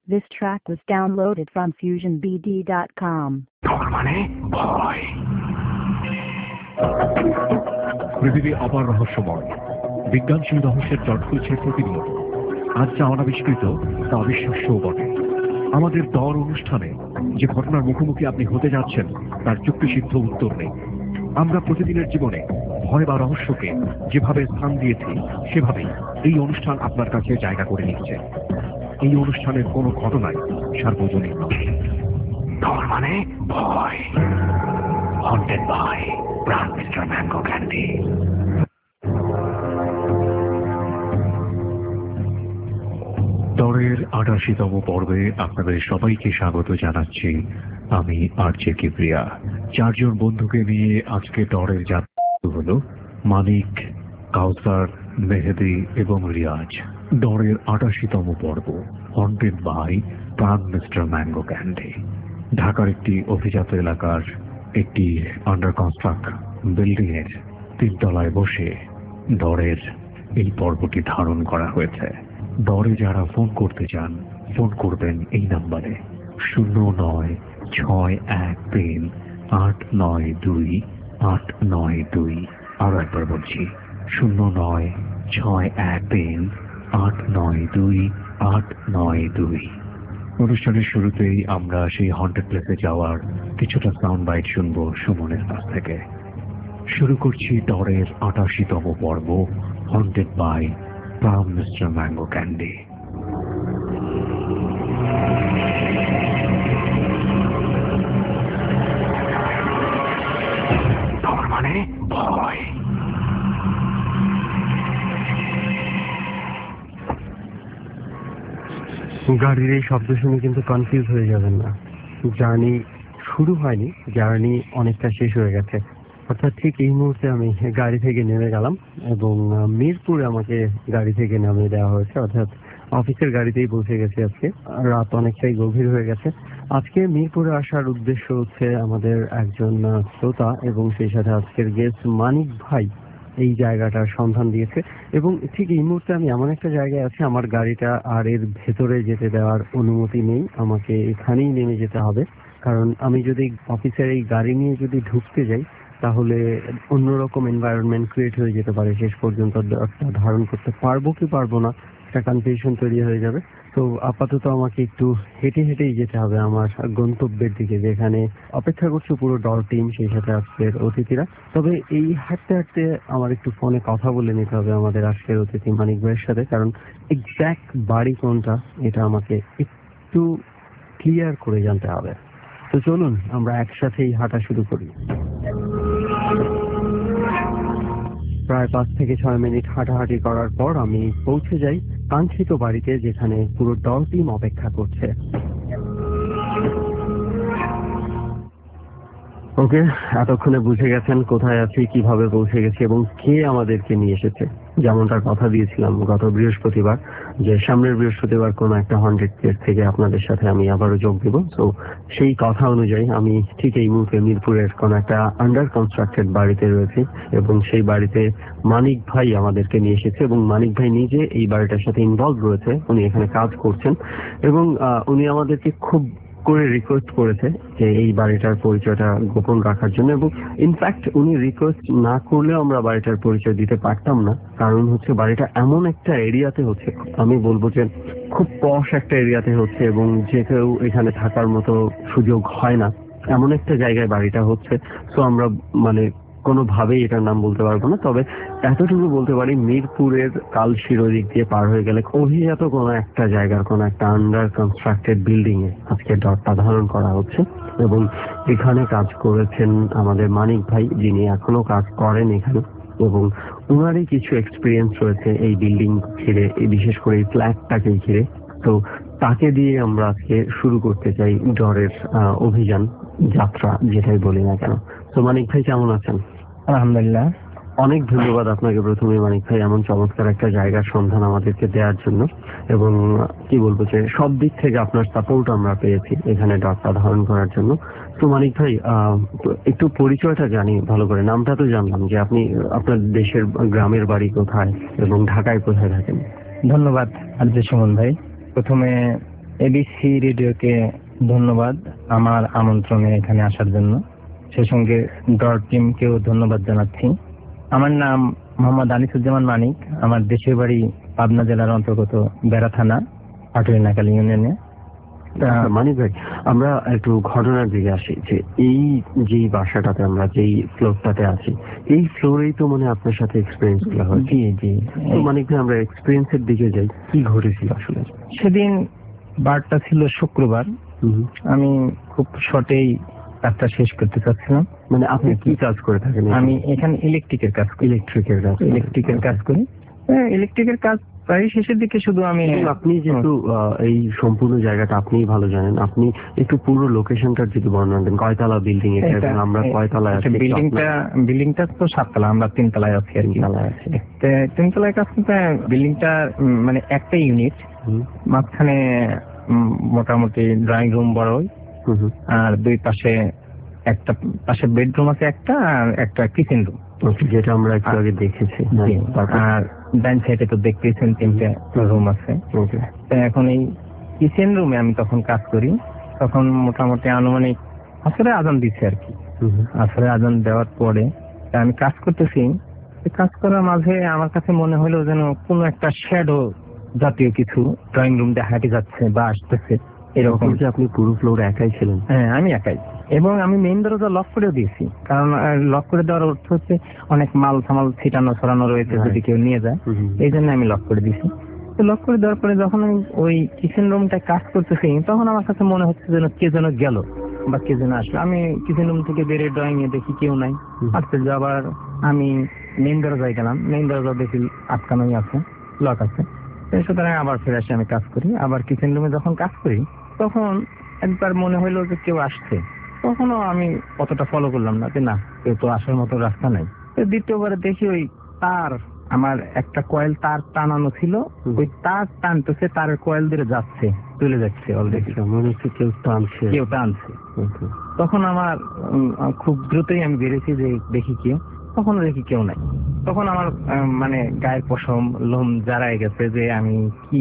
This track was downloaded from FusionBD.com. ভয়। পৃথিবী অপার রহস্যময়, বিজ্ঞান সেই রহস্যের জট খুলছে প্রতিনিয়ত। আজ যা অনাবিষ্কৃত তা অবিশ্বাস্যও বটে। আমাদের দর অনুষ্ঠানে যে ঘটনার মুখোমুখি আপনি হতে যাচ্ছেন তার যুক্তিসিদ্ধ উত্তর নেই। আমরা প্রতিদিনের জীবনে ভয় বা রহস্যকে যেভাবে স্থান দিয়েছি সেভাবেই এই অনুষ্ঠান আপনার কাছে জায়গা করে নিচ্ছে। এই অনুষ্ঠানের কোনো ঘটনাই সার্বজনীন নয়। তার মানে ভয়। Haunted by Pran mister mango candy. দরের ৮৮তম পর্বে আপনাদের সবাইকে স্বাগত জানাচ্ছি। আমি আরজে কিবরিয়া। চারজন বন্ধুকে নিয়ে আজকে দরের যাত্রা হলো মানিক, কাউসার, মেহেদি এবং রিয়াজ। দরের ৮৮তম পর্ব, haunted by Pran mister mango candy. ঢাকার একটি অভিজাত এলাকার একটি আন্ডার কনস্ট্রাক্ট বিল্ডিং এর ৩ তলায় বসে দরের এই পর্বটি ধারণ করা হয়েছে। দরে যারা ফোন করতে চান ফোন করবেন এই নাম্বারে 09613892 আরো একবার বলছি 09613892 অনুষ্ঠানের শুরুতেই আমরা সেই হন্টেড প্লেসে যাওয়ার কিছুটা সাউন্ড বাইট শুনবো সুমনের কাছ থেকে। শুরু করছি দরের ৮৮তম পর্ব, haunted by Pran mister mango candy. তার মানে ভয়। গাড়ির এই শব্দ শুনে কিন্তু কনফিউজ হয়ে যাবেন না। জার্নি শুরু হয়নি, জার্নি অনেকটা শেষ হয়ে গেছে। অর্থাৎ ঠিক এই মুহূর্তে আমি গাড়ি থেকে নেমে গেলাম এবং মিরপুরে আমাকে গাড়ি থেকে নামিয়ে দেওয়া হয়েছে। অর্থাৎ অফিসের গাড়িতেই পৌঁছে গেছি আজকে। রাত অনেকটাই গভীর হয়ে গেছে। আজকে মিরপুরে আসার উদ্দেশ্য হচ্ছে আমাদের একজন শ্রোতা এবং সেই সাথে আজকের গেস্ট মানিক ভাই এই জায়গাটার সন্ধান দিয়েছে এবং ঠিক এই মুহূর্তে আমি এমন একটা জায়গায় আছি, আমার গাড়িটা আর এর ভেতরে যেতে দেওয়ার অনুমতি নেই। আমাকে এখানেই নেমে যেতে হবে, কারণ আমি যদি অফিসের এই গাড়ি নিয়ে যদি ঢুকতে যাই তাহলে অন্যরকম এনভায়রনমেন্ট ক্রিয়েট হয়ে যেতে পারে। শেষ পর্যন্ত ধারণ করতে পারবো কি পারবো না একটা কনফিউশন তৈরি হয়ে যাবে। তো আপাতত আমাকে একটু হেঁটে হেঁটেই যেতে হবে আমার গন্তব্যের দিকে, যেখানে অপেক্ষা করছে পুরো ডর টিম, সেই সাথে আজকের অতিথিরা। তবে এই হাঁটতে হাঁটতে আমার একটু ফোনে কথা বলে নিতে হবে আমাদের আজকের অতিথি মানিক ভাইয়ের সাথে, কারণ এক্স্যাক্ট বাড়ি কোনটা এটা আমাকে একটু ক্লিয়ার করে জানতে হবে। তো চলুন আমরা একসাথেই হাঁটা শুরু করি। প্রায় ৫ থেকে ৬ মিনিট হাঁটাহাঁটি করার পর আমি পৌঁছে যাই কাঙ্ক্ষিত বাড়িতে, যেখানে পুরো দল টিম অপেক্ষা করছে। ওকে, এতক্ষণে বুঝে গেছেন কোথায় আছি, কিভাবে পৌঁছে গেছি এবং কে আমাদেরকে নিয়ে এসেছে। যেমনটার কথা দিয়েছিলাম গত বৃহস্পতিবার, যে সামনের বৃহস্পতিবার কোনো একটা হন্টেড প্লেস থেকে আপনাদের সাথে আমি আবারও যোগ দেব। তো সেই কথা অনুযায়ী আমি ঠিক এই মুহূর্তে মিরপুরের কোনো একটা আন্ডার কনস্ট্রাক্টেড বাড়িতে রয়েছি এবং সেই বাড়িতে মানিক ভাই আমাদেরকে নিয়ে এসেছে এবং মানিক ভাই নিজে এই বাড়িটার সাথে ইনভলভ রয়েছে। উনি এখানে কাজ করছেন এবং উনি আমাদেরকে খুব করে রিকোয়েস্ট করেছে যে এই বাড়িটার পরিচয়টা গোপন রাখার জন্য, এবং ইনফ্যাক্ট উনি রিকোয়েস্ট না করলেও আমরা বাড়িটার পরিচয় দিতে পারতাম না। কারণ হচ্ছে বাড়িটা এমন একটা এরিয়াতে হচ্ছে, আমি বলবো যে খুব পশ একটা এরিয়াতে হচ্ছে এবং যে কেউ এখানে থাকার মতো সুযোগ হয় না, এমন একটা জায়গায় বাড়িটা হচ্ছে। তো আমরা মানে কোনোভাবেই এটার নাম বলতে পারবো না। তবে এতটুকু বলতে পারি, মিরপুরের কালশিরো দিক দিয়ে পার হয়ে গেলে অভিজাত কোনো একটা জায়গার কোনো একটা আন্ডার কনস্ট্রাক্টেড বিল্ডিং এ আজকে ডটটা ধারণ করা হচ্ছে এবং এখানে কাজ করেছেন আমাদের মানিক ভাই, যিনি এখনো কাজ করেন এখানে এবং ওনারই কিছু এক্সপিরিয়েন্স রয়েছে এই বিল্ডিং ঘিরে, বিশেষ করে এই ফ্ল্যাটটাকে ঘিরে। তো তাকে দিয়ে আমরা আজকে শুরু করতে চাই ডরের অভিযান যাত্রা, যেটাই বলি না কেন। তো মানিক ভাই কেমন আছেন? আলহামদুলিল্লাহ। অনেক ধন্যবাদ আপনাকে প্রথমে মানিক ভাই, এমন চমৎকার একটা জায়গার সন্ধান আমাদেরকে দেওয়ার জন্য। এবং কি বলবো যে সব দিক থেকে আপনার সাপোর্ট আমরা পেয়েছি এখানে ডটটা ধারণ করার জন্য। তো মানিক ভাই, একটু পরিচয়টা জানি ভালো করে। নামটা তো জানলাম, যে আপনি আপনার দেশের গ্রামের বাড়ি কোথায় এবং ঢাকায় কোথায় থাকেন? ধন্যবাদ আরজে সুমন ভাই। প্রথমে এবিসি রেডিওকে ধন্যবাদ আমার আমন্ত্রণে এখানে আসার জন্য। সেই সঙ্গে ডর টিমকেও ধন্যবাদ জানাচ্ছি। আমার নাম মোহাম্মদ আনিসুজ্জামান মানিক। আমার দেশের বাড়ি পাবনা জেলার অন্তর্গত বেড়া থানা পাটুরিনাকালী ইউনিয়নে। মানিক ভাই, আমরা একটু ঘটনার দিকে আসি যে এই যেই বাসাটাতে আমরা যেই ফ্লোরটাতে আছি, এই ফ্লোরেই তো মানে আপনার সাথে এক্সপিরিয়েন্স গুলো হয়। জি জি। তো মানিক ভাই, আমরা এক্সপিরিয়েন্সের দিকে যাই। কি ঘটেছিল আসলে? সেদিন বারটা ছিল শুক্রবার। আমি খুব শর্টেই কাজটা শেষ করতে চাচ্ছিলাম। মানে আপনি কি কাজ করে থাকেন? আমি এখানে ইলেকট্রিকের কাজ করি। ইলেকট্রিকের কাজ করি। ইলেকট্রিকের কাজ প্রায় শেষের দিকে। শুধু আমি, আপনি যেহেতু এই সম্পূর্ণ জায়গাটা আপনিই ভালো জানেন, আপনি একটু পুরো লোকেশনটার যদি বর্ণনা দেন। কয়তলা বিল্ডিং এটা এবং আমরা কয়তলায় আছি? বিল্ডিংটা তো 7 তলা, আমরা 3 তলায় আছি আর কি। 3 তলায় কাজ করতে। বিল্ডিংটা মানে একটা ইউনিট, মাঝখানে মোটামুটি ড্রয়িং রুম বড়ই, আর দুই পাশে একটা পাশে বেডরুম আছে একটা, আর একটা কিচেন রুম, যেটা আমরা একটু আগে দেখেছি। আর ডান সাইডে তো দেখতেছেন 3টে রুম আছে। এখন এই কিচেন রুমে আমি তখন কাজ করি। তখন মোটামুটি আনুমানিক আসরে আজান দিচ্ছে আর কি। আসরে আজান দেওয়ার পরে আমি কাজ করতেছি। কাজ করার মাঝে আমার কাছে মনে হলো যেন কোনো একটা শ্যাডো জাতীয় কিছু ড্রয়িং রুম দিয়ে হাঁটে যাচ্ছে বা আসতেছে এরকম। যে আপনি পুরো ফ্লোর একাই ছিলেন? হ্যাঁ, আমি একাই। এবং আমি মেইন দরজা লক করে দিয়েছি, কারণ লক করে দেওয়ার অর্থ হচ্ছে অনেক মাল সামাল ছিটানো ছড়ানো রয়েছে, যদি কেউ নিয়ে যায়, এই জন্য আমি লক করে দিয়েছি। তো লক করে দেওয়ার পরে যখন আমি ওই কিচেন রুমটায় কাজ করতেছি, তখন আমার কাছে মনে হচ্ছে যেন কে যেন গেল বা কে যেন আসলো। আমি কিচেন রুম থেকে বেরিয়ে ড্রয়িং এ দেখি কেউ নাই। আসতে যাবার আমি মেইন দরজায় গেলাম, মেইন দরজা দেখি আটকানোই আছে, লক আছে। সুতরাং আবার ফিরে আসি, আমি কাজ করি। আবার কিচেন রুমে যখন কাজ করি, তখন একবার মনে হইলো যে কেউ আসছে। তখনও আমি অতটা ফলো করলাম না, যে না, কেউ তো আসার মতো রাস্তা নাই। দ্বিতীয়বারে দেখি ওই তার, আমার একটা কয়েল তার টানানো ছিল, ওই তার টানতেছে, তারের কয়েল দিয়ে যাচ্ছে, চলে যাচ্ছে অলরেডি, মনে হচ্ছে কেউ টানছে। তখন আমার খুব দ্রুতই আমি বেরিয়েছি যে দেখি কেউ। তখন দেখি কেউ নাই। তখন আমার মানে গায়ের পশম লোম জারায় গেছে যে আমি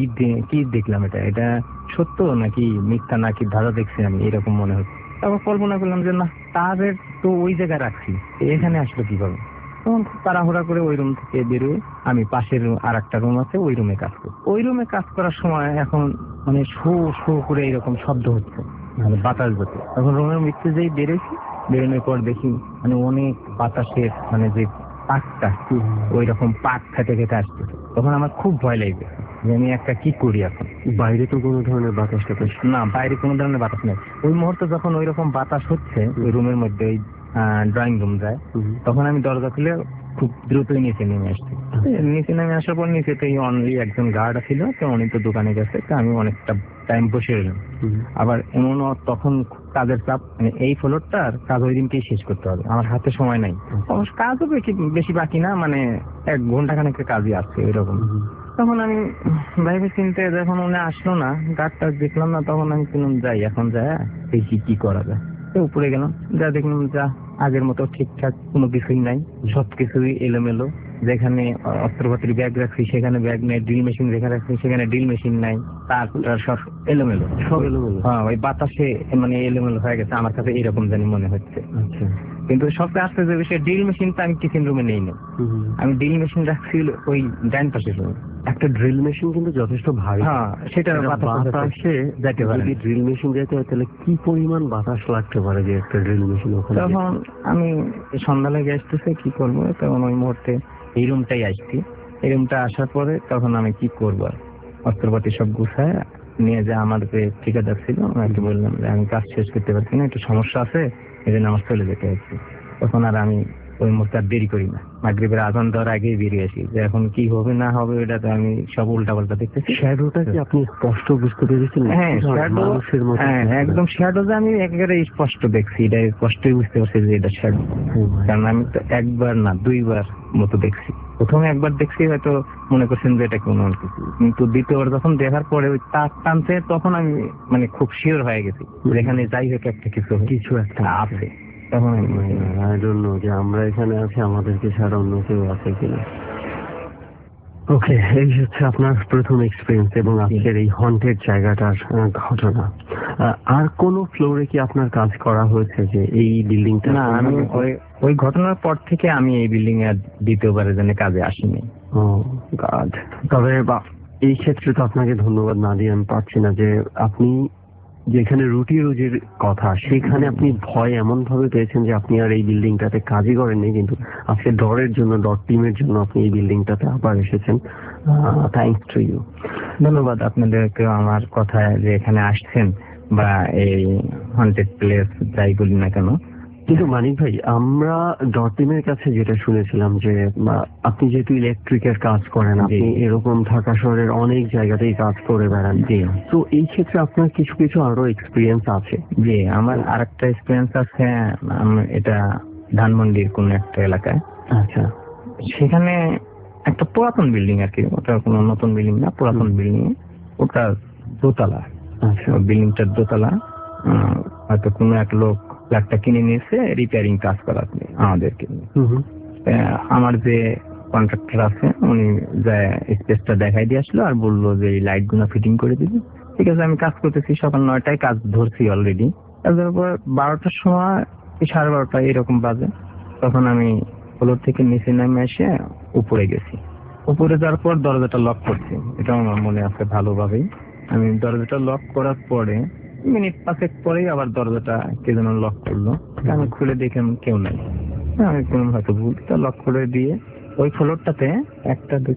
কি দেখলাম, এটা সত্য নাকি মিথ্যা নাকি ধাঁধা দেখছি আমি, এরকম মনে হচ্ছে। তারপর কল্পনা করলাম যে না, তাদের তো ওই জায়গায় রাখছি, এখানে আসলো কিভাবে। তখন খুব তাড়াহুড়া করে ওই রুম থেকে বেরোয় আমি পাশের আর একটা রুম আছে, ওই রুমে কাজ করি। ওই রুমে কাজ করার সময় এখন মানে শো শো করে এরকম শব্দ হচ্ছে, মানে বাতাস হচ্ছে। তখন রুমের মৃত্যু যেই বেরোছি, বেরোনোর পর দেখি মানে অনেক বাতাসের মানে যে পাকটা, ওই রকম পাক খেতে খেতে আসছে। তখন আমার খুব ভয় লাগবে যে আমি একটা কি করি এখন। বাইরে তো কোনো ধরনের বাতাস না, বাইরে কোনো ধরনের বাতাস নেই। ওই মুহূর্তে যখন ওই রকম বাতাস হচ্ছে ওই রুমের মধ্যে, ওই ড্রয়িং রুম যায়, তখন আমি দরজা খুলে খুব দ্রুতই নিচে নেমে আসছি। নিচে নেমে আসার পর নিচে তো অনলি একজন গার্ড ছিল, তো উনি তো দোকানে গেছে, তো আমি অনেকটা টাইম বসে রইলাম। আবার এমনও তখন কাজের চাপ, মানে এই ফ্লোরটার কাজ ওই দিনকেই শেষ করতে হবে, আমার হাতে সময় নাই। অবশ্য কাজও বেশি বাকি না, মানে 1 ঘন্টা খানিকের কাজই আসছে ওইরকম। তখন আমি ভাইবে চিনতে, যখন উনি আসলো না, গার্ডটা দেখলাম না, তখন আমি কিনলাম যাই, এখন যায় দেখি কি করা যায়। তো উপরে গেলাম, যা দেখলাম যা আগের মতো ঠিকঠাক কোনো কিছুই নাই, সবকিছুই এলোমেলো। যেখানে অস্ত্রপাতির ব্যাগ রাখছি সেখানে ব্যাগ নেই, ড্রিল মেশিন যেখানে রাখছি সেখানে ড্রিল মেশিন নাই, তারপর সব এলোমেলো, সব এলোমেলো। হ্যাঁ, ওই বাতাসে মানে এলোমেলো হয়ে গেছে, আমার কাছে এইরকম জানি মনে হচ্ছে। কিন্তু সবচেয়ে আশ্চর্য বিষয়, ড্রিল মেশিনটা আমি কিচেন রুমে নেই না, আমি ড্রিল মেশিন রাখছি ওই ডান পাশে রুমে। একটা ড্রিল মেশিন কিন্তু যথেষ্ট ভারী। হ্যাঁ, সেটা বাতাসে যেতে পারে। যদি ড্রিল মেশিন যেতে হয় তাহলে কি পরিমাণ বাতাস লাগতে পারে যে একটা ড্রিল মেশিন ওখানে। তখন আমি সন্ধ্যা লেগে আসতেছে, কি করবো, তখন ওই মুহূর্তে এই রুমটাই আসছি। এই রুমটা আসার পরে তখন আমি কি করবো, অস্ত্রপাতি সব গুছায় নিয়ে যে আমার যে ঠিকাদার ছিল ওনাকে বললাম যে আমি কাজ শেষ করতে পারছি না, একটু সমস্যা আছে, এই জন্য আমার চলে যেতে হচ্ছে। তখন আর আমি ওই মুহূর্তে আর দেরি করি না, মাগরিবের আজান দেওয়ার আগেই বেরিয়ে আসি, যে এখন কি হবে না হবে এটা তো আমি সব উল্টা পাল্টা দেখতেছি। শ্যাডোটা কি আপনি স্পষ্ট বুঝতে পেরেছেন? হ্যাঁ, শ্যাডো, হ্যাঁ একদম শ্যাডো, যে আমি একেবারে স্পষ্ট দেখছি, এটা স্পষ্টই বুঝতে পারছি যে এটা শ্যাডো। কারণ আমি তো একবার না 2বার মতো দেখছি। প্রথমে একবার দেখছি, হয়তো মনে করছেন যে এটা কোনো কিছু, কিন্তু দ্বিতীয়বার যখন দেখার পরে ওই তার টানছে, তখন আমি মানে খুব শিওর হয়ে গেছি যেখানে যাই হোক একটা কিছু একটা আছে। তখন আই ডোন্ট নো যে আমরা এখানে আছি, আমাদেরকে ছাড়া অন্য কেউ আছে কিনা। ওকে, এই হচ্ছে আপনার প্রথম এক্সপিরিয়েন্স এবং আজকের এই হন্টেড জায়গাটার ঘটনা। আর কোন ফ্লোরে কি আপনার কাজ করা হয়েছে যে এই বিল্ডিংটা? না, আমি ওই ঘটনার পর থেকে আমি এই বিল্ডিং এর দ্বিতীয়বারের জন্য কাজে আসিনি। Oh God. তবে এই ক্ষেত্রে তো আপনাকে ধন্যবাদ না দিয়ে আমি পারছি না যে আপনি যেখানে রুটি রুজির কথা সেখানে আপনি ভয় এমন ভাবে পেয়েছেন যে আপনি আর এই বিল্ডিংটাতে কাজই করেননি, কিন্তু আজকে ডরের জন্য, ডর টিমের জন্য আপনি এই বিল্ডিংটাতে আবার এসেছেন। Thanks to you. ধন্যবাদ আপনাদেরকে আমার কথায় যে এখানে আসছেন বা এই হন্টেড প্লেস যাই বলি না কেন। কিন্তু মানিক ভাই, আমরা ডট টিমের কাছে যেটা শুনেছিলাম যে আপনি যেহেতু ইলেকট্রিকের কাজ করেন, আপনি এরকম ঢাকা শহরের অনেক জায়গাতেই কাজ করে বেড়ান, তো এই ক্ষেত্রে আপনার কিছু কিছু আরো এক্সপিরিয়েন্স আছে? জি, আমার আরেকটা এক্সপিরিয়েন্স আছে। এটা ধানমন্ডির কোন একটা এলাকায়। আচ্ছা। সেখানে একটা পুরাতন বিল্ডিং আর কি, ওটা কোনো নতুন বিল্ডিং না, পুরাতন বিল্ডিং। ওটা দোতলা। আচ্ছা, বিল্ডিংটার দোতলা। হয়তো কোনো এক লোক ফ্ল্যাটটা কিনে নিয়েছে রিপেয়ারিং কাজ করাতে আমাদেরকে। আমার যে কন্ট্রাক্টর আছে উনি যায় স্পেসটা দেখাই দিয়ে আসলো আর বললো যে এই লাইট গুলো ফিটিং করে দিবি। ঠিক আছে, আমি কাজ করতেছি, সকাল 9টায় কাজ ধরছি অলরেডি। তারপর 12টার সময় 12:30 এরকম বাজে, তখন আমি ফ্লোর থেকে নিচে নেমে এসে উপরে গেছি। উপরে যাওয়ার পর দরজাটা লক করছি, এটা আমার মনে আছে ভালোভাবেই। আমি দরজাটা লক করার পরে মিনিট 5 পরেই আবার দরজাটা কে যেন লক করলো। আমি খুলে দেখলাম কেউ নাই। আমি কোনো হয়তো ভুলটা লক করে দিয়ে ওই ফ্লোরটাতে 1, 2,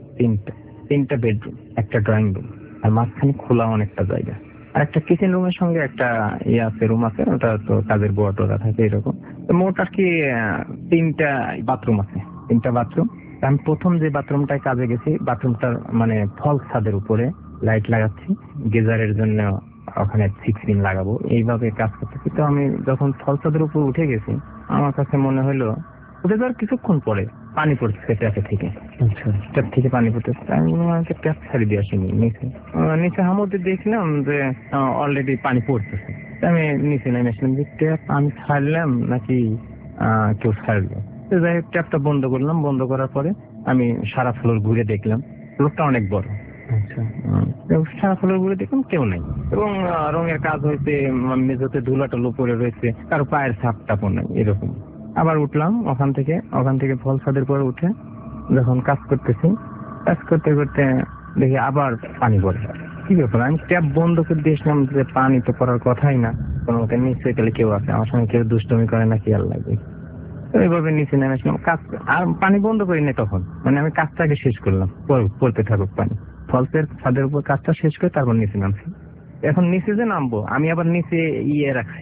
3টা বেডরুম, একটা ড্রয়িং রুম, আর মাঝখানে খোলা অনেকটা জায়গা, আর একটা কিচেন রুমের সঙ্গে একটা আছে, রুম আছে, ওটা তো কাজের বুয়া টোরা থাকে এরকম। মোট আর কি 3টা বাথরুম আছে, 3টা বাথরুম। আমি প্রথম যে বাথরুমটায় কাজে গেছি, বাথরুমটার মানে ফলস ছাদের উপরে লাইট লাগাচ্ছি গেজারের জন্য, ওখানে 6 পিন লাগাবো, এইভাবে কাজ করতেছি। তো আমি যখন ফলসাদের উপর উঠে গেছি, আমার কাছে মনে হলো উঠে যাওয়ার কিছুক্ষণ পরে পানি পড়তেছে ট্যাপে থেকে। ট্যাপ থেকে পানি পড়তেছে। আমি আমাকে ট্যাপ ছাড়ি দিয়ে আসিনি, নিচে হামুতে দেখলাম যে অলরেডি পানি পড়তেছে। আমি নিচে নেমে আসলাম যে ট্যাপ আমি ছাড়লাম নাকি কেউ ছাড়লো। যাই হোক, ট্যাপটা বন্ধ করলাম। বন্ধ করার পরে আমি সারা ফ্লোর ঘুরে দেখলাম, ফ্লোরটা অনেক বড়। আচ্ছা, সারা ফ্লোর ঘুরে দেখলাম কেউ নাই, এবং রঙের কাজ হয়েছে, মেঝেতে ধুলাটুলো পড়ে রয়েছে, কারো পায়ের ছাপ টাপও নাই এরকম। আবার উঠলাম ওখান থেকে ফল ছাদের পরে উঠে যখন কাজ করতেছি, কাজ করতে করতে দেখি আবার পানি পড়ে। কি ব্যাপার, আমি ট্যাপ বন্ধ করে দিয়েছিলাম যে পানি তো পড়ার কথাই না, কোনো মতে নিশ্চয়ই তাহলে কেউ আছে, আমার সঙ্গে কেউ দুষ্টমি করে না কি আর লাগবে। এইভাবে নিচে নেমেছিলাম, কাজ আর পানি বন্ধ করিনি তখন, মানে আমি কাজটাকে শেষ করলাম, পড়তে থাকুক পানি। ফলসের ছাদের উপর কাজটা শেষ করে তারপর নিচে নামছি। এখন নিচে যে নামবো, আমি আবার নিচে রাখছি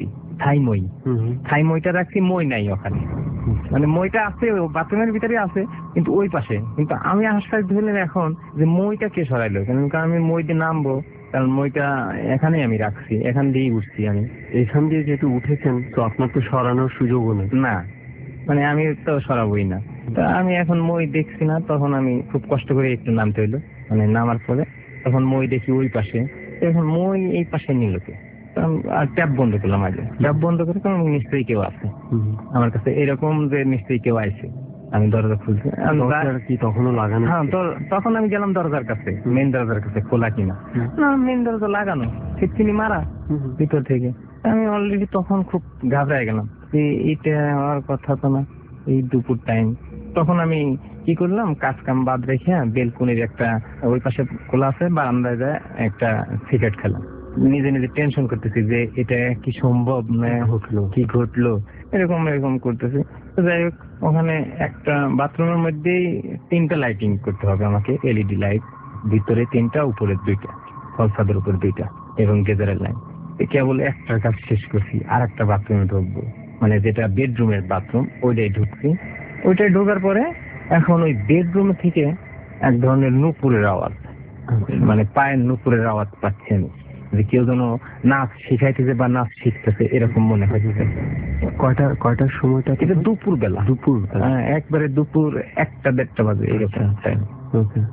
থাই মইটা রাখছি, মই নাই ওখানে, মানে মইটা আছে বাথরুমের ভিতরে আছে কিন্তু ওই পাশে। কিন্তু আমি আশ্বাস ধরলেন এখন যে মইটা কে সরাইলো, কারণ আমি মই দিয়ে নামবো, কারণ মইটা এখানেই আমি রাখছি, এখান দিয়েই উঠছি। আমি এখান দিয়ে যেহেতু উঠেছেন তো আপনার তো সরানোর সুযোগও নেই। না, মানে আমি তো সরাবোই না। তা আমি এখন মই দেখছি না, তখন আমি খুব কষ্ট করে একটু নামতে হইলো। মানে নামার পরে তখন মই দেখি ওই পাশে, এখন মই এই পাশে নিল কে, আর ট্যাপ বন্ধ করলাম। আগে ট্যাপ বন্ধ করে কারণ নিশ্চয়ই কেউ আছে আমার কাছে, এরকম যে নিশ্চয়ই কেউ আছে। আমি দরজা খুলছি, কি তখনও লাগানো? হ্যাঁ, তখন আমি গেলাম দরজার কাছে, মেন দরজার কাছে, খোলা কিনা। না, মেন দরজা লাগানো, ছিটকিনি মারা ভিতর থেকে। আমি অলরেডি তখন খুব ঘাবড়ায় গেলাম যে এইটা আমার কথা তো না, এই দুপুর টাইম। তখন আমি কি করলাম, কাজ কাম বাদ রেখে বেলকুনির একটা ওই পাশে খোলা আছে, বারান্দায় যায় একটা সিগারেট খেলাম। নিজে নিজে টেনশন করতেছি যে এটা কি সম্ভব না, কি ঘটলো, এরকম করতেছি। যাই হোক, ওখানে একটা বাথরুমের মধ্যেই 3টা লাইটিং করতে হবে আমাকে, এলইডি লাইট, ভিতরে 3টা, উপরে 2টা, ফলসাদের উপর 2টা, এবং গেজারের লাইন। কেবল একটা কাজ শেষ করছি, আর একটা বাথরুমে ঢুকবো, মানে যেটা বেডরুমের বাথরুম, ওইটাই ঢুকছি। ওইটাই ঢোকার পরে এখন ওই বেডরুম থেকে এক ধরনের নুপুরের আওয়াজ, মানে পায়ের নুপুরের আওয়াজ পাচ্ছি আমি, যে কেউ যেন নাচ শিখাইতেছে বা নাচ শিখতেছে এরকম মনে হয়েছে। কয়টার সময়টা? এটা দুপুর বেলা, দুপুর, একবারে দুপুর 1টা 1:30 বাজে এরকম টাইম।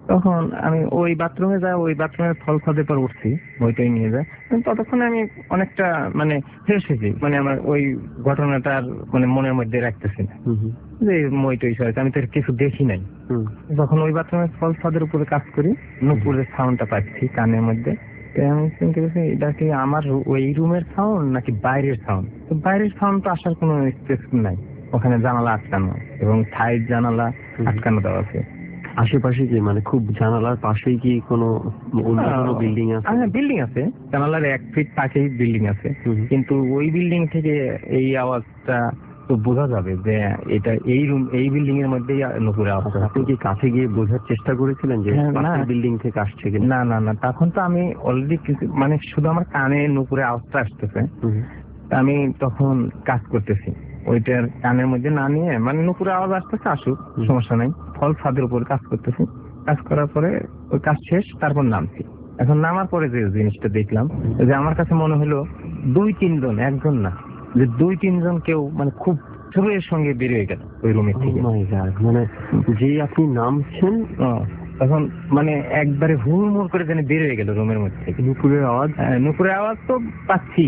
তখন আমি ওই বাথরুমে যাই, ওই বাথরুমের ফল ছাদের পর উঠছি, বইটাই নিয়ে যায়। ততক্ষণে আমি অনেকটা মানে ফ্রেশ হয়েছি, মানে আমার ওই ঘটনাটার মানে মনের মধ্যে রাখতেছি না যে মইটই সরে, আমি তো কিছু দেখি নাই। যখন ওই বাথরুমের ফল ছাদের উপরে কাজ করি, নুপুরের সাউন্ডটা পাচ্ছি কানের মধ্যে। আমি চিন্তা করছি এটা কি আমার ওই রুমের সাউন্ড নাকি বাইরের সাউন্ড। তো বাইরের সাউন্ড তো আসার কোনো স্পেস নাই, ওখানে জানালা আটকানো এবং সাইড জানালা আটকানো দেওয়া আছে। আশেপাশে কি মানে খুব জানালার পাশেই কি কোনো অন্য কোনো বিল্ডিং আছে? হ্যাঁ, বিল্ডিং আছে, জানালার 1 ফিট পাশেই বিল্ডিং আছে, কিন্তু ওই বিল্ডিং থেকে এই আওয়াজটা তো বোঝা যাবে যে এটা এই রুম, এই বিল্ডিং এর মধ্যেই নুপুরের আওয়াজ। আপনি কি কাছে গিয়ে বোঝার চেষ্টা করেছিলেন যে বিল্ডিং থেকে আসছে কিনা? না না না, তখন তো আমি অলরেডি মানে শুধু আমার কানে নুপুরের আওয়াজটা আসতেছে, আমি তখন কাজ করতেছি ওইটার কানের মধ্যে না নিয়ে, মানে নুপুরের আওয়াজ আসতেছে আসুক, সমস্যা নাই, ফল ছাদের উপর কাজ করতেছি। কাজ করার পরে ওই কাজ শেষ, তারপর নামছি। এখন নামার পরে যে জিনিসটা দেখলাম, যে আমার কাছে মনে হলো 2-3 জন, একজন না, যে 2-3 জন কেউ মানে খুব জোরের সঙ্গে বেরিয়ে গেল ওই রুমের থেকে। মানে যে আপনি নামছেন তখন মানে একবারে হুড়মুড় করে যেন বেরিয়ে গেল রুমের মধ্যে থেকে নুপুরের আওয়াজ। নুপুরের আওয়াজ তো পাচ্ছি,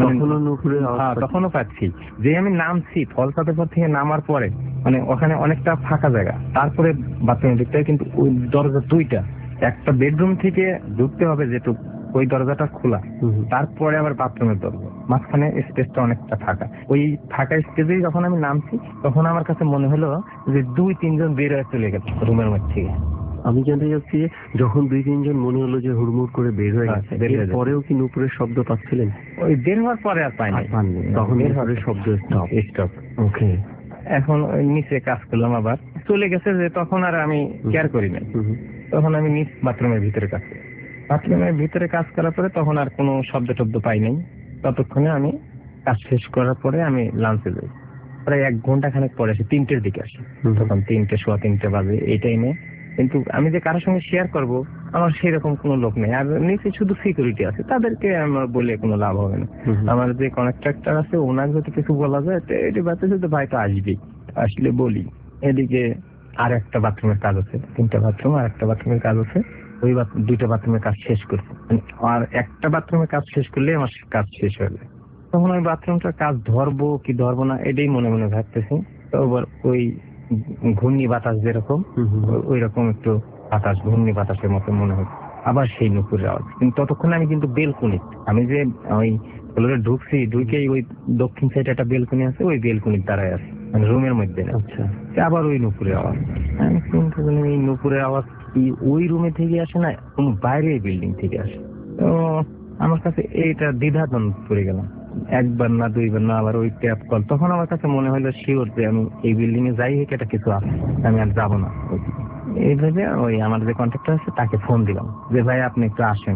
তখনও পাচ্ছি। যে আমি নামছি ফল ছাদের পর থেকে নামার পরে, মানে ওখানে অনেকটা ফাঁকা জায়গা, তারপরে বাথরুমের দিকটা, কিন্তু ওই দরজা 2টা, একটা বেডরুম থেকে ঢুকতে হবে যেটুক, ওই দরজাটা খোলা, তারপরে আবার বাথরুমের দরজা, মাঝখানে স্পেসটা অনেকটা ফাঁকা। ওই ফাঁকা স্পেসেই যখন আমি নামছি, তখন আমার কাছে মনে হলো যে 2-3 জন বের হয়ে চলে গেল রুমের মধ্যে। আমি জানতে চাচ্ছি, যখন 2-3 জন মনে হলো যে হুড়মুড় করে বের হয়ে গেছে, পরেও কি নুপুরের শব্দ পাচ্ছিলেন? ওই বের হওয়ার পরে আর পাইনি, তখন নুপুরের শব্দ স্টপ। ওকে, এখন ওই নিচে কাজ করলাম, আবার চলে গেছে যে তখন আর আমি কেয়ার করি নাই। তখন আমি নিচ বাথরুমের ভিতরে কাজ করি, বাথরুমের ভিতরে কাজ করার পরে তখন আর কোনো শব্দ পাই নাই। ততক্ষণে আমি কাজ শেষ করার পরে আমি লাঞ্চে যাই, প্রায় 1 ঘন্টা খানেক পরে আসি, 3টের দিকে আসি। তখন 3:15 বাজে এই টাইমে। কিন্তু আমি যে কারোর সঙ্গে শেয়ার করব, আমার সেরকম কোনো লোক নেই, আর নিচে শুধু সিকিউরিটি আছে, তাদেরকে আমার বলে কোনো লাভ হবে না। আমার যে কন্ট্রাক্টর আছে, ওনার যদি কিছু বলা যায় তো এটি বাচ্চা ভাই তো আসবি, আসলে বলি। এদিকে আর একটা বাথরুমের কাজ আছে, 3টা বাথরুম আর একটা বাথরুমের কাজ আছে, ওই 2টা বাথরুমের কাজ শেষ করছে, আর একটা বাথরুমের কাজ শেষ করলে আমার কাজ শেষ হয়ে যায়। তখন ওই বাথরুমটার কাজ ধরবো কি ধরবো না এটাই মনে মনে ভাবতেছি। তো ওই ঘূর্ণি বাতাস যেরকম, ওই রকম একটু বাতাস, ঘূর্ণি বাতাসের মতো মনে হচ্ছে, আবার সেই নুপুরের আওয়াজ। কিন্তু ততক্ষণে আমি কিন্তু বেলকুনি, আমি যে ওই ফ্লোরে ঢুকছি, ঢুকেই ওই দক্ষিণ সাইডে একটা বেলকুনি আছে, ওই বেলকুনির দ্বারাই আছে, মানে রুমের মধ্যে। আচ্ছা, আবার ওই নুপুরের আওয়াজ। আমি চিন্তা করলাম এই নুপুরের আওয়াজ কি ওই রুমে থেকে আসে না কোন বাইরে বিল্ডিং থেকে আসে। তো আমার কাছে এইটা দ্বিধাদ্বন্দ্ব পড়ে গেলাম, 1বার না 2বার না, আবার ওই ট্যাপ কল। তখন আমার কাছে মনে হলো শিওর যে আমি এই বিল্ডিং এ যাই হোক এটা কিছু আছে, আমি আর যাবো না। এইভাবে ওই আমার যে কন্ট্রাক্টর আছে তাকে ফোন দিলাম যে ভাই আপনি একটু আসেন।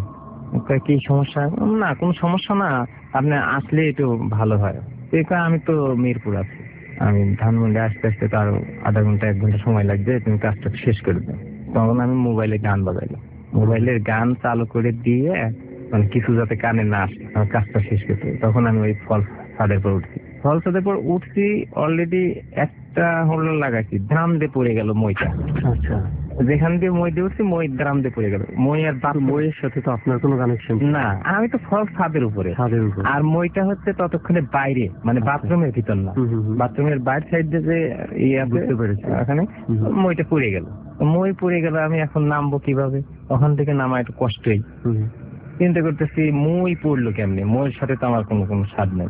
কি সমস্যা? না কোনো সমস্যা না, আপনি আসলে একটু ভালো হয়। আমি তো মিরপুর আছি, আমি ধানমন্ডি আসতে আসতে তো আরো আধা ঘন্টা 1 ঘন্টা সময় লাগবে, তুমি কাজটা শেষ করে দেবে। তখন আমি মোবাইলে গান বাজাইলাম, মোবাইলের গান চালু করে দিয়ে মানে কিছু যাতে কানে না আসে, আমার কাজটা শেষ করতে। তখন আমি ওই ফল ছাদের পর উঠছি, ফল ছাদের পর উঠছি, অলরেডি একটা হোল্ডার লাগাইছি, ড্রাম দিয়ে পড়ে গেল মইটা। আচ্ছা, যেখান দিয়ে মই দিয়ে উঠছি, মই ড্রাম দিয়ে পড়ে গেল। মই আর মইয়ের সাথে তো আপনার কোনো কানেকশন না, আমি তো ফল ছাদের উপরে, আর মইটা হচ্ছে ততক্ষণে বাইরে, মানে বাথরুমের ভিতর না, বাথরুমের বাইরে সাইড দিয়ে যে বুঝতে পেরেছি, ওখানে মইটা পড়ে গেল। মই পড়ে গেল, আমি এখন নামবো কিভাবে? ওখান থেকে নামা একটু কষ্টই। চিন্তা করতেছি মই পড়লো কেমনে, মইয়ের সাথে তো আমার কোনো স্বাদ নেই,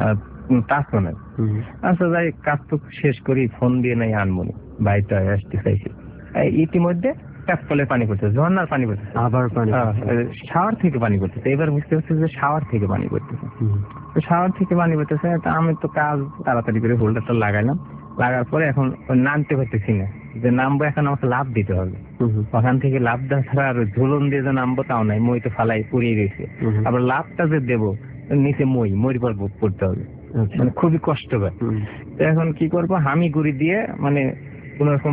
টাচও নাই। আচ্ছা যাই, কাজ তো শেষ করি, ফোন দিয়ে নাই আনমনি, বাড়িতে আসতে চাইছি। ইতিমধ্যে ট্যাপ কলে পানি পড়তেছে, ঝর্ণার পানি পড়তেছে, আবার শাওয়ার থেকে পানি পড়তেছে। এবার বুঝতে পারছি যে শাওয়ার থেকে পানি পড়তেছে, শাওয়ার থেকে পানি পড়তেছে। আমি তো কাজ তাড়াতাড়ি করে হোল্ডারটা লাগাইলাম, লাগার পরে এখন নামতে পারতেছি না, যে নামবো এখন আমাকে লাভ দিতে হবে। ওখান থেকে লাভ দেওয়া ছাড়া আর ঝুলন দিয়ে যে নামবো তাও নাই, মই তো ফালাই পুড়িয়ে গেছে। আবার লাভটা যে দেবো, নিচে মই পর পড়তে হবে, মানে খুবই কষ্টকর। তো এখন কি করবো, হামি গুড়ি দিয়ে মানে কোন রকম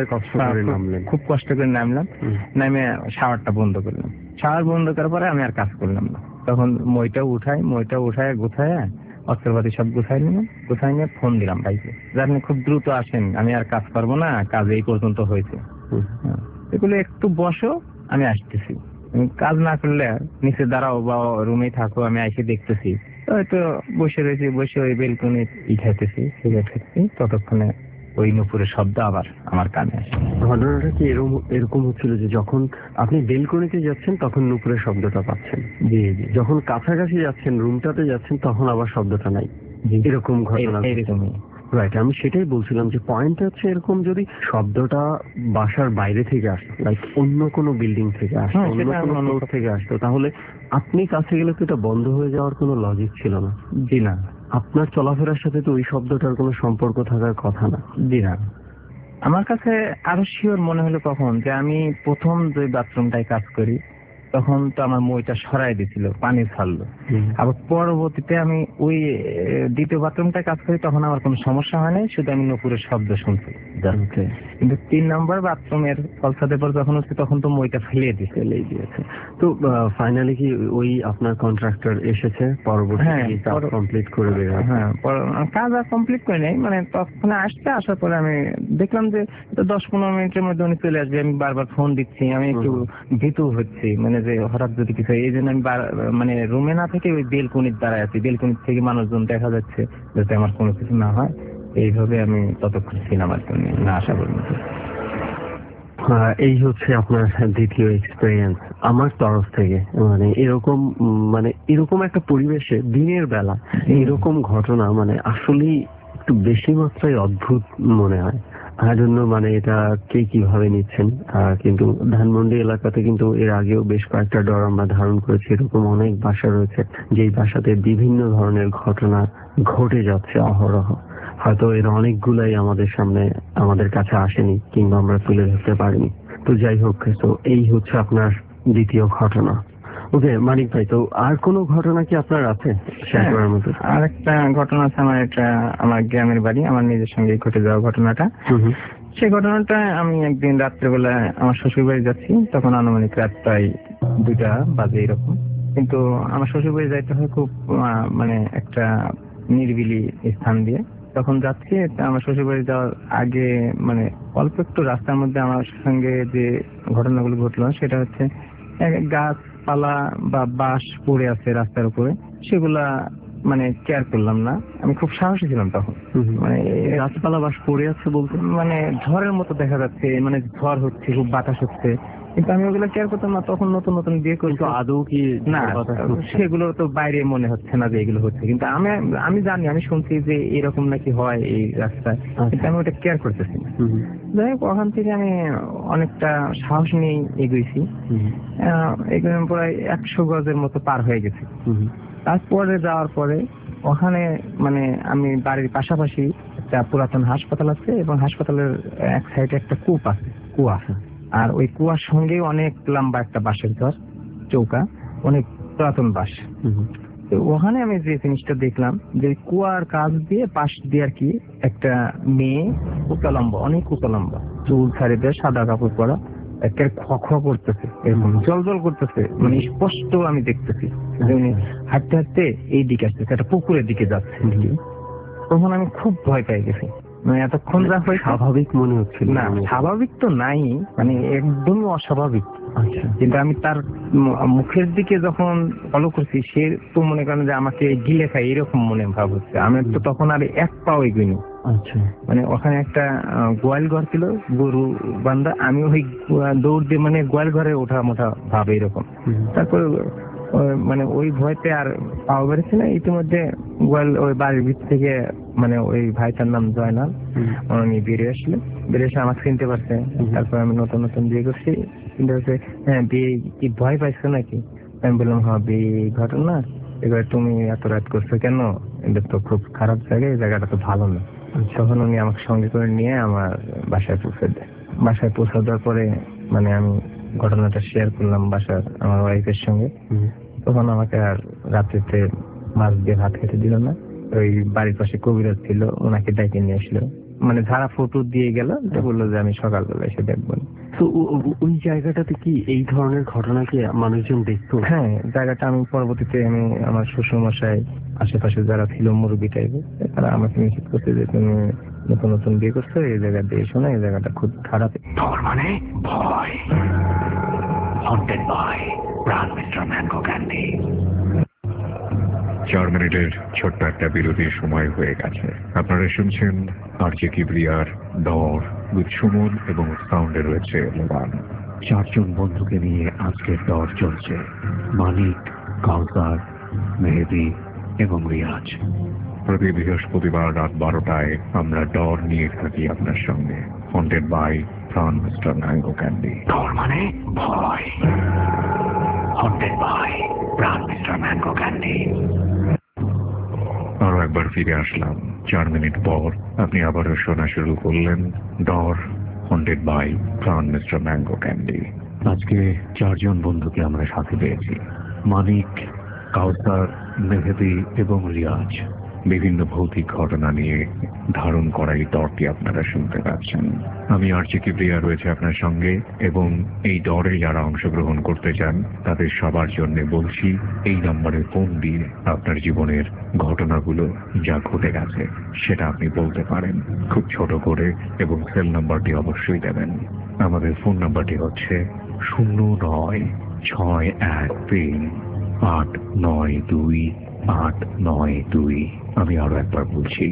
খুব কষ্ট করে নামলাম, নামে শাওয়ারটা বন্ধ করলাম। শাওয়ার বন্ধ করার পরে আমি আর কাজ করলাম না। তখন মইটা উঠায় গুছায় অস্ত্রপাতি সব গুছাই নিয়ে ফোন দিলাম ভাইকে, যে আপনি খুব দ্রুত আসেন, আমি আর কাজ করবো না, কাজ এই পর্যন্ত হয়েছে। এগুলো একটু বসো, আমি আসতেছি। কাজ না করলে নিচে দাঁড়াও বা রুমে থাকো, আমি এসে দেখতেছি। হয়তো বসে রয়েছি, বসে ওই বেলকনি খাইতেছি, সিগারেট খাইতেছি, ততক্ষণে ওই নুপুরের শব্দ আবার আমার কানে আসে। ঘটনাটা কি এরকম হচ্ছিল যে যখন আপনি বেলকনিতে যাচ্ছেন তখন নুপুরের শব্দটা পাচ্ছেন, জি জি, যখন কাছাকাছি যাচ্ছেন রুমটাতে যাচ্ছেন তখন আবার শব্দটা নাই, এরকম ঘটনা? এরকমই। রাইট, আমি সেটাই বলছিলাম যে পয়েন্টটা হচ্ছে এরকম, যদি শব্দটা বাসার বাইরে থেকে আসতো, লাইক অন্য কোনো বিল্ডিং থেকে আসতো, অন্য কোনো ফ্লোর থেকে আসতো, তাহলে আপনি কাছে গেলে তো এটা বন্ধ হয়ে যাওয়ার কোনো লজিক ছিল না। জি না, আপনার চলাফেরার সাথে তো ওই শব্দটার কোনো সম্পর্ক থাকার কথা না। জি না। আমার কাছে আরো শিওর মনে হলো কখন, যে আমি প্রথম যে বাথরুমটায় কাজ করি তখন তো আমার মইটা সরাই দিছিল, পানি ছাড়লো। আবার পরবর্তীতে আমি ওই দ্বিতীয় বাথরুমটায় কাজ করি, তখন আমার কোনো সমস্যা হয় নাই, শুধু আমি নুপুরের শব্দ শুনছি। কিন্তু 3 নম্বর বাথরুমের ফলসাদের পর যখন হচ্ছে তখন তো মইটা ফেলেই দিয়েছে। তো ফাইনালি কি ওই আপনার কন্ট্রাক্টর এসেছে পরবর্তীতে কাজ কমপ্লিট করে বের হয়? হ্যাঁ, কাজ আর কমপ্লিট করে নেই, মানে তখন আসার পরে আমি দেখলাম যে 10-15 মিনিটের মধ্যে উনি চলে আসবে। আমি বারবার ফোন দিচ্ছি, আমি একটু ভীতু হচ্ছি, মানে যে হঠাৎ যদি কিছু হয়। এই জন্য আমি মানে রুমে না থেকে ওই বেলকনির দাঁড়ায় আছি, বেলকনির থেকে মানুষজন দেখা যাচ্ছে, যাতে আমার কোনো কিছু না হয়। এইভাবে আমি ততক্ষণ ছিলাম আর কি, না আসা পর্যন্ত। এই হচ্ছে আপনার দ্বিতীয় এক্সপেরিয়েন্স আমার তরফ থেকে। মানে এরকম একটা পরিবেশে দিনের বেলা এরকম ঘটনা মানে আসলেই একটু বেশি মাত্রায় অদ্ভুত মনে হয়। মানে এটা কে কিভাবে নিচ্ছেন, কিন্তু ধানমন্ডি এলাকাতে কিন্তু এর আগেও বেশ কয়েকটা ডর আমরা ধারণ করেছি। এরকম অনেক বাসা রয়েছে যেই বাসাতে বিভিন্ন ধরনের ঘটনা ঘটে যাচ্ছে অহরহ। হয়তো এর অনেকগুলাই আমাদের কাছে আসেনি কিংবা আমরা তুলে ধরতে পারিনি। তো যাই হোক, তো এই হচ্ছে আপনার দ্বিতীয় ঘটনা। ওকে মানিক ভাই, তো আর কোনো ঘটনা কি আপনার আছে শেয়ার করার মতো? আর একটা ঘটনা আছে আমার, এটা আমার গ্রামের বাড়ি, আমার নিজের সঙ্গে ঘটে যাওয়া ঘটনাটা। সেই ঘটনাটা আমি একদিন রাত্রেবেলা আমার শ্বশুর বাড়ি যাচ্ছি, তখন আনুমানিক রাত প্রায় 2টা বাজে এরকম। কিন্তু আমার শ্বশুর বাড়ি যাইতে হয় খুব মানে একটা নিরিবিলি স্থান দিয়ে। তখন যাচ্ছি, আমার শ্বশুর বাড়ি যাওয়ার আগে মানে অল্প একটু রাস্তার মধ্যে আমার সঙ্গে যে ঘটনাগুলো ঘটলো সেটা হচ্ছে, গাছপালা বা বাঁশ পড়ে আছে রাস্তার উপরে, সেগুলা মানে কেয়ার করলাম না। আমি খুব সাহসী ছিলাম তখন। মানে গাছপালা বাঁশ পড়ে আছে বলতে মানে ঝড়ের মতো দেখা যাচ্ছে, মানে ঝড় হচ্ছে, খুব বাতাস হচ্ছে, কিন্তু আমি ওগুলো কেয়ার করতাম না। তখন নতুন বিয়ে করছি, আদৌ কি না সেগুলো তো বাইরে মনে হচ্ছে না যে এগুলো হচ্ছে, কিন্তু আমি জানি, আমি শুনছি যে এরকম নাকি হয় এই রাস্তায়, কিন্তু আমি ওটা কেয়ার করতেছি না। যাই হোক, ওখান থেকে আমি অনেকটা সাহস নিয়ে এগোইছি। এগুলো প্রায় 100 গজের মতো পার হয়ে গেছে। তারপরে যাওয়ার পরে ওখানে মানে আমি বাড়ির পাশাপাশি একটা পুরাতন হাসপাতাল আছে, এবং হাসপাতালের এক সাইডে একটা কুয়া, আর ওই কুয়ার সঙ্গে অনেক লম্বা একটা বাঁশের ঘর, চৌকা, অনেক পুরাতন বাঁশ। ওখানে আমি যে জিনিসটা দেখলাম, যে কুয়ার কাছ দিয়ে পাশ দিয়ে আর কি একটা মেয়ে, অনেক উতলম্বা, চুল ছাড়ে দিয়ে, সাদা কাপড় পরা, একটা খ করতেছে, এরকম জল করতেছে, মানে স্পষ্ট আমি দেখতেছি। হাঁটতে হাঁটতে এই দিকে আসতেছে, একটা পুকুরের দিকে যাচ্ছে। তখন আমি খুব ভয় পেয়ে গেছি। মানে এতক্ষণ যা হয় স্বাভাবিক মনে হচ্ছিল না, স্বাভাবিক তো নাই, মানে একদমই অস্বাভাবিক। কিন্তু আমি তার মুখের দিকে যখন ফলো করছি, সে তো মনে করেন যে আমাকে গিলে খাই, এরকম মনে ভাব হচ্ছে। আমি তো তখন আর এক পাও এগোইনি। মানে ওখানে একটা গোয়াল ঘর ছিল, গরু বান্ধা, আমি ওই দৌড় দিয়ে মানে গোয়াল ঘরে ওঠা মোটা ভাবে এরকম। তারপর মানে ওই ভয়তে আর পাওয়া বেড়েছে না। ইতিমধ্যে ওই বাড়ির ভিতর থেকে মানে ওই ভাইটার নাম জয়নাল, উনি বেরিয়ে এসে আমাকে চিনতে পারছে। তারপর আমি নতুন বিয়ে করছি, চিনতে পারছে। হ্যাঁ, বিয়ে কি ভয় পাইছো নাকি? আমি বললাম হ্যাঁ, বিয়ে ঘটনা। এবার তুমি এত রাত করছো কেন? এটা তো খুব খারাপ জায়গা, এই জায়গাটা তো ভালো না। তখন উনি আমাকে সঙ্গে করে নিয়ে আমার বাসায় পৌঁছে দেয়। বাসায় পৌঁছে দেওয়ার পরে মানে আমি ঘটনাটা শেয়ার করলাম বাসার আমার ওয়াইফের সঙ্গে। তখন আমাকে আর রাত্রিতে মাছ দিয়ে ভাত খেতে দিল না। ওই বাড়ির পাশে কবিরাজ ছিল, ওনাকে ডেকে নিয়ে আসলো, মানে ঝাড়া ফটো দিয়ে গেল, বললো যে আমি সকালবেলা এসে দেখবো। তো ওই জায়গাটাতে কি এই ধরনের ঘটনা কি মানুষজন দেখতো? হ্যাঁ, জায়গাটা আমি পরবর্তীতে আমি আমার শ্বশুর মশাই, আশেপাশে যারা ছিল মুরব্বী টাইপের, তারা আমাকে নিশ্চিত করছে যে তুমি নতুন নতুন বিয়ে করছো, এই জায়গা দিয়ে এসো না, এই জায়গাটা খুব খারাপ। ডর মানে ভয়, haunted by Pran mister mango candy. 4 মিনিটের ছোট্ট একটা বিরতির সময় হয়ে গেছে। আপনারা শুনছেন আরজে কিবরিয়ার ডর উইথ সুমন এবং সাউন্ডে রয়েছে লোবান। 4 জন বন্ধুকে নিয়ে আজকের ডর চলছে। মানিক, কাউসার, মেহেদি এবং রিয়াজ। প্রতি বৃহস্পতিবার রাত 12টায় আমরা ডর নিয়ে থাকি আপনার সঙ্গে। Haunted by Pran mister mango candy. ডর মানে ভয়, haunted by Pran mister mango candy. আরো একবার ফিরে আসলাম 4 মিনিট পর। আপনি আবারও শোনা শুরু করলেন ডর haunted by Pran mister mango candy. আজকে 4 জন বন্ধুকে আমরা সাথে পেয়েছি। মানিক, কাউসার, মেহেদি এবং রিয়াজ। বিভিন্ন ভৌতিক ঘটনা নিয়ে ধারণ করা এই ডরটি আপনারা শুনতে পাচ্ছেন। আমি আরজে কিবরিয়া রয়েছে আপনার সঙ্গে, এবং এই ডরে যারা অংশগ্রহণ করতে চান তাদের সবার জন্য বলছি, এই নম্বরে ফোন দিয়ে আপনার জীবনের ঘটনাগুলো যা ঘটে গেছে সেটা আপনি বলতে পারেন, খুব ছোট করে, এবং সেল নাম্বারটি অবশ্যই দেবেন। আমাদের ফোন নাম্বারটি হচ্ছে 09613892 আমি আরো একবার বলছি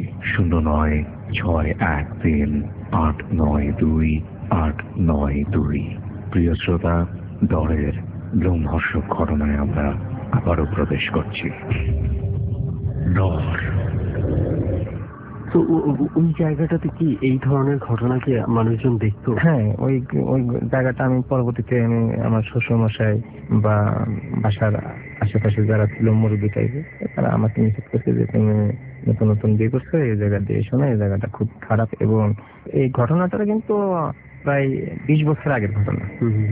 09613892 প্রিয় শ্রোতা, ডরের লোমহর্ষক ঘটনায় আমরা আবারও প্রবেশ করছি। ডর। তো ওই জায়গাটাতে কি এই ধরনের ঘটনা কি মানুষজন দেখতো? হ্যাঁ, ওই ওই জায়গাটা আমি পরবর্তীতে আমি আমার শ্বশুর মশাই বা বাসার আশেপাশে যারা ছিল মুরব্বী টাইপের, তারা আমাকে নিশ্চিত করছে যে তুমি নতুন নতুন বিয়ে করছো, এই জায়গা দিয়ে এসো না, এই জায়গাটা খুব খারাপ। এবং এই ঘটনাটা কিন্তু প্রায় 20 বছর আগের ঘটনা,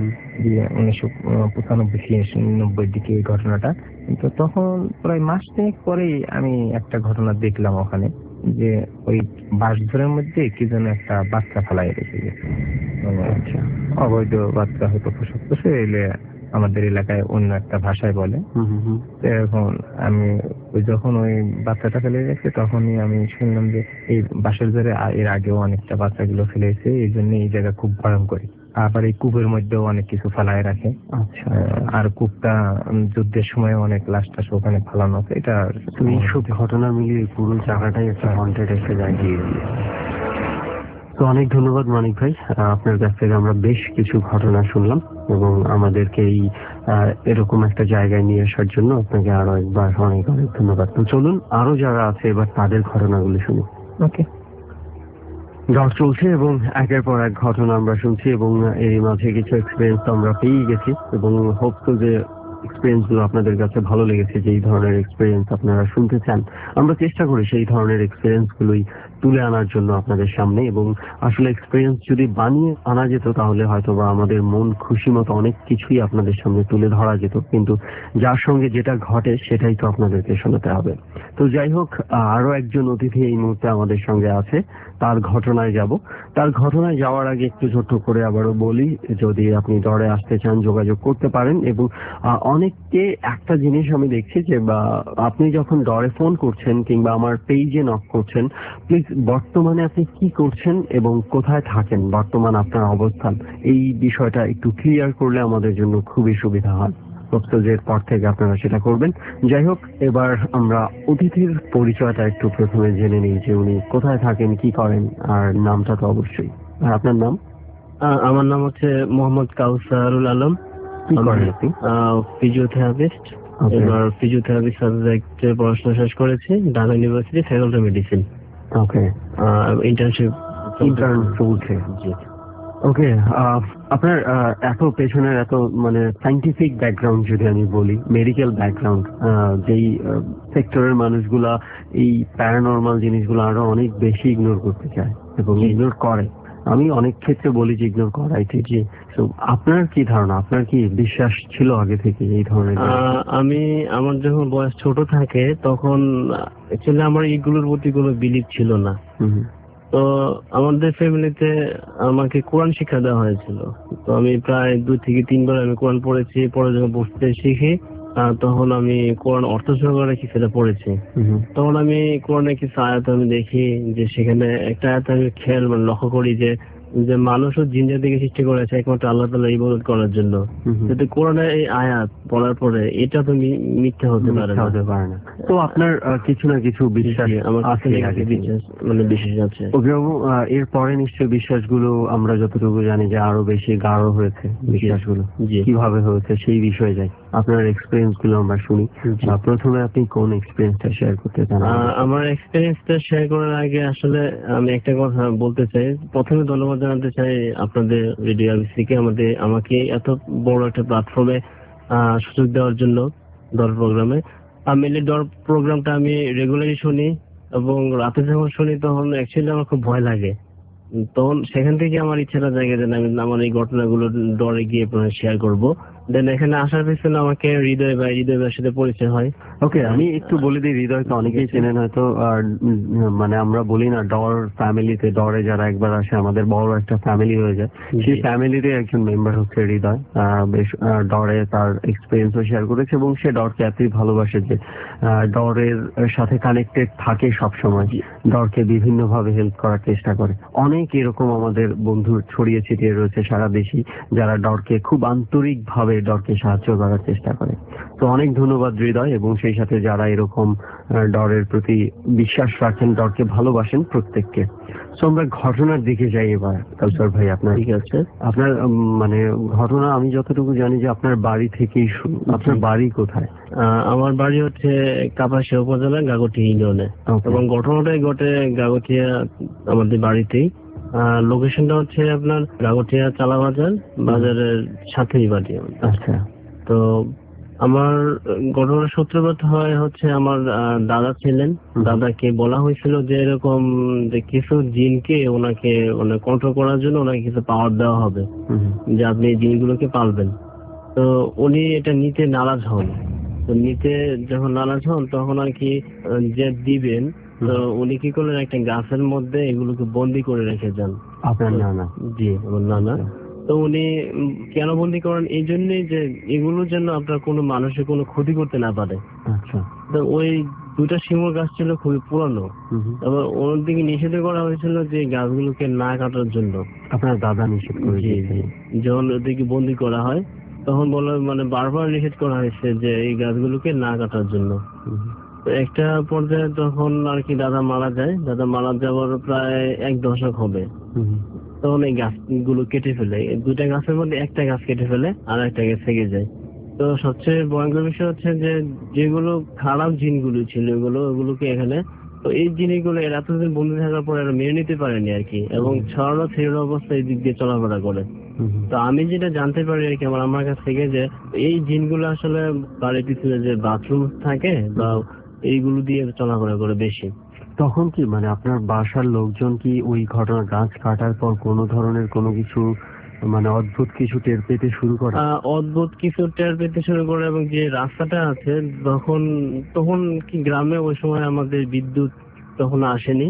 1995-96 দিকে এই ঘটনাটা। কিন্তু তখন প্রায় মাস 3 পরেই আমি একটা ঘটনা দেখলাম ওখানে, যে ওই বাঁশঝড়ের মধ্যে কি যেন একটা বাচ্চা ফেলাই রেখে গেছে। আচ্ছা, অবৈধ বাচ্চা হয়তো প্রসব করছে, এলে আমাদের এলাকায় অন্য একটা ভাষায় বলে। এখন আমি যখন ওই বাচ্চাটা ফেলে গেছে, তখনই আমি শুনলাম যে এই বাঁশের ঝড়ে এর আগেও অনেকটা বাচ্চাগুলো ফেলেছে, এই জন্য এই জায়গা খুব ভয়ঙ্কর। আবার এই কূপের মধ্যেও অনেক কিছু ফেলায় রাখে। আচ্ছা, আর কূপটা যুদ্ধের সময় অনেক লাশ টাশ ওখানে ফেলানো আছে। এটা তুমি সব ঘটনা মিলিয়ে পুরো জায়গাটাই একটা হন্টেড একটা জায়গা। তো অনেক ধন্যবাদ মানিক ভাই, আপনার কাছ থেকে আমরা বেশ কিছু ঘটনা শুনলাম, এবং আমাদেরকে এই এরকম একটা জায়গায় নিয়ে আসার জন্য আপনাকে আরো একবার অনেক অনেক ধন্যবাদ। তো চলুন আরো যারা আছে এবার তাদের ঘটনাগুলো শুনি। ওকে। ডর চলছে এবং একের পর এক ঘটনা আমরা শুনছি, এবং এর মাঝে কিছু এক্সপিরিয়েন্স আমরা পেয়ে গেছি, এবং হোপ তো যে এক্সপিরিয়েন্স গুলো আপনাদের কাছে ভালো লেগেছে, যে এই ধরনের এক্সপিরিয়েন্স আপনারা শুনতে চান। আমরা চেষ্টা করি সেই ধরনের এক্সপিরিয়েন্স গুলোই তুলে আনার জন্য আপনাদের সামনে, এবং আসলে এক্সপিরিয়েন্স যদি বানিয়ে আনা যেত তাহলে হয়তো বা আমাদের মন খুশি মতো অনেক কিছুই আপনাদের সামনে তুলে ধরা যেত, কিন্তু যার সঙ্গে যেটা ঘটে সেটাই তো আপনাদেরকে শোনাতে হবে। তো যাই হোক, আরো একজন অতিথি এই মুহূর্তে আমাদের সঙ্গে আছে, তার ঘটনায় যাব। তার ঘটনায় যাওয়ার আগে একটু ছোট্ট করে আবারও বলি, যদি আপনি ডরে আসতে চান যোগাযোগ করতে পারেন। এবং অনেককে একটা জিনিস আমি দেখছি যে আপনি যখন ডরে ফোন করছেন কিংবা আমার পেজে নক করছেন, প্লিজ বর্তমানে আপনি কি করছেন এবং কোথায় থাকেন, বর্তমান আপনার অবস্থান, এই বিষয়টা একটু ক্লিয়ার করলে আমাদের জন্য খুবই সুবিধা হয়। প্রস্তুতের পর থেকে আপনারা সেটা করবেন। যাই হোক, এবার আমরা অতিথির পরিচয়টা একটু প্রথমে জেনে নিই, যে উনি কোথায় থাকেন, কি করেন, আর নামটা তো অবশ্যই। আর আপনার নাম? আমার নাম হচ্ছে মোহাম্মদ কাউসারুল আলম। কি করেন আপনি? ফিজিওথেরাপিস্ট। এবার ফিজিওথেরাপি সাবজেক্টে পড়াশোনা শেষ করেছি Dhaka university, faculty medicine. Okay, internship চলছে। জি, ওকে। আপনার এত পেছনের এত মানে সাইন্টিফিক ব্যাকগ্রাউন্ড যদি আমি বলি, মেডিকেল ব্যাকগ্রাউন্ড, যেই সেক্টরের মানুষগুলা এই প্যারানর্মাল জিনিসগুলো আরো অনেক বেশি ইগনোর করতে চায় এবং ইগনোর করে। আমি অনেক ক্ষেত্রে বলি যে ইগনোর করাই ঠিক। তো আপনার কি ধারণা, আপনার কি বিশ্বাস ছিল আগে থেকে এই ধরনের? আমার যখন বয়স ছোট থাকে তখন অ্যাকচুয়ালি আমার এইগুলোর প্রতি কোনো বিলিভ ছিল না। তো আমাদের ফ্যামিলিতে আমাকে কোরআন শিক্ষা দেওয়া হয়েছিল। তো আমি প্রায় 2 থেকে 3 বার আমি কোরআন পড়েছি। পরে যখন বুঝতে শিখি তখন আমি কোরআন অর্থ সহকারে কিছুটা পড়েছি। তখন আমি কোরআনে কিছু আয়াত আমি দেখি যে সেখানে একটা আয়াত আমি লক্ষ্য করি যে যে মানুষ ও জিন জাতিকে সৃষ্টি করেছে একমাত্র আল্লাহ তাআলা ইবাদত করার জন্য। কিন্তু কোরআনের এই আয়াত পড়ার পরে এটা তো মিথ্যা হতে পারে না। তো আপনার কিছু না কিছু বিশ্বাস আমার কাছে আছে, বিশ্বাস বিশ্বাস আছে। এরপরে নিশ্চয়ই বিশ্বাসগুলো আমরা যতটুকু জানি যে আরো বেশি গাঢ় হয়েছে বিশ্বাসগুলো। কিভাবে হয়েছে সেই বিষয়ে যাই, আপনার এক্সপেরিয়েন্স গুলো আমরা শুনি। প্রথমে আপনি কোন এক্সপেরিয়েন্সটা শেয়ার করতে চান? আমার এক্সপেরিয়েন্সটা শেয়ার করার আগে আসলে আমি একটা কথা বলতে চাই। প্রথমে ধন্যবাদ জানাতে চাই আপনাদের রেডিও আরবিসিকে আমাকে এত বড় একটা প্ল্যাটফর্মে সুযোগ দেওয়ার জন্য দর প্রোগ্রামে। মেনলি দর প্রোগ্রামটা আমি রেগুলারই শুনি এবং রাতে যখন শুনি তখন অ্যাকচুয়ালি আমার খুব ভয় লাগে। তখন সেখান থেকে আমার ইচ্ছাটা জাগে যে আমি আমার এই ঘটনাগুলো ডরে গিয়ে শেয়ার করব। দেন এখানে আসার পিছনে আমাকে হৃদয় ভাইয়ের সাথে পরিচয় হয়। ওকে, আমি একটু বলে দিই, হৃদয়কে অনেকেই চেনেন হয়তো। মানে আমরা বলি না ডর ফ্যামিলিতে, ডরে যারা একবার আসে আমাদের বড় একটা ফ্যামিলি হয়ে যায়। সেই ফ্যামিলিতে একজন মেম্বার হচ্ছে হৃদয়। বেশ ডরে তার এক্সপিরিয়েন্সও শেয়ার করেছে এবং সে ডরকে এতই ভালোবাসে যে ডরের সাথে কানেক্টেড থাকে সব সময়, ডরকে বিভিন্ন ভাবে হেল্প করার চেষ্টা করে। অনেক এরকম আমাদের বন্ধু ছড়িয়ে ছিটিয়ে রয়েছে সারা দেশে যারা ডরকে খুব আন্তরিক ভাবে ডরকে সাহায্য করার চেষ্টা করে। তো অনেক ধন্যবাদ হৃদয়, এবং সেই সাথে যারা এরকম ডরের প্রতি বিশ্বাস রাখেন, ডরকে ভালোবাসেন প্রত্যেককে। তো আমরা ঘটনার দিকে যাই এবার। কাউসার ভাই, আপনার ঠিক আছে। আপনার মানে ঘটনা আমি যতটুকু জানি যে আপনার বাড়ি থেকেই শুরু। আপনার বাড়ি কোথায়? আমার বাড়ি হচ্ছে কাপাসিয়া উপজেলা গাগটিয়া ইউনিয়নে, এবং ঘটনাটাই ঘটে গাগটিয়া আমাদের বাড়িতেই। লোকেশনটা হচ্ছে আপনার গাগটিয়া চালা বাজারের সাথেই বাড়ি। আচ্ছা। তো আমার ঘটনার সূত্রপাত হয় হচ্ছে আমার দাদা ছিলেন। দাদাকে বলা হয়েছিল যে এরকম যে কিছু জিনকে ওনাকে কন্ট্রোল করার জন্য ওনাকে কিছু পাওয়ার দেওয়া হবে, যে আপনি এই জিনগুলোকে পালবেন। তো উনি এটা নিতে নারাজ হন। তো নিতে যখন নারাজ হন তখন আর কি যে দিবেন, তো উনি কি করলেন, একটা গাছের মধ্যে এগুলোকে বন্দি করে রেখে যান। আপনার নানা? জি, আমার নানা। তো উনি কেন বন্দি করেন? এই জন্যই যে এগুলো যেন আপনার কোনো মানুষের কোনো ক্ষতি করতে না পারে। আচ্ছা। তো ওই 2টা শিমুল গাছ ছিল খুবই পুরানো, এবার ওর দিকে নিষেধ করা হয়েছিল যে গাছগুলোকে না কাটার জন্য। আপনার দাদা নিষেধ করে দিয়েছে? যখন ওদিকে বন্দি করা হয় তখন বারবার নিষেধ করা হয়েছে যে এই গাছগুলোকে না কাটার জন্য। তো একটা পর্যায়ে তখন আর কি দাদা মারা যায়। দাদা মারা যাওয়ার প্রায় 1 দশক হবে। তখন এই গাছগুলো কেটে ফেলে, 2টা গাছের মধ্যে একটা গাছ কেটে ফেলে আর একটা গাছ থেকে যায়। তো সবচেয়ে ভয়ঙ্কর বিষয় হচ্ছে যে যেগুলো খারাপ জিনগুলো ছিল ওগুলোকে এখানে, তো এই জিনিসগুলো এরা এতদিন বন্দি থাকার পর এরা মেনে নিতে পারেনি আর কি, এবং ছড়ানো ছেড়ে অবস্থায় এই দিক দিয়ে চলাফেরা করে। তো আমি যেটা জানতে পারি আর কি আমার কাছ থেকে, যে এই জিনগুলো আসলে বাড়ির পিছনে যে বাথরুম থাকে বা এইগুলো দিয়ে চলাফেরা করে বেশি। তখন কি মানে আপনার বাসার লোকজন কি ওই ঘটনা, গাছ কাটার পর কোনো ধরনের কোনো কিছু মানে অদ্ভুত কিছু টের পেতে শুরু করে? অদ্ভুত কিছু টের পেতে শুরু করে, এবং যে রাস্তাটা আছে তখন কি গ্রামে ওই সময় আমাদের বিদ্যুৎ তখন আসেনি।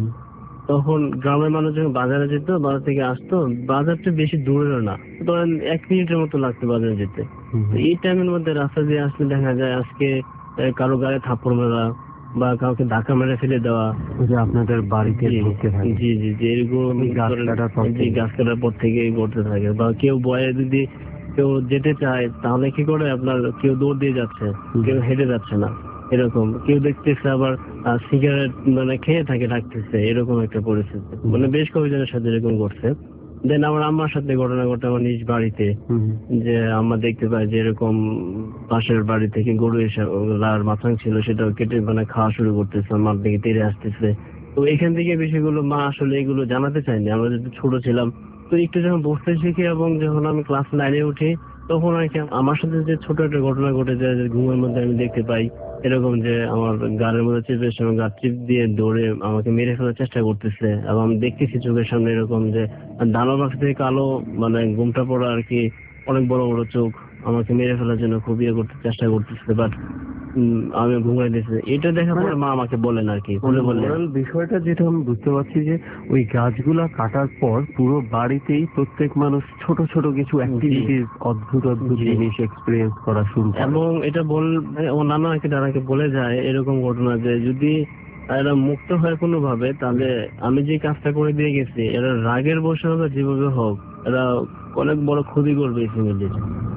তখন গ্রামের মানুষ যখন বাজারে যেত, বাজার থেকে আসতো, বাজারটা বেশি দূরেরও না, ধরেন 1 মিনিটের মতো লাগতো বাজারে যেতে। এই টাইমের মধ্যে রাস্তা দিয়ে আসলে দেখা যায় আজকে কারো গায়ে থাপ্পড় মারা বা কাউকে ধাক্কা মেরে ফেলে দেওয়া। আপনাদের বাড়িতে ঢুকতে থাকে? জি জি জি, এরকম গাছ কাটার পর থেকে করতে থাকে। বা কেউ বয়ে যদি কেউ যেতে চায় তাহলে কি করে, আপনার কেউ দৌড় দিয়ে যাচ্ছে, কেউ হেঁটে যাচ্ছে না, এরকম কেউ দেখতেছে আবার সিগারেট খেয়ে থাকে ডাকতেছে, এরকম একটা পরিস্থিতি বেশ কয়েকজনের সাথে এরকম ঘটছে। দেন আমার আম্মার সাথে ঘটনা ঘটে আমার নিজ বাড়িতে, যে আম্মা দেখতে পায় যে এরকম পাশের বাড়ি থেকে গরু এসে মাথাং ছিল সেটা কেটে খাওয়া শুরু করতেছে, মার দিকে তেড়ে আসতেছে। তো এখান থেকে বিষয়গুলো মা আসলে এগুলো জানাতে চায়নি, আমরা যেহেতু ছোট ছিলাম। তো একটু যখন বসতে শিখি এবং যখন আমি ক্লাস 9-এ উঠি তখন আর কি আমার সাথে যে ছোট একটা ঘটনা ঘটে যায়, যে ঘুমের মধ্যে আমি দেখতে পাই এরকম যে আমার গাড়ির মধ্যে চেপে এসে আমার গাড় চিপ দিয়ে দৌড়ে আমাকে মেরে ফেলার চেষ্টা করতেছে, এবং আমি দেখতেছি চোখের সামনে এরকম যে ডানা বাক্স থেকে কালো ঘুমটা পড়া আর কি, অনেক বড় বড় চোখ, আমাকে মেরে ফেলার জন্য খুবই করতে চেষ্টা করতেছে। বাট আমি ঘুমাই দিয়েছে। এটা দেখার পরে মা আমাকে বলেন আর কি, বলে বললেন বিষয়টা যেটা আমি বুঝতে পারছি যে ওই গাছগুলা কাটার পর পুরো বাড়িতেই প্রত্যেক মানুষ ছোট ছোট কিছু অ্যাক্টিভিটিস, অদ্ভুত অদ্ভুত জিনিস এক্সপেরিয়েন্স করা শুরু করে। এবং এটা ও নানা আর কি তারাকে বলে যায় এরকম ঘটনা যে যদি এরা মুক্ত হয় কোনো ভাবে, তাহলে আমি যে কাজটা করে দিয়ে গেছি এরা রাগের বসে হোক যেভাবে হোক এরা অনেক বড় ক্ষতি করবে এই ফ্যামিলির।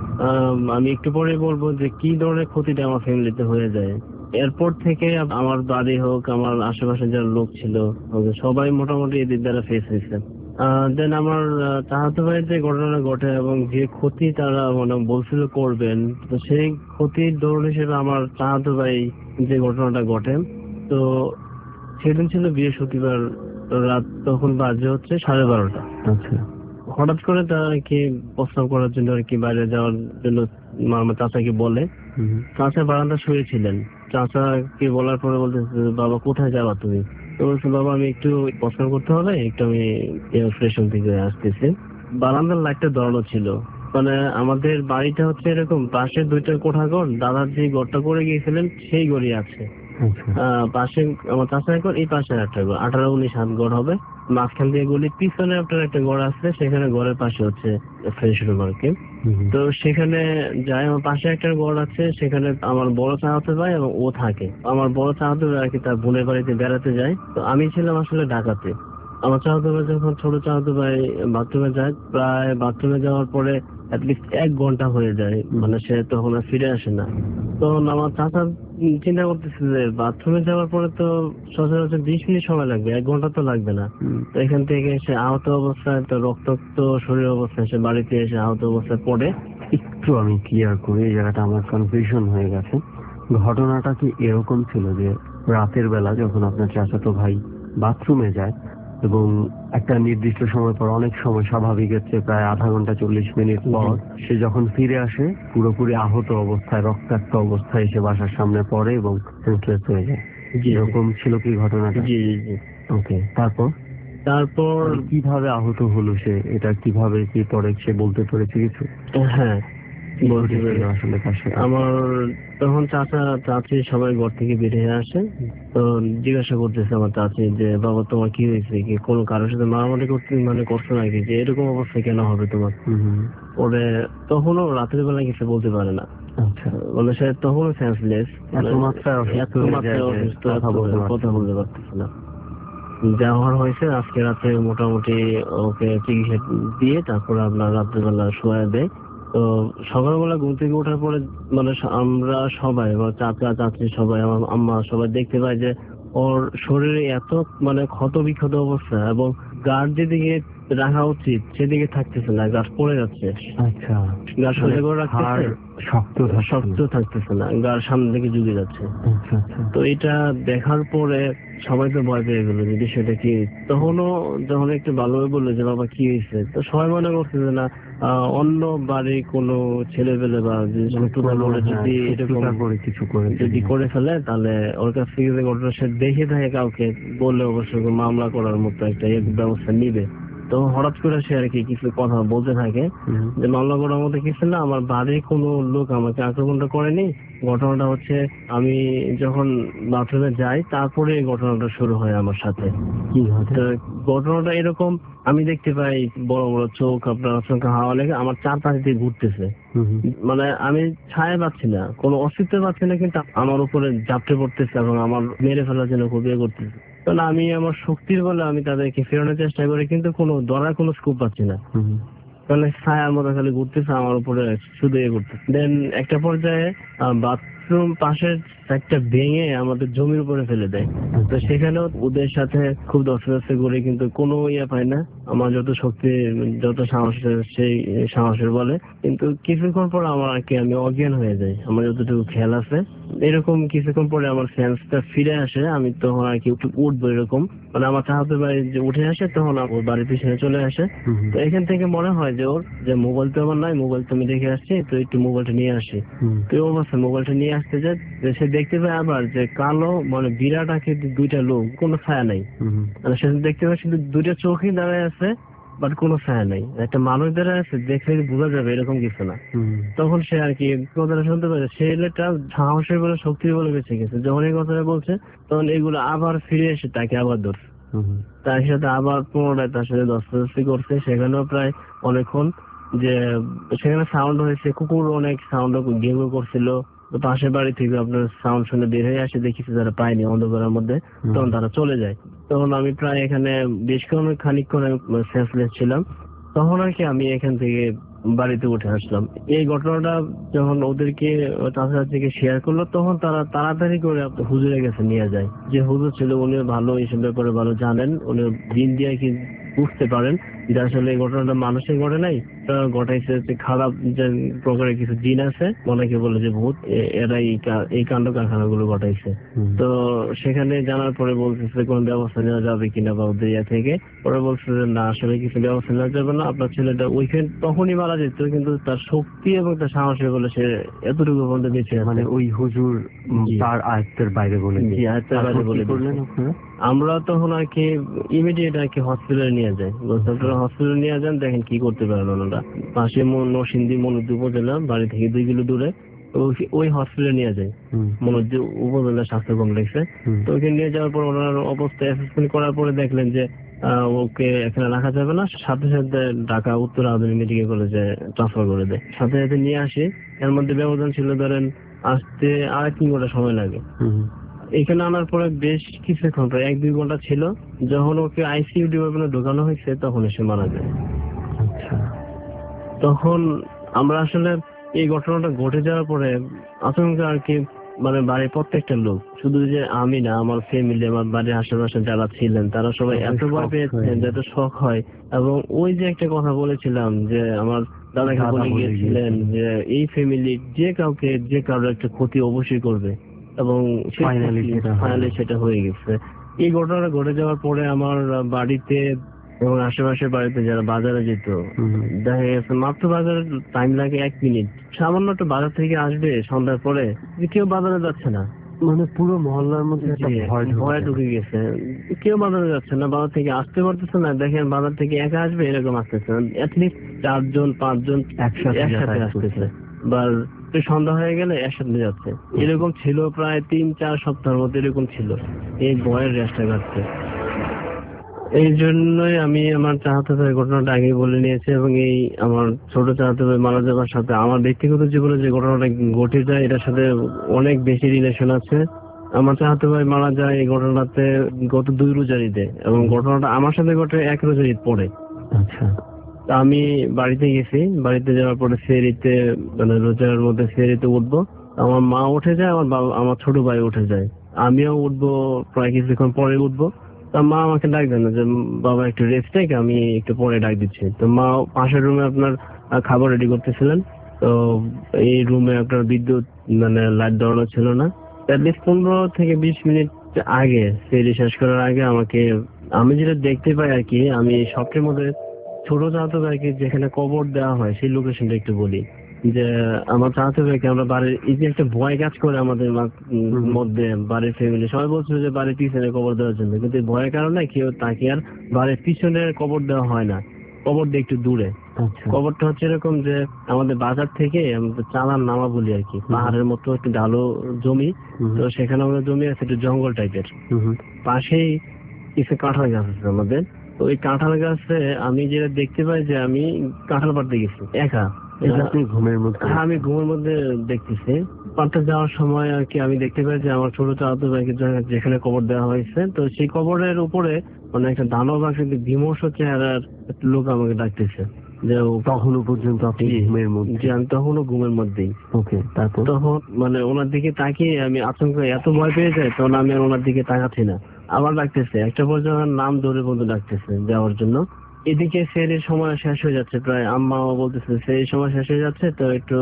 আমি একটু পরে বলবো যে কি ধরনের ক্ষতিটা আমার ফ্যামিলিতে হয়ে যায়। এরপর থেকে আমার দাদি হোক, আমার আশেপাশে যারা লোক ছিল সবাই মোটামুটি এদের দ্বারা ফেস হয়েছে। দেন আমার চাচাতো ভাইয়ের যে ঘটনা ঘটে এবং যে ক্ষতি তারা মানে বলছিল করবেন, তো সেই ক্ষতির দৌড় হিসেবে আমার চাচাতো ভাই যে ঘটনাটা ঘটে, তো সেদিন ছিল বৃহস্পতিবার রাত, তখন বাজে হচ্ছে 12:30। আচ্ছা। হঠাৎ করে তারা আর কি প্রস্তাব করার জন্য আর কি বাইরে যাওয়ার জন্য আমার চাচাকে বলে। চাচা বারান্দা শুয়েছিলেন, চাচাকে বলার পরে বলতেছে বাবা কোথায় যাবা তুমি? তো বলছে বাবা আমি একটু প্রস্তাব করতে হবে, একটু আমি ফ্রেশ থেকে আসতেছি। বারান্দার লাইটটা ধরানো ছিল, মানে আমাদের বাড়িটা হচ্ছে এরকম পাশে দুইটা কোঠাঘর, দাদার যে ঘরটা করে গিয়েছিলেন সেই ঘরই আছে। পাশে আমার চাষার ঘর, এই পাশে একটা ঘর, 18-19 হাত ঘর হবে, মাঝখান দিয়ে গলি, পিছনে আপনার একটা ঘর আছে, সেখানে ঘরের পাশে হচ্ছে ফ্রেশ রুম আর কি। তো সেখানে যাই, আমার পাশে একটা ঘর আছে, সেখানে আমার বড় চাচাতো ভাই এবং ও থাকে। আমার বড় চাচাতো ভাই আর কি তার বোনের বাড়িতে বেড়াতে যায়, তো আমি ছিলাম আসলে ঢাকাতে। আমার চাচাতো ভাই যখন ছোট চাচাতো ভাই বাথরুমে যায়, প্রায় বাথরুমে যাওয়ার পরে অ্যাটলিস্ট 1 ঘন্টা হয়ে যায়, মানে সে তখন আর ফিরে আসে না। তখন আমার চাচা চিন্তা করতেছে যে বাথরুমে যাওয়ার পরে তো সচরাচর 20 মিনিট সময় লাগবে, 1 ঘন্টা তো লাগবে না। তো এখান থেকে এসে আহত অবস্থায়, তো রক্তাক্ত শরীর অবস্থায় সে বাড়িতে এসে আহত অবস্থায় পড়ে। একটু আমি ক্লিয়ার করি, এই জায়গাটা আমার কনফিউশন হয়ে গেছে। ঘটনাটা কি এরকম ছিল যে রাতের বেলা যখন আপনার চাচাতো ভাই বাথরুমে যায় এবং একটা নির্দিষ্ট সময় পর, অনেক সময় স্বাভাবিকের চেয়ে প্রায় আধা ঘন্টা 40 মিনিট পর সে যখন ফিরে আসে পুরোপুরি আহত অবস্থায়, রক্তাক্ত অবস্থায় এসে বাসার সামনে পড়ে এবং সেন্সলেস হয়ে যায়, এরকম ছিল কি ঘটনাটা? জি জি জি। ওকে, তারপর কিভাবে আহত হলো সে, এটা কিভাবে কি পরে সে বলতে পেরেছে কিছু? হ্যাঁ বলতে পেরে আসলে তার সাথে আমার তখন চাচা চাচি সবাই ঘর থেকে বেরিয়ে আসে, তো জিজ্ঞাসা করতেছে আমার চাচি যে বাবা তোমার কি হয়েছে, কি কোনো কারোর সাথে মারামারি করছো নাকি, যে এরকম অবস্থা কেন হবে তোমার? ওরে তখনও রাতের বেলা কিছু বলতে পারে না। আচ্ছা, মানে সে তখনও সেন্সলেস, এত মাত্রায় অসুস্থ, কথা বলতে পারতেছে না। যা হওয়ার হয়েছে আজকে রাতে মোটামুটি ওকে চিকিৎসা দিয়ে তারপর আপনার রাত্রেবেলা শোয়া দেয়। তো সকালবেলা ঘুম থেকে ওঠার পরে মানে আমরা সবাই, আমার চাচা চাচি সবাই, আমার আম্মা সবাই দেখতে পাই যে ওর শরীরে এত মানে ক্ষত বিক্ষত অবস্থা, এবং গার্ড যেদিকে রাখা উচিত সেদিকে থাকতেছে না, গাছ পড়ে যাচ্ছে। আচ্ছা, গাছ সোজা করে রাখতেছে, শক্ত থাকতেছে না, গার সামনে দিকে ঝুঁকে যাচ্ছে। তো এটা দেখার পরে সবাই তো ভয় পেয়ে গেল যে বিষয়টা কি। তখনও যখন একটু ভালোভাবে বললো যে বাবা কি হয়েছে, তো সবাই মনে করছে যে না অন্য বাড়ি কোনো ছেলে পেলে বা যদি এরকম কিছু যদি করে ফেলে, তাহলে ওর কাছ থেকে যে ঘটনা সে দেখে থাকে কাউকে বললে অবশ্যই মামলা করার মতো একটা ব্যবস্থা নিবে। তো হঠাৎ করে সে আর কি কিছু কথা বলতে থাকে যে মামলা করার মতো কিছু না, আমার বাড়ির কোনো লোক আমাকে আক্রমণটা করেনি, ঘটনাটা হচ্ছে আমি যখন বাথরুমে যাই তারপরে ঘটনাটা শুরু হয় আমার সাথে। ঘটনাটা এরকম, আমি দেখতে পাই বড় বড় চোখ, আপনার চোখে হাওয়া লেগে আমার চারপাশ দিয়ে ঘুরতেছে, মানে আমি ছায়া পাচ্ছি না, কোনো অস্তিত্ব পাচ্ছি না, কিন্তু আমার উপরে ঝাপটে পড়তেছে এবং আমার মেরে ফেলার জন্য খুব ইয়ে করতেছে। কারণ আমি আমার শক্তির বলে আমি তাদেরকে ফেরানোর চেষ্টা করি, কিন্তু কোনো ধরার কোনো স্কোপ পাচ্ছি না, মানে ছায়ার মতো খালি ঘুরতেছে আমার উপরে শুধু ইয়ে করতেছে। দেন একটা পর্যায়ে বাথরুম পাশের একটা ভেঙে আমাদের জমির উপরে ফেলে দেয়। তো সেখানেও ওদের সাথে খুব দশে করে, কিন্তু কোনো ইয়ে পায় না, আমার যত শক্তি যত সাহসের সেই সাহসের বলে, কিন্তু কিছুক্ষণ পর আমার আর কি আমি অজ্ঞান হয়ে যাই, আমার যতটুকু খেয়াল আছে। এরকম কিছুক্ষণ পরে আমার সেন্সটা ফিরে আসে, আমি তখন আর কি উঠবো এরকম, মানে আমার চাহাতে বাড়ি যে উঠে আসে তখন ওর বাড়ির পিছনে চলে আসে। তো এখান থেকে মনে হয় যে ওর যে মোবাইল তো আমার নাই, মোবাইল তো আমি রেখে আসছি, তো একটু মোবাইলটা নিয়ে আসি। তো অবশ্যই মোবাইলটা নিয়ে আসতে যায়, সে দেখতে পায় আবার যে কালো মানে বিরাট আঁকে দুইটা লোক, কোনো ছায়া নাই, মানে সে দেখতে পায় শুধু দুইটা চোখই দাঁড়ায় আছে, বাট কোনো ছায়া নেই, একটা মানুষ দ্বারা আছে দেখলে বোঝা যাবে এরকম কিছু না। তখন সে আর কি কথাটা শুনতে পারে, ছেলেটা সাহসের বলে শক্তির বলে বেঁচে গেছে। যখন এই কথাটা বলছে তখন এগুলো আবার ফিরে এসে তাকে আবার ধরছে, তার সাথে আবার পুনরায় তার সাথে দস্তাদস্তি করছে। সেখানেও প্রায় অনেকক্ষণ, যে সেখানে সাউন্ড হয়েছে, কুকুর অনেক সাউন্ড গেম করছিল। তো পাশের বাড়ি থেকে আপনার সাউন্ড শুনে বের হয়ে আসে, দেখেছি তারা পায়নি অন্ধকারের মধ্যে, তখন তারা চলে যায়। তখন আমি প্রায় এখানে বেশ খানিকক্ষণ সেন্সলেস ছিলাম। তখন আর কি আমি এখান থেকে বাড়িতে উঠে আসলাম। এই ঘটনাটা যখন ওদেরকে চাচাকে শেয়ার করলো, তখন তারা তাড়াতাড়ি করে হুজুরের কাছে নিয়ে যায়। যে হুজুর ছিল উনি ভালো এইসব ব্যাপারে ভালো জানেন, উনি দিন দিয়ে কি বুঝতে পারেন যে আসলে এই ঘটনাটা মানুষের ঘটে নাই, ঘটাইছে হচ্ছে খারাপ যে প্রকারের কিছু জিন আছে, অনেকে বলে যে ভূত, এরা এই কাণ্ড কারখানা গুলো ঘটাইছে। তো সেখানে জানার পরে বলতেছে কোন ব্যবস্থা নেওয়া যাবে কিনা বা ওদের ইয়া থেকে। পরে বলছে যে না, আসলে কিছু ব্যবস্থা নেওয়া যাবে না, আপনার ছেলেটা ওইখানে তখনই মারা যেত, কিন্তু তার শক্তি এবং তার সাহসের বলে সে এতটুকু পর্যন্ত বেঁচে আছে। মানে ওই হুজুর তার আয়ত্তের বাইরে বলে জি, আয়ত্তের বাইরে বলে করলেন আপনারা? আমরা তখন আর কি ইমিডিয়েট আর কি হসপিটালে নিয়ে যাই। হসপিটালে নিয়ে যান, দেখেন কি করতে পারেন ওনারা। পাশে নরসিংদী মনোদ্দি উপজেলা, বাড়ি থেকে 2 কিলো দূরে ওই হসপিটালে নিয়ে যায়, মনোদ্দি উপজেলা স্বাস্থ্য কমপ্লেক্সে। তো ওইখানে নিয়ে যাওয়ার পর ওনার অবস্থা অ্যাসেসমেন্ট করার পরে দেখলেন যে ওকে এখানে রাখা যাবে না, সাথে সাথে ঢাকা উত্তর আধুনিক মেডিকেল কলেজে ট্রান্সফার করে দেয়। সাথে সাথে নিয়ে আসি, এর মধ্যে ব্যবধান ছিল ধরেন আসতে 2.5 ঘন্টা সময় লাগে। এখানে আনার পরে বেশ কিছুক্ষণ, প্রায় 1-2 ঘন্টা ছিল। যখন ওকে আইসিইউ ডিপার্টমেন্টে ঢোকানো হয়েছে তখন এসে মারা যায়। আচ্ছা, তখন আমরা আসলে এই ঘটনাটা ঘটে যাওয়ার পরে আচমকা আর কি, মানে বাড়ির প্রত্যেকটা লোক, শুধু যে আমি না, আমার ফ্যামিলি, আমার বাড়ির আশেপাশে যারা ছিলেন তারা সবাই এত ভয় পেয়েছেন, এত শখ হয়। এবং ওই যে একটা কথা বলেছিলাম যে আমার দাদাকে বলে গিয়েছিলেন যে এই ফ্যামিলি যে কাউকে যে কারোর একটা ক্ষতি অবশ্যই করবে, এবং ফাইনালি সেটা হয়ে গেছে। এই ঘটনাটা ঘটে যাওয়ার পরে আমার বাড়িতে এবং আশেপাশের বাড়িতে যারা বাজারে যেত, দেখা গেছে মাত্র বাজারে টাইম লাগে 1 মিনিট। সামান্য একটা বাজার থেকে আসবে সন্ধ্যার পরে, যে কেউ বাজারে যাচ্ছে না, মানে পুরো মহল্লার মধ্যে একটা ভয় ঢুকে গেছে। কেউ বাজারে যাচ্ছে না, বাজার থেকে আসতে পারতেছে না। দেখেন বাজার থেকে একা আসবে এরকম আসতেছে, অ্যাটলিস্ট 4জন 5জন একসাথে আসতেছে, বা সন্ধ্যা হয়ে গেলে একসাথে যাচ্ছে। এরকম ছিল প্রায় 3-4 সপ্তাহের মধ্যে, এরকম ছিল। এই ভয়ের রেস্টটা কাটছে। এই জন্যই আমি আমার চাচাতো ভাইয়ের ঘটনাটা আগেই বলে নিয়েছি, এবং এই আমার ছোট চাচাতো ভাই মারা যাওয়ার সাথে আমার ব্যক্তিগত জীবনে যে ঘটনাটা ঘটে যায় এটার সাথে অনেক বেশি রিলেশন আছে। আমার চাচাতো ভাই মারা যায় এই ঘটনাতে গত 2 রোজার ঈদে, এবং ঘটনাটা আমার সাথে ঘটে 1 রোজার ঈদ পরে। আচ্ছা, আমি বাড়িতে গেছি, বাড়িতে যাওয়ার পরে সেহরিতে, মানে রোজার মধ্যে সেহরিতে উঠবো। আমার মা উঠে যায়, আমার ছোট ভাই উঠে যায়, আমিও উঠবো প্রায় কিছুক্ষণ পরে উঠবো। তা মা আমাকে ডাক দেন যে বাবা একটু রেস্ট নেই, আমি একটু পরে ডাক দিচ্ছি। তো মা পাশের রুমে আপনার খাবার রেডি করতেছিলেন। তো এই রুমে আপনার বিদ্যুৎ, মানে লাইট দেওয়ানো ছিল না। অ্যাটলিস্ট 15 থেকে 20 মিনিট আগে, সেহরি শেষ করার আগে আমাকে, আমি যেটা দেখতে পাই আর কি, আমি স্বপ্নের মধ্যে ছোট চাচাতো ভাইকে যেখানে কবর দেওয়া হয় সেই লোকেশনটা একটু বলি। যে আমার চাচাতো ভাইকে আমরা বাড়ির, এই যে একটা ভয় কাজ করে আমাদের মধ্যে, বাড়ির ফ্যামিলি সবাই বলছিল যে বাড়ির পিছনে কবর দেওয়ার জন্য, কিন্তু ভয়ের কারণে কেউ তাকে আর বাড়ির পিছনে কবর দেওয়া হয় না, কবর দিয়ে একটু দূরে। কবরটা হচ্ছে এরকম যে আমাদের বাজার থেকে চালান নামা বলি আর কি, পাহাড়ের মতো একটু ঢালু জমি। তো সেখানে আমাদের জমি আছে একটু জঙ্গল টাইপের, পাশেই কিছু কাঁঠাল গাছ আছে আমাদের। তো ওই কাঁঠাল গাছে আমি যেটা দেখতে পাই যে আমি কাঁঠাল পাড়তে গেছি একা, ঘুমের মধ্যে, আমি ঘুমের মধ্যে দেখতেছি। পাড়তে যাওয়ার সময় আর কি আমি দেখতে পাই যে আমার ছোট চাচাতো ভাইকে যেখানে কবর দেওয়া হয়েছে, তো সেই কবরের উপরে মানে একটা দানব আকৃতির বিমর্ষ চেহারার লোক আমাকে ডাকতেছে। যে তখনও পর্যন্ত আপনি ঘুমের মধ্যে? আমি তখনও ঘুমের মধ্যেই। ওকে, তারপর তখন মানে ওনার দিকে তাকিয়ে আমি আচমকা এত ভয় পেয়ে যাই, তখন আমি আর ওনার দিকে তাকাচ্ছি না। আবার ডাকতেছে, একটা পর্যন্ত নাম ধরে বন্ধু ডাকতেছে যাওয়ার জন্য। এদিকে সেরের সময় শেষ হয়ে যাচ্ছে, প্রায় আম্মাও বলতেছে সেরের সময় শেষ হয়ে যাচ্ছে, তো একটু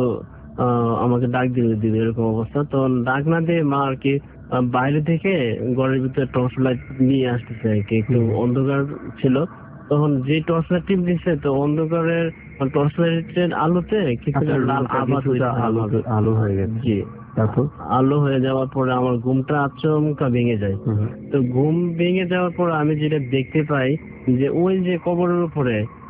আমাকে ডাক দিবে এরকম অবস্থা। তখন ডাক না দিয়ে মা আর কি বাইরে থেকে ঘরের ভিতরে টর্চ লাইট নিয়ে আসতেছে আর কি, একটু অন্ধকার ছিল। তখন যে টর্চ লাইট টিপ দিচ্ছে, তো অন্ধকারের টর্চ লাইটের আলোতে কিছু লাল আভা আলো হয়ে গেছে। জি, তারপর আলো হয়ে যাওয়ার পরে আমার ঘুমটা আচমকা ভেঙে যায়। তো ঘুম ভেঙে যাওয়ার পর আমি যেটা দেখতে পাই যে ওই যে কবরের উপরে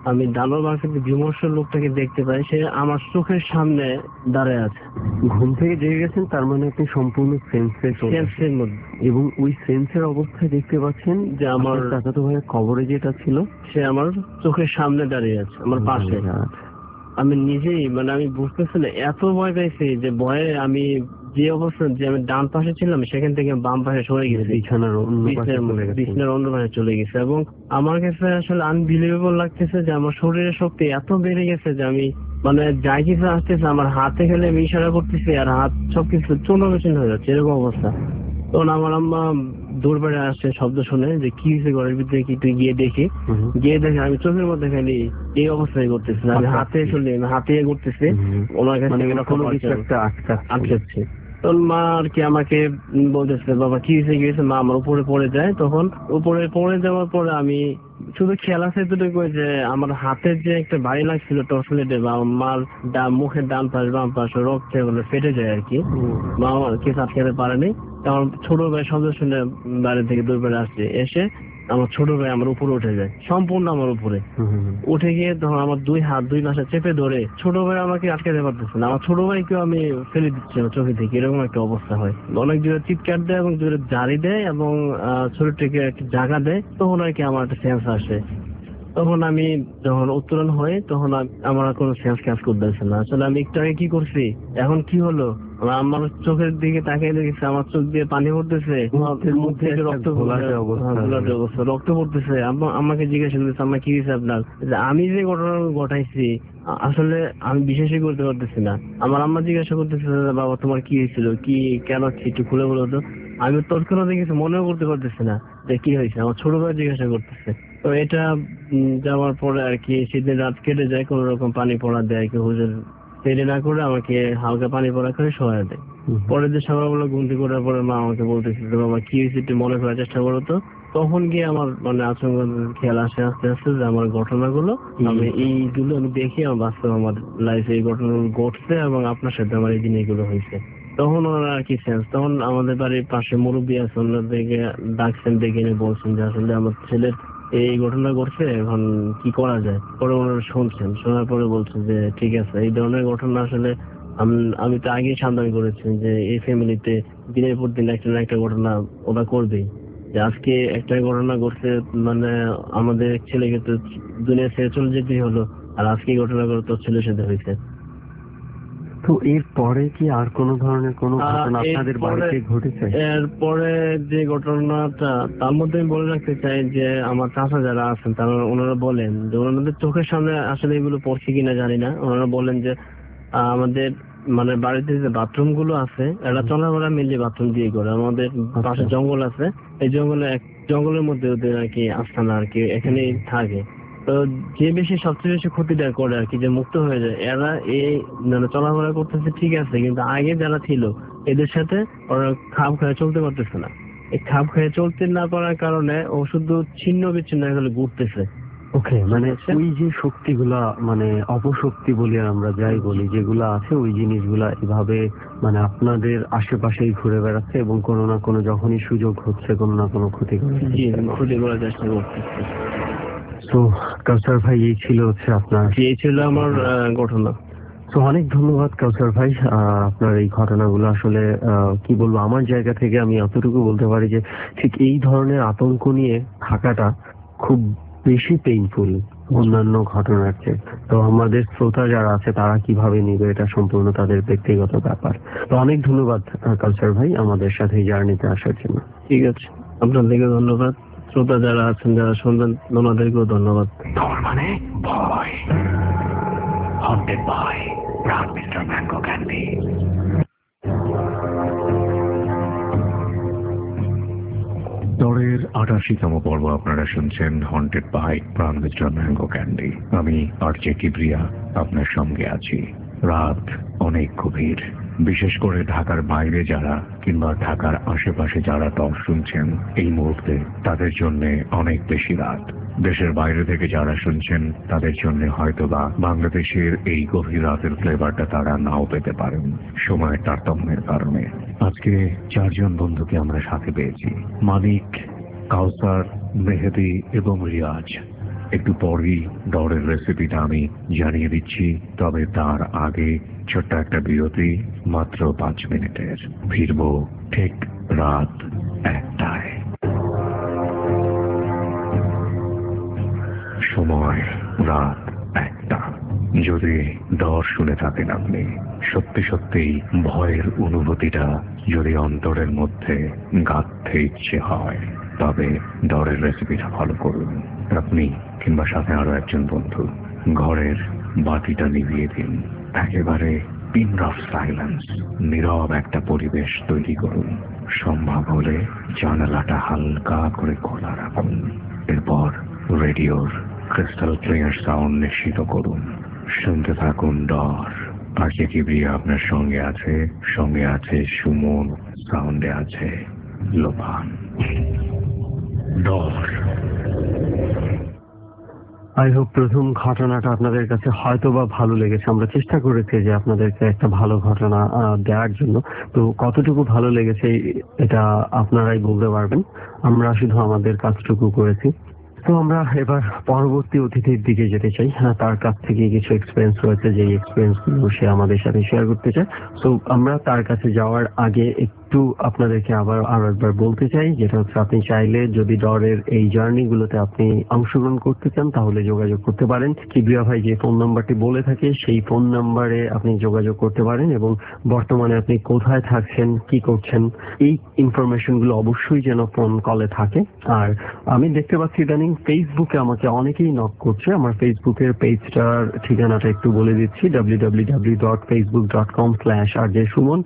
আমি ডানোর মার্কেটে বিমর্ষ লোকটাকে দেখতে পাই, সে আমার চোখের সামনে দাঁড়ায় আছে। ঘুম থেকে জেগে গেছেন, তার মানে আপনি সম্পূর্ণ সেন্সের মধ্যে, এবং ওই সেন্সের অবস্থায় দেখতে পাচ্ছেন যে আমার চাচাতো ভাইয়ের কবরে যেটা ছিল সে আমার চোখের সামনে দাঁড়িয়ে আছে, আমার পাশে। আমি নিজেই মানে আমি বুঝতেছি না, এত ভয় পাইছি যে ভয়ে আমি যে অবস্থা, যে আমি ডান পাশে ছিলাম সেখান থেকে বাম পাশে সরে গেছি, বিছানার অন্য পাশে চলে গেছে। এবং আমার কাছে আসলে আনবিলিভেবল লাগতেছে যে আমার শরীরের শক্তি এত বেড়ে গেছে যে আমি মানে যাই কিছু আসতেছে আমার হাতে গেলে আমি ইশারা করতেছি আর হাত সবকিছু চূর্ণ বিচূর্ণ হয়ে যাচ্ছে, এরকম অবস্থা। তখন আমার আম্মা দৌড় আসছে শব্দ শুনে যে কি হয়েছে ঘরের ভিতরে, কি তুই গিয়ে দেখে আমি চোখের মধ্যে খালি এই অবস্থায় করতেছি, আমি হাতে করতেছি ওনার কাছে আটকাচ্ছে। তখন মা আর কি আমাকে বলতেছে বাবা কি হয়েছে, মা আমার উপরে পড়ে যায়। তখন উপরে পড়ে যাওয়ার পরে আমি শুধু খেয়াল আছে এতটুকু যে আমার হাতের যে একটা বাড়ি লাগছিল টর্সলেটে বা আমার মুখের ডান পাশ বাম পাশ রক্তে ফেটে যায় আর কি। মা আমার কিছু আটকাতে পারেনি। আমার ছোট ভাই শব্দ শুনে বাইরে থেকে দৌড়ে আসছে, এসে আমার ছোট ভাই আমার উপরে উঠে যায়, সম্পূর্ণ আমার উপরে উঠে গিয়ে তখন আমার দুই হাত দুই পাশে চেপে ধরে, ছোট ভাই আমাকে আটকাতে পারতেছে না, আমার ছোট ভাইকেও আমি ফেলে দিচ্ছি আমার চোখে থেকে, এরকম একটা অবস্থা হয়। অনেক জোরে চিৎকার দেয় এবং জোরে জারি দেয় এবং শরীরটাকে একটা জায়গা দেয়, তখন আর কি আমার একটা সেন্স আসে। তখন আমি যখন উত্তোলন হই তখন আমার কোনো সেন্স কাজ করতেছে না। আসলে আমি একটু আগে কি করছি, এখন কি হলো, আমার চোখের দিকে তাকিয়ে দেখেছি আমার চোখ দিয়ে পানি পড়তেছে, মুখ থেকে রক্ত পড়তেছে। আমাকে জিজ্ঞাসা করতেছে আমার কি হয়েছে আপনার, আমি যে ঘটনা ঘটাইছি আসলে আমি বিশ্বাসই করতে পারতেছি না। আমার আম্মা জিজ্ঞাসা করতেছে বাবা তোমার কি হয়েছিল, কি কেন একটু খুলে বলো তো। আমি তৎক্ষণাৎ কিছু মনেও করতে পারতেছি না যে কি হয়েছে, আমার ছোট ভাই জিজ্ঞাসা করতেছে। তো এটা যাওয়ার পরে আর কি সেদিন রাত কেটে যায়, কোন রকম পানি পড়া দেয় আর কি, হুজুর দেরি না করে আমাকে হালকা পানি পড়া করে শোয়া দেয়। পরের দিন সকালবেলা ঘুম থেকে ওঠার পরে মা আমাকে বলতেছে যে বাবা কি হয়েছে একটু মনে করার চেষ্টা করো তো। তখন গিয়ে আমার মানে আচরণ খেয়াল আসে আস্তে আস্তে যে আমার ঘটনাগুলো আমি এইগুলো আমি দেখি আমার বাস্তব আমার লাইফে এই ঘটনাগুলো ঘটছে এবং আপনার সাথে আমার এই দিন এগুলো হয়েছে। তখন ওনারা আর কি সেন্স, তখন আমাদের বাড়ির পাশে মুরব্বী আছে, ওনাদেরকে ডাকছেন, ডেকে এনে বলছেন যে আসলে আমার ছেলের এই ঘটনা ঘটছে, এখন কি করা যায়। পরে ওনারা শুনছেন, শোনার পরে বলছেন যে ঠিক আছে এই ধরনের ঘটনা আসলে আমি তো আগেই সাবধান করেছি যে এই ফ্যামিলিতে দিনের পর দিন একটা না একটা ঘটনা ওরা করবেই। যে আজকে একটা ঘটনা ঘটছে মানে আমাদের ছেলেকে তো দুনিয়া ছেড়ে চলে যেতেই হলো, আর আজকে ঘটনা করে তোর ছেলের সাথে হয়েছে। তো এরপরে কি আর কোন ধরনের কোন ঘটনা আপনাদের বাড়িতে ঘটেছে? এরপরে যে ঘটনাটা তার মধ্যে আমি বলে রাখতে চাই যে আমার চাচা যারা আছেন তারা ওনারা বলেন যে ওনাদের চোখের সামনে আসলে এগুলো পড়ছে কিনা জানি না, ওনারা বলেন যে আমাদের মানে বাড়িতে যে বাথরুম গুলো আছে এটা চলাফেরা মিলিয়ে বাথরুম দিয়ে করে, আমাদের পাশে জঙ্গল আছে, এই জঙ্গলের মধ্যে ওদের আর কি আস্থানা আর কি এখানেই থাকে। তো যে বেশি সবচেয়ে বেশি ক্ষতিটা করে আর কি যে মুক্ত হয়ে যায়, এরা এই মানে চলাফেরা করতেছে ঠিক আছে, কিন্তু আগে যারা ছিল এদের সাথে ওরা খাপ খেয়ে চলতে পারতেছে না। এই খাপ খেয়ে চলতে না পারার কারণে ও শুধু ছিন্ন বিচ্ছিন্ন হয়ে ঘুরতেছে। ওকে, মানে ওই যে শক্তিগুলা মানে অপশক্তি বলে আমরা যাই বলি যেগুলা আছে ওই জিনিসগুলা এভাবে মানে আপনাদের আশেপাশেই ঘুরে বেড়াচ্ছে এবং কোনো না কোনো যখনই সুযোগ হচ্ছে কোনো না কোনো ক্ষতি করার চেষ্টা করতেছে। তো কাউসার ভাই এই ছিল হচ্ছে আপনার, এই ছিল আমার ঘটনা। তো অনেক ধন্যবাদ কাউসার ভাই, আপনার এই ঘটনাগুলো আসলে কি বলবো, আমার জায়গা থেকে আমি এতটুকু বলতে পারি যে ঠিক এই ধরনের আতঙ্ক নিয়ে থাকাটা খুব বেশি পেইনফুল অন্যান্য ঘটনার চেয়ে। তো আমাদের শ্রোতা যারা আছে তারা কিভাবে নিবে এটা সম্পূর্ণ তাদের ব্যক্তিগত ব্যাপার। তো অনেক ধন্যবাদ কাউসার ভাই আমাদের সাথে এই জার্নিতে আসার জন্য। ঠিক আছে, আপনাদেরকে ধন্যবাদ, শ্রোতা যারা আছেন যারা শুনবেন ওনাদেরকেও ধন্যবাদ। মানে ভয় Haunted by Brown Mr. Mango Candy। দরের ৮৮তম পর্ব আপনারা শুনছেন haunted by Pran mister mango candy. আমি আরজে কিবরিয়া আপনার সঙ্গে আছি। রাত অনেক গভীর, বিশেষ করে ঢাকার বাইরে যারা কিংবা ঢাকার আশেপাশে যারা টক শুনছেন এই মুহূর্তে তাদের জন্য অনেক বেশি রাত। দেশের বাইরে থেকে যারা শুনছেন তাদের জন্য হয়তোবা বাংলাদেশের এই গভীর রাতের ফ্লেভারটা তারা নাও পেতে পারেন সময়ের তারতম্যের কারণে। আজকে 4 জন বন্ধুকে আমরা সাথে পেয়েছি, মানিক, কাউসার, মেহেদি এবং রিয়াজ। একটু পরেই ডরের রেসিপিটা আমি জানিয়ে দিচ্ছি, তবে তার আগে ছোট্ট একটা বিরতি, মাত্র 5 মিনিটের। ফিরব ঠিক রাত 1টায়। সময় রাত 1টা। যদি ডর শুনে থাকেন আপনি, সত্যি সত্যিই ভয়ের অনুভূতিটা যদি অন্তরের মধ্যে গাঁথতে ইচ্ছে হয়, তবে ডরের রেসিপিটা ফলো করুন। আপনি কিংবা সাথে আরো একজন বন্ধু ঘরের বাতিটা নিভিয়ে দিন। একেবারে পিন অফ সাইলেন্স, নীরব একটা পরিবেশ তৈরি করুন। সম্ভব হলে জানালাটা হালকা করে খোলা রাখুন। এরপর রেডিওর ক্রিস্টাল ক্লিয়ার সাউন্ড নিশ্চিত করুন। শুনতে থাকুন ডর। আর কে কিবরিয়া আপনার সঙ্গে আছে, সঙ্গে আছে সুমন, সাউন্ডে আছে লোপান। ডর। আই হোপ প্রথম ঘটনাটা আপনাদের কাছে হয়তো বা ভালো লেগেছে। আমরা চেষ্টা করেছি যে আপনাদেরকে একটা ভালো ঘটনা দেওয়ার জন্য। তো কতটুকু ভালো লেগেছে এটা আপনারাই বলতে পারবেন। আমরা শুধু আমাদের কাজটুকু করেছি। তো আমরা এবার পরবর্তী অতিথির দিকে যেতে চাই। তার কাছ থেকে কিছু এক্সপিরিয়েন্স রয়েছে, যে এক্সপিরিয়েন্স গুলো সে আমাদের সাথে শেয়ার করতে চায়। তো আমরা তার কাছে যাওয়ার আগে একটু আপনাদেরকে আরো একবার বলতে চাই, যেটা হচ্ছে আপনি চাইলে যদি ডরের এই জার্নি গুলোতে আপনি অংশগ্রহণ করতে চান তাহলে যোগাযোগ করতে পারেন। কিবরিয়া ভাই যে ফোন নাম্বারটি বলে থাকে সেই ফোন নাম্বারে আপনি যোগাযোগ করতে পারেন, এবং বর্তমানে আপনি কোথায় থাকছেন, কি করছেন, এই ইনফরমেশন গুলো অবশ্যই যেন ফোন কলে থাকে। আর আমি দেখতে পাচ্ছি ইদানিং ফেসবুকে আমাকে অনেকেই নক করছে। আমার ফেসবুকের পেজটার ঠিকানাটা একটু বলে দিচ্ছি, www.facebook.com/rjsuman,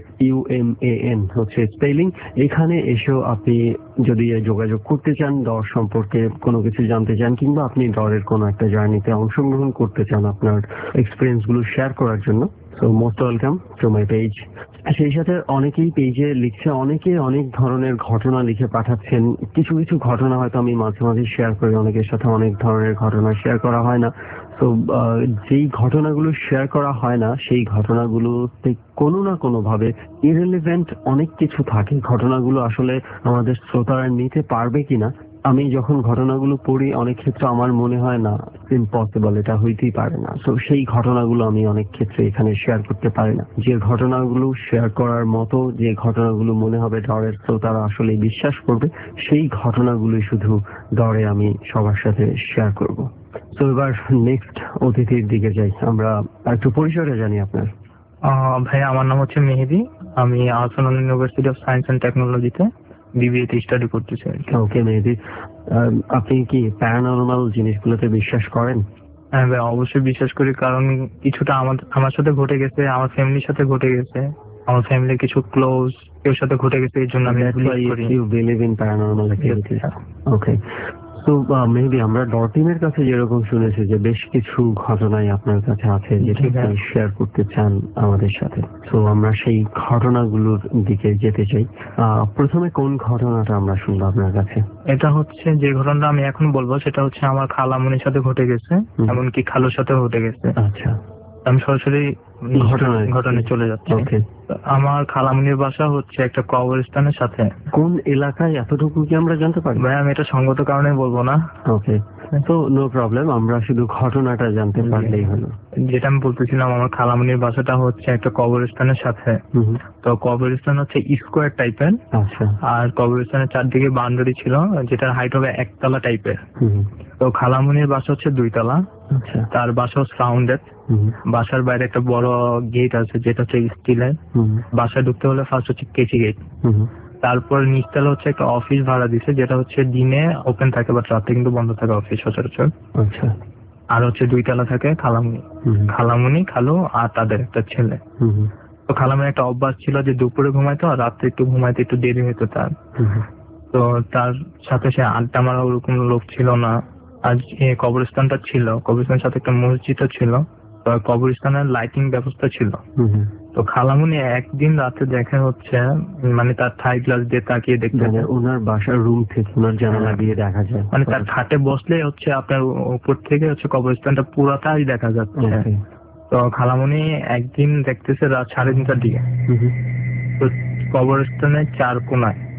SUMAN হচ্ছে স্পেলিং। এখানে এসেও আপনি যদি যোগাযোগ করতে চান, ডর সম্পর্কে কোনো কিছু জানতে চান, কিংবা আপনি ডরের কোনো একটা জার্নিতে অংশগ্রহণ করতে চান আপনার এক্সপিরিয়েন্স গুলো শেয়ার করার জন্য, so most welcome to my page. সেই সাথে অনেকেই পেজে লিখছে, অনেকে অনেক ধরনের ঘটনা লিখে পাঠাচ্ছেন। কিছু কিছু ঘটনা হয়তো আমি মাঝে মাঝে শেয়ার করি, অনেকের সাথে অনেক ধরনের ঘটনা শেয়ার করা হয় না। তো যেই ঘটনাগুলো শেয়ার করা হয় না সেই ঘটনাগুলোতে কোনো না কোনো ভাবে ইরেলিভেন্ট অনেক কিছু থাকে। ঘটনাগুলো আসলে আমাদের শ্রোতারা নিতে পারবে কিনা, আমি যখন ঘটনাগুলো পড়ি অনেক ক্ষেত্রে আমার মনে হয় না, ইম্পসিবল, এটা হইতেই পারে না। তো সেই ঘটনাগুলো আমি অনেক ক্ষেত্রে এখানে শেয়ার করতে পারি না। যে ঘটনাগুলো শেয়ার করার মতো, যে ঘটনাগুলো মনে হবে ডরের শ্রোতারা আসলে বিশ্বাস করবে, সেই ঘটনাগুলোই শুধু ডরে আমি সবার সাথে শেয়ার করব। তো এবার নেক্সট অতিথির দিকে যাই। আমরা একটু পরিচয়টা জানি আপনার। ভাই, আমার নাম হচ্ছে মেহেদি। আমি Ahsanul university of science and টেকনোলজিতে বিবিএ তে স্টাডি করতেছি। ওকে মেহেদি, আপনি কি প্যারানরমাল জিনিসগুলোতে বিশ্বাস করেন? হ্যাঁ ভাই, অবশ্যই বিশ্বাস করি, কারণ কিছুটা আমার সাথে ঘটে গেছে, আমার ফ্যামিলির সাথে ঘটে গেছে, আমার ফ্যামিলির কিছু ক্লোজ কেউ সাথে ঘটে গেছে, এই জন্য আমি বিলিভ করি। You believe in paranormal activities. Okay, তো মেবি আমরা ডর টিমের কাছে যেরকম শুনেছি যে বেশ কিছু ঘটনাই আপনার কাছে আছে যেটা আপনি শেয়ার করতে চান আমাদের সাথে। তো আমরা সেই ঘটনাগুলোর দিকে যেতে চাই। প্রথমে কোন ঘটনাটা আমরা শুনবো আপনার কাছে? এটা হচ্ছে, যে ঘটনাটা আমি এখন বলবো সেটা হচ্ছে আমার খালামণির সাথে ঘটে গেছে, এমনকি খালুর সাথেও ঘটে গেছে। আচ্ছা, আমি সরাসরি ঘটনায় চলে যাচ্ছি। আমার খালামণির বাসা হচ্ছে একটা কবরস্থানের সাথে। কোন এলাকায় এতটুকু কি আমরা জানতে পারি? ভাই, আমি এটা সঙ্গত কারণে বলবো না। ওকে, তো নো প্রবলেম, আমরা শুধু ঘটনাটা জানতে পারলেই হলো। যেটা আমি বলতেছিলাম, আমার খালামণির বাসাটা হচ্ছে একটা কবরস্থানের সাথে। তো কবরস্থান হচ্ছে স্কোয়ার টাইপের। আচ্ছা, আর কবরস্থানের চারদিকে বাউন্ডারি ছিল, যেটার হাইট হবে 1 তলা টাইপের। তো খালামণির বাসা হচ্ছে 2 তলা। আচ্ছা, তার বাসা সাউন্ডেড। বাসার বাইরে একটা বড় গেট আছে যেটা হচ্ছে স্টিলের। বাসায় ঢুকতে হলে ফার্স্ট হচ্ছে কেচি গেট। তারপর নিচতলা হচ্ছে একটা অফিস ভাড়া দিছে, যেটা হচ্ছে দিনে ওপেন থাকে বাট রাতে কিন্তু বন্ধ থাকে অফিস সচরাচর। আচ্ছা, আর হচ্ছে 2 তলা থাকে খালামণি, খালু আর তাদের একটা ছেলে। তো খালামণির একটা অভ্যাস ছিল যে দুপুরে ঘুমাইতো আর রাত্রে একটু ঘুমাইতে একটু দেরি হতো তার। তো তার সাথে সে আড্ডা মারা ওরকম লোক ছিল না। আর কবরস্থানটা ছিল, কবরস্থানের সাথে একটা মসজিদও ছিল, তো কবরস্থানের লাইটিং ব্যবস্থা ছিল। তো খালামণি একদিন রাতে দেখা হচ্ছে, মানে তার থাই গ্লাস দিয়ে তাকিয়ে দেখতে, ওনার বাসার রুম থেকে ওনার জানালা দিয়ে দেখা যায়, মানে তার খাটে বসলে হচ্ছে আপনার উপর থেকে হচ্ছে কবরস্থানটা পুরাটাই দেখা যাচ্ছে। তো খালামণি একদিন দেখতেছে রাত 3:30টার দিকে, তো কবরস্থানের 4 কোনায়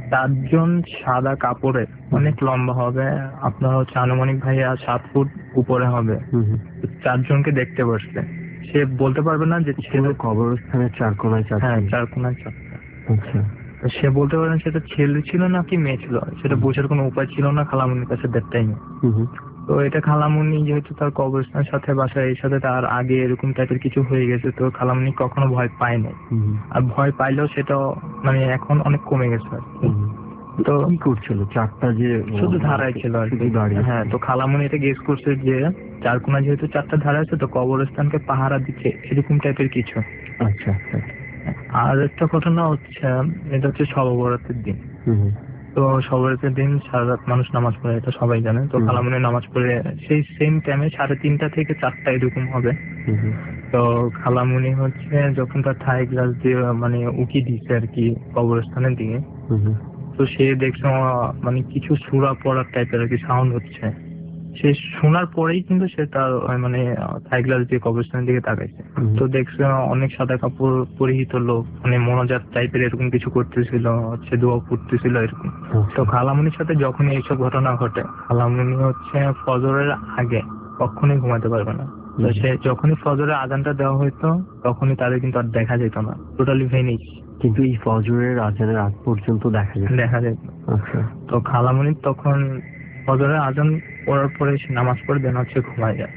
চারজন সাদা কাপড়ে, অনেক লম্বা হবে, আপনার হচ্ছে আনুমানিক ভাইয়া 7 ফুট উপরে হবে, চারজনকে দেখতে বসছে। সে বলতে পারবে না যে ছেলে, কবরস্থানের চার কোনায় চারটা। হ্যাঁ 4 কোনায় 4টা। আচ্ছা, তো সে বলতে পারে না সেটা ছেলে ছিল নাকি মেয়ে ছিল, সেটা বোঝার কোনো উপায় ছিল না খালামুনির কাছে দ্যাট টাইমে। তো এটা খালামুনি যেহেতু তার কবরস্থানের সাথে বাসায় এর সাথে তার আগে এরকম টাইপের কিছু হয়ে গেছে, তো খালামুনি কখনো ভয় পায় নাই। আর ভয় পাইলেও সেটা মানে এখন অনেক কমে গেছে আর কি। তো কি করছিল চারটা যে শুধু ধারায় ছিল আর কি। হ্যাঁ, তো খালামুনি এটা গেস করছে যে চারকোনা যেহেতু 4টা ধারা আছে তো কবরস্থানকে পাহারা দিচ্ছে এরকম টাইপের কিছু। আচ্ছা আচ্ছা। আর একটা ঘটনা হচ্ছে, এটা হচ্ছে শবে বরাতের দিন। তো শবে বরাতের দিন সারা রাত মানুষ নামাজ পড়ে, এটা সবাই জানে। তো খালামুনি নামাজ পড়ে সেই সেম টাইমে 3:30 থেকে 4টা এরকম হবে। তো খালামুনি হচ্ছে যখন তার থাই গ্লাস দিয়ে মানে উকি দিচ্ছে আর কি কবরস্থানের দিকে, তো সে দেখছে মানে কিছু সূরা পড়ার টাইপের আর কি সাউন্ড হচ্ছে। সে শোনার পরেই কিন্তু সে তার মানে থাই গ্লাস দিয়ে কবরস্থানের দিকে তাকাইছে। তো দেখছে অনেক সাদা কাপড় পরিহিত লোক, মানে মোনাজাত টাইপের এরকম কিছু করতেছিল, হচ্ছে দোয়া পড়তেছিল এরকম। তো খালামুনির সাথে যখনই এইসব ঘটনা ঘটে, খালামুনি হচ্ছে ফজরের আগে কখনোই ঘুমাতে পারবে না। তো সে যখনই ফজরের আজানটা দেওয়া হইতো তখনই তাদের কিন্তু আর দেখা যেত না, টোটালি ভেনিশ। কিন্তু এই ফজরের আজানের আগ পর্যন্ত দেখা যেত। আচ্ছা। তো খালামুনি তখন ফজরের আজান পড়ার পরে সে নামাজ পড়ে দেন হচ্ছে ঘুমায় যায়।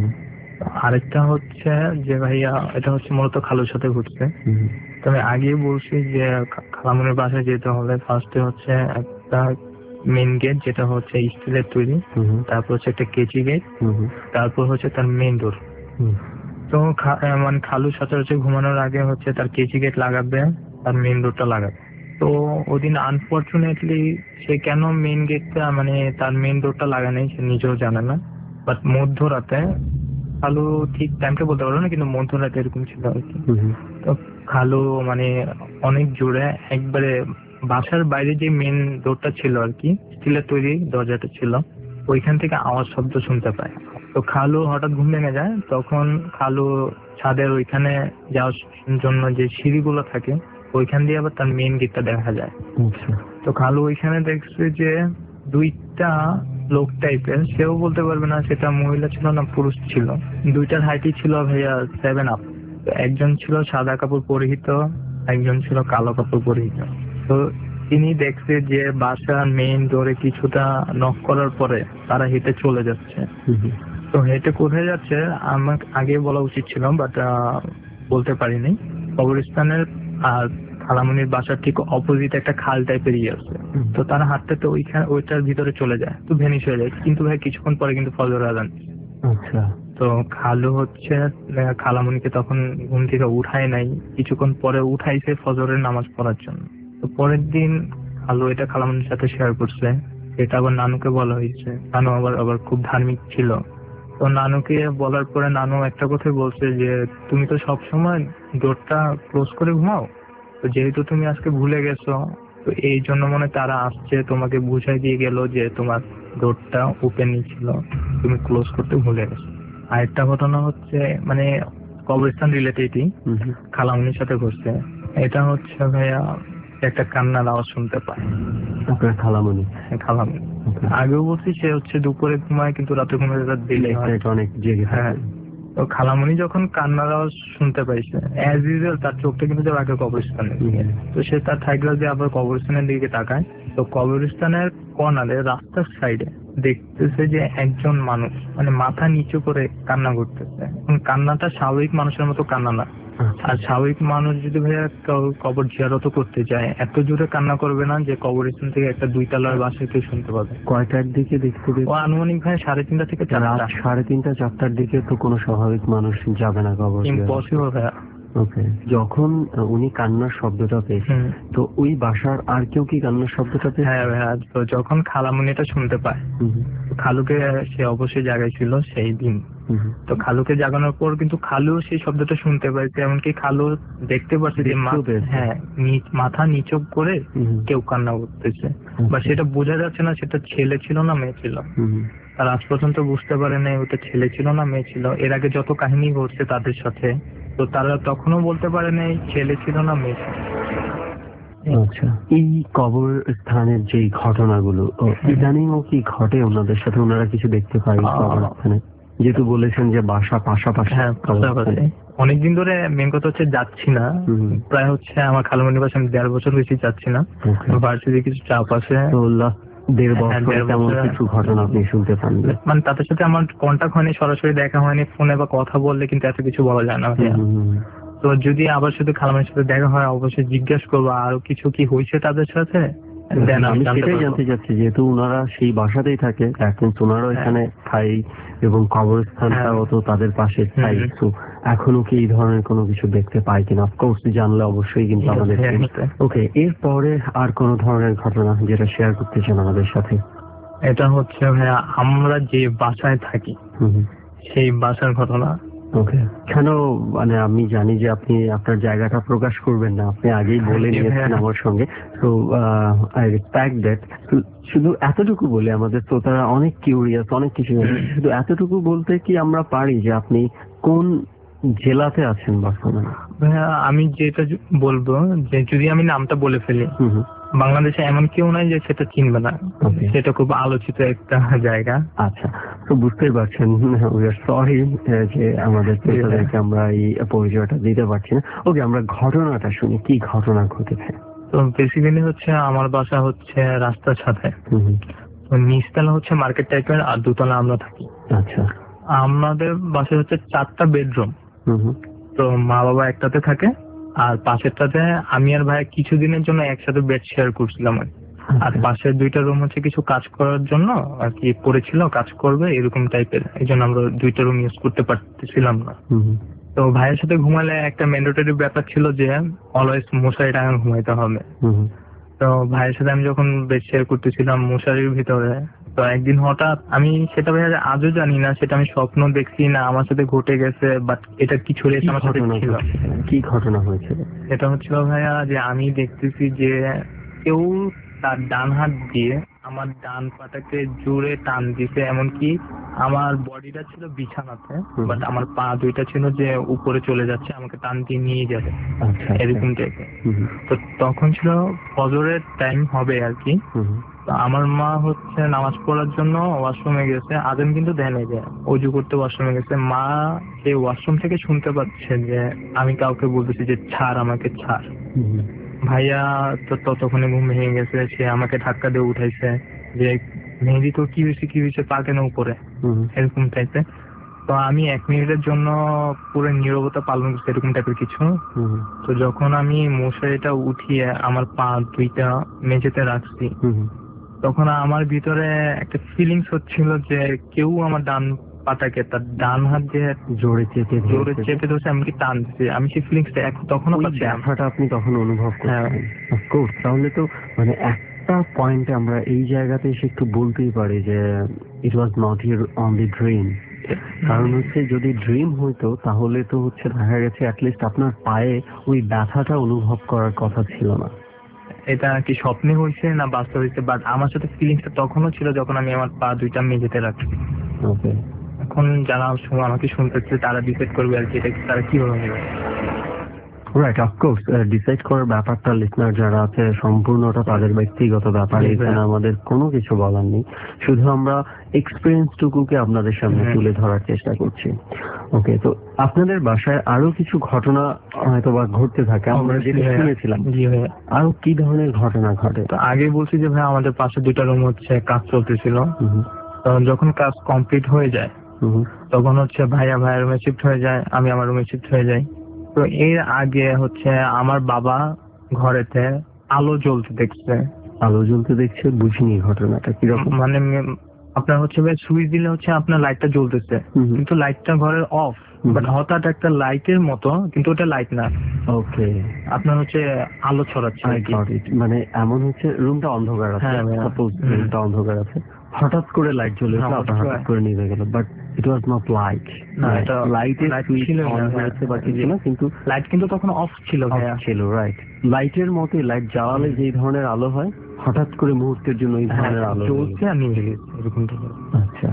আরেকটা হচ্ছে যে ভাইয়া, এটা হচ্ছে মূলত খালুর সাথে ঘটছে। তবে আগেই বলছি যে খালামুনির বাসায় যেতে হলে ফার্স্টে হচ্ছে একটা মেন গেট যেটা হচ্ছে স্টিলের তৈরি, তারপর হচ্ছে একটা কেচি গেট, তারপর হচ্ছে তার মেন ডোর। তো মানে খালু সচরাচর ঘুমানোর আগে হচ্ছে তার কেচি গেট লাগাবে আর মেন ডোরটা লাগাবে। তো ওদিন আনফরচুনেটলি সে কেন মেন গেটটা মানে তার মেন ডোরটা লাগানো সে নিজেও জানে না, বাট মধ্যরাতে, খালু ঠিক টাইমটা বলতে পারবো না কিন্তু মধ্যরাতে এরকম ছিল আর কি। তো খালু মানে অনেক জোরে একবারে বাসার বাইরে যে মেন ডোরটা ছিল আর কি, স্টিলের তৈরি দরজাটা ছিল, ওইখান থেকে আওয়াজ শব্দ শুনতে পায়। তো খালু হঠাৎ ঘুম ভেঙে যায়, তখন খালু ছাদের ওইখানে যাওয়ার জন্য যে সিঁড়িগুলো থাকে ওইখান দিয়ে আবার তার মেন গেটটা দেখা যায়। তো খালু ওইখানে দেখছে যে 2টা লোক টাইপের, সেও বলতে পারবে না সেটা মহিলা ছিল না পুরুষ ছিল। 2টার হাইটই ছিল ভাইয়া 7 up। একজন ছিল সাদা কাপড় পরিহিত, একজন ছিল কালো কাপড় পরিহিত। তো তিনি দেখছে যে বাসার মেইন ডোরে কিছুটা নক করার পরে তারা হেঁটে চলে যাচ্ছে। তো হেঁটে কোথায় যাচ্ছে আমার আগে বলা উচিত ছিল, বাট বলতে পারিনি। কবরস্থানের আর খালামুনির বাসার ঠিক অপোজিট একটা খাল টাইপের আছে। তো তারা হাঁটতে তো ওইটার ভিতরে চলে যায়, তো ভেনিশ হয়ে যায়। কিন্তু ভাই কিছুক্ষণ পরে কিন্তু ফজর আজান। আচ্ছা। তো খালু হচ্ছে খালামুনিকে তখন ঘুম থেকে উঠায় নাই, কিছুক্ষণ পরে উঠাইছে ফজরের নামাজ পড়ার জন্য। তো পরের দিন খালু এটা খালামুনির সাথে শেয়ার করছে, এটা আবার নানুকে বলা হয়েছে। নানু আবার খুব ধার্মিক ছিল। তো নানুকে বলার পরে নানু একটা কথাই বলছে যে তুমি তো সবসময় ডোরটা ক্লোজ করে ঘুমাও, তো যেহেতু তুমি আজকে ভুলে গেছো তো এই জন্য মনে তারা আসছে তোমাকে বুঝাই দিয়ে গেল যে তোমার ডোরটা ওপেনই ছিল, তুমি ক্লোজ করতে ভুলে গেছো। আরেকটা ঘটনা হচ্ছে মানে কবরস্থান রিলেটেডই খালামুনির সাথে ঘটছে। এটা হচ্ছে ভাইয়া একটা কান্নার আওয়াজ শুনতে পায় আপনার খালামুনি। খালামুনি আগেও বলছি সে হচ্ছে দুপুরে ঘুমায় কিন্তু রাতে ঘুমাতে তার দিলে অনেক জেগে। হ্যাঁ। তো খালামুনি যখন কান্নার আওয়াজ শুনতে পাইছে অ্যাজ ইউজুয়াল তার চোখটা কিন্তু যাবে আগে কবরস্থানের দিকে। তো সে তার থাই গ্লাস দিয়ে আবার কবরস্থানের দিকে তাকায়। তো কবরস্থানের কর্নারে রাস্তার সাইডে দেখতেছে যে একজন মানুষ মানে মাথা নিচু করে কান্না করতেছে। কান্নাটা স্বাভাবিক মানুষের মতো কান্না না। আর স্বাভাবিক মানুষ যদি ভাইয়া কবর জিয়ারত করতে যায় এত জোরে কান্না করবে না যে কবরস্থান থেকে একটা 2 তলার বাসায় কেউ শুনতে পাবে। কয়টার দিকে দেখতে দেবে? ও আনুমানিক ভাই 3:30 থেকে 4টা। 3:30 4টার দিকে তো কোনো স্বাভাবিক মানুষ যাবে না কবর। ইম্পসিবল ভাইয়া। ওকে। যখন উনি কান্নার শব্দটা পেয়েছে তো ওই বাসার আর কেউ কি কান্নার শব্দটা পেয়েছে? হ্যাঁ ভাইয়া। তো যখন খালামুনি এটা শুনতে পায় খালুকে সে অবশ্যই জাগাইছিল সেই দিন। তো খালুকে জাগানোর পর কিন্তু খালু সেই শব্দটা শুনতে পাইছে, এমনকি খালু দেখতে পাচ্ছে যে হ্যাঁ মাথা নিচু করে কেউ কান্না করতেছে, বা সেটা বোঝা যাচ্ছে না সেটা ছেলে ছিল না মেয়ে ছিল। তার আজ পর্যন্ত বুঝতে পারে নাই ওটা ছেলে ছিল না মেয়ে ছিল। এর আগে যত কাহিনী ঘটছে তাদের সাথে তো তারা তখনও বলতে পারে নাই ছেলে ছিল না মেয়ে ছিল। আচ্ছা, এই কবর স্থানের যে ঘটনাগুলো ইদানিংও কি ঘটে ওনাদের সাথে? ওনারা কিছু দেখতে পায় কবরস্থানে? যেহেতু বলেছেন যে বাসা পাশাপাশি। হ্যাঁ পাশাপাশি। অনেকদিন ধরে মেন কথা হচ্ছে যাচ্ছি না, প্রায় হচ্ছে আমার খালামণির বাসা আমি 1.5 বছর হয়েছে যাচ্ছি না, ভার্সিটি কিছু চাপ আছে। তো 1.5 বছর তেমন কিছু ঘটনা আপনি শুনতে পান? মানে তাদের সাথে আমার কন্টাক্ট হয়নি, সরাসরি দেখা হয়নি, ফোনে বা কথা বললে কিন্তু এত কিছু বলা যায় না। তো যদি আবার শুধু খালামণির সাথে দেখা হয় অবশ্যই জিজ্ঞাসা করবো আরো কিছু কি হয়েছে তাদের সাথে। আমি সেটাই জানতে চাচ্ছি, যেহেতু ওনারা সেই বাসাতেই থাকে, এখন ওনারাও এখানে স্থায়ী এবং কবরস্থানটাও তো তাদের পাশে স্থায়ী, তো এখনো কি এই ধরনের কোনো কিছু দেখতে পায় কিনা? অফকোর্স জানলে অবশ্যই কিন্তু আমাদের। ওকে, এরপরে আর কোন ধরনের ঘটনা যেটা শেয়ার করতে চান আমাদের সাথে? এটা হচ্ছে ভাইয়া আমরা যে বাসায় থাকি সেই বাসার ঘটনা। ওকে, কেন মানে আমি জানি যে আপনি আপনার জায়গাটা প্রকাশ করবেন না, আপনি আগেই বলে নিয়েছেন আমার সঙ্গে, তো আই রেসপেক্ট দ্যাট। শুধু এতটুকু বলে, আমাদের তো তারা অনেক কিউরিয়াস, অনেক কিছু জানে, শুধু এতটুকু বলতে কি আমরা পারি যে আপনি কোন জেলাতে আছেন বর্তমানে? ভাইয়া আমি যেটা বলবো যে যদি আমি নামটা বলে ফেলি, বাংলাদেশে এমন কেউ নাই যে সেটা চিনবে না, সেটা খুব আলোচিত একটা জায়গা। আচ্ছা, তো বুঝতেই পারছেন, উই আর সরি যে আমাদের শ্রোতাদেরকে আমরা এই পরিচয়টা দিতে পারছি না। ওকে, আমরা ঘটনাটা শুনি, কি ঘটনা ঘটেছে? তো বেসিক্যালি হচ্ছে আমার বাসা হচ্ছে রাস্তার সাথে, নিচতলা হচ্ছে মার্কেট টাইপের আর দোতলা আমরা থাকি। আচ্ছা, আমাদের বাসায় হচ্ছে 4টা বেডরুম। তো মা বাবা একটাতে থাকে, আর পাশেরটাতে আমি আর ভাই কিছুদিনের জন্য একসাথে বেড শেয়ার করছিলাম। আর পাশের 2টা রুম হচ্ছে কিছু কাজ করার জন্য আর কি পড়েছিল, কাজ করবে এরকম টাইপের, এই জন্য আমরা 2টা রুম ইউজ করতে পারতেছিলাম না। তো ভাইয়ের সাথে ঘুমালে একটা ম্যান্ডেটরি ব্যাপার ছিল যে অলওয়েজ মশারি টাঙানো ঘুমাইতে হবে। তো ভাইয়ের সাথে আমি যখন বেড শেয়ার করতেছিলাম মশারির ভিতরে, তো একদিন হঠাৎ, আমি সেটা ভাইয়া আজও জানি না সেটা আমি স্বপ্ন দেখছি না আমার সাথে ঘটে গেছে, বাট এটা কিছু আমার সাথে ছিল। কি ঘটনা হয়েছিল? এটা হচ্ছিল ভাইয়া যে আমি দেখতেছি যে কেউ তার ডান হাত দিয়ে আমার ডান পাটাকে জোরে টান দিছে, এমনকি আমার বডিটা ছিল বিছানাতে, বাট আমার পা 2টা ছিল যে উপরে চলে যাচ্ছে, আমাকে টান দিয়ে নিয়ে যাবে এরকম টাইপের। তো তখন ছিল ফজরের টাইম হবে আর কি। তো আমার মা হচ্ছে নামাজ পড়ার জন্য ওয়াশরুমে গেছে, আজান কিন্তু দেয় নাই, যায় অজু করতে ওয়াশরুমে গেছে। মা সেই ওয়াশরুম থেকে শুনতে পাচ্ছে যে আমি কাউকে বলতেছি যে ছাড়, আমাকে ছাড়। ভাইয়া তো ততক্ষণে ঘুম ভেঙে গেছে, সে আমাকে ধাক্কা দিয়ে উঠাইছে যে মেহেদি তোর কি হয়েছে পা কেন উপরে, এরকম টাইপের। তো আমি 1 মিনিটের জন্য পুরো নীরবতা পালন করছি, এরকম টাইপের কিছু। তো যখন আমি মশারিটা উঠিয়ে আমার পা 2টা মেঝেতে রাখছি, তখন আমার ভিতরে একটা ফিলিংস হচ্ছিল যে কেউ আমার ডান পাটাকে তার ডান হাত দিয়ে জোরে চেপে ধরছে, এমনকি টান দিচ্ছে। আমি সেই ফিলিংসটা তখনও পাচ্ছি, ব্যথাটা আপনি তখন অনুভব করছেন। অফকোর্স, তাহলে তো মানে একটা পয়েন্টে আমরা এই জায়গাতে এসে একটু বলতেই পারি যে it was not here only dream. কারণ হচ্ছে যদি ড্রিম হইতো তাহলে তো হচ্ছে দেখা গেছে অ্যাটলিস্ট আপনার পায়ে ওই ব্যথাটা অনুভব করার কথা ছিল না। এটা কি স্বপ্নে হয়েছে না বাস্তব হয়েছে, বাট আমার সাথে ফিলিংসটা তখনও ছিল যখন আমি আমার পা 2টা মেঝেতে রাখছি। ওকে, এখন যারা আমাকে শুনতেছে তারা ডিসাইড করবে আর কি এটা তারা কিভাবে নেবে। রাইট, অফকোর্স ডিসাইড করার ব্যাপারটা লিসনার যারা আছে সম্পূর্ণটা তাদের ব্যক্তিগত ব্যাপার, এখানে আমাদের কোনো কিছু বলার নেই, শুধু আমরা এক্সপিরিয়েন্সটুকুকে আপনাদের সামনে তুলে ধরার চেষ্টা করছি। ওকে, তো আপনাদের বাসায় আরো কিছু ঘটনা হয়তো বা ঘটতে থাকে, আমরা যেটা শুনেছিলাম, আরো কি ধরনের ঘটনা ঘটে? তো আগে বলছি যে ভাই আমাদের পাশে 2টা রুম হচ্ছে কাজ চলতেছিল, যখন কাজ কমপ্লিট হয়ে যায় তখন হচ্ছে ভাইয়ের রুমে শিফট হয়ে যায়, আমি আমার রুমে শিফট হয়ে যাই। তো এর আগে হচ্ছে আমার বাবা ঘরেতে আলো জ্বলতে দেখছে। বুঝিনি ঘটনাটা কিরকম। মানে আপনার হচ্ছে ভাই সুইচ দিলে হচ্ছে আপনার লাইটটা জ্বলতেছে, কিন্তু লাইটটা ঘরের অফ, বাট হঠাৎ একটা লাইটের মতো, কিন্তু ওটা লাইট না। ওকে, আপনার হচ্ছে আলো ছড়াচ্ছে, মানে এমন হচ্ছে রুমটা অন্ধকার আছে, সাপোজ রুমটা অন্ধকার আছে, হঠাৎ করে লাইট জ্বলে গেল, হঠাৎ করে নিভে গেল, but it was not light. লাইটের সুইচ অন হয়েছে বা কিছু না, কিন্তু লাইট কিন্তু তখন অফ ছিল। রাইট, লাইটের মতো লাইট জ্বালালে যে ধরনের আলো হয়, হঠাৎ করে মুহূর্তের জন্য এই ধরনের আলো জ্বলছে আর নিভে গেছে, এরকম। আচ্ছা,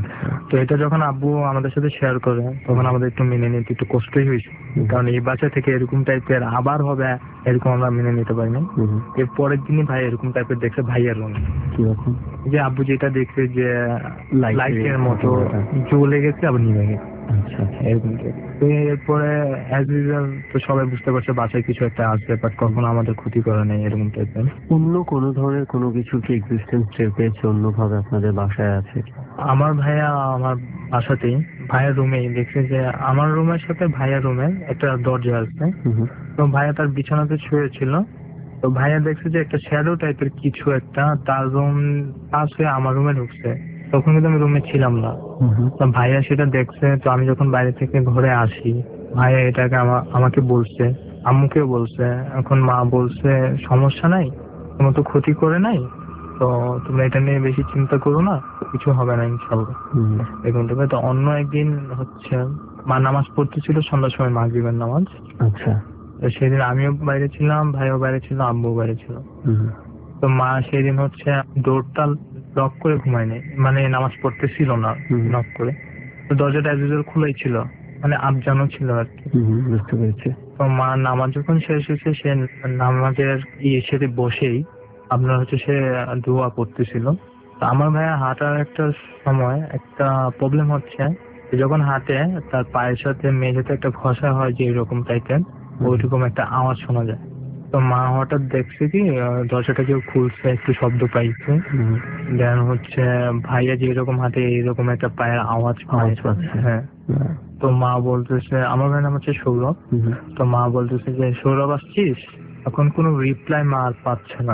তো এটা যখন আব্বু আমাদের সাথে শেয়ার করে তখন আমাদের একটু মেনে নিতে একটু কষ্টই হয়েছে, কারণ এই বাচ্চা থেকে এরকম টাইপের আবার হবে এরকম আমরা মেনে নিতে পারি না। এর পরের দিনই ভাই এরকম টাইপের দেখছে ভাইয়ের রুম, কিরকম যে আব্বু যেটা দেখছে যে লাইটের মতো জ্বলে গেছে আবার নিভে গেছে। আচ্ছা এরকম তো এরপরে অ্যাজ ইউজুয়াল তো সবাই বুঝতে পারছে বাসায় কিছু একটা আসবে, বাট কখনো আমাদের ক্ষতি করে নেই এরকম টাইপের। অন্য কোনো ধরনের কোনো কিছু কি এক্সিস্টেন্স টের পেয়েছে অন্যভাবে আপনাদের বাসায় আছে? আমার ভাইয়া আমার বাসাতেই ভাইয়ের রুমেই দেখছে যে আমার রুমের সাথে ভাইয়ার রুমের একটা দরজা আছে, তো ভাইয়া তার বিছানাতে শুয়েছিল, তো ভাইয়া দেখছে যে একটা শ্যাডো টাইপের কিছু একটা তার রুম পাশ হয়ে আমার রুমে ঢুকছে। তখন কিন্তু আমি রুমে ছিলাম না, তো ভাইয়া সেটা দেখছে। তো আমি যখন বাইরে থেকে ঘরে আসি ভাইয়া এটাকে আমাকে বলছে, আম্মুকেও বলছে। এখন মা বলছে সমস্যা নাই, কোনো তো ক্ষতি করে নাই, তো তোমরা এটা নিয়ে বেশি চিন্তা করো না, কিছু হবে না ইনশাল্লাহ। এরকম টাইপের। তো অন্য একদিন হচ্ছে মা নামাজ পড়তেছিল সন্ধ্যার সময়, মাগরিবের নামাজ। আচ্ছা। তো সেদিন আমিও বাইরে ছিলাম, ভাইও বাইরে ছিল, আম্মুও বাইরে ছিল। তো মা সেদিন হচ্ছে ডোরটা লক করে ঘুমায়নি, মানে নামাজ পড়তেছিল না লক করে, তো দরজাটা অ্যাজ ইউজুয়াল খোলাই ছিল, মানে আবজানো ছিল আর কি। বুঝতে পেরেছি। তো মা নামাজ যখন শেষ হয়েছে সে নামাজের সাথে বসেই আপনার হচ্ছে সে দোয়া পড়তেছিল। তো আমার ভাইয়া হাঁটার একটা সময় একটা প্রবলেম হচ্ছে, যখন হাঁটে তার পায়ের সাথে মেঝেতে একটা ঘষা হয় যে এরকম টাইপের, ওইরকম একটা আওয়াজ শোনা যায়। তো মা হঠাৎ দেখছে কি দরজাটা কেউ খুলছে, একটু শব্দ পাইছে, দেন হচ্ছে ভাইয়া যে এরকম হাঁটে এরকম একটা পায়ের আওয়াজ পাচ্ছে। হ্যাঁ। তো মা বলতেছে, আমার ভাইয়ের নাম হচ্ছে সৌরভ, তো মা বলতেছে যে সৌরভ আসছিস? এখন কোনো রিপ্লাই মা আর পাচ্ছে না।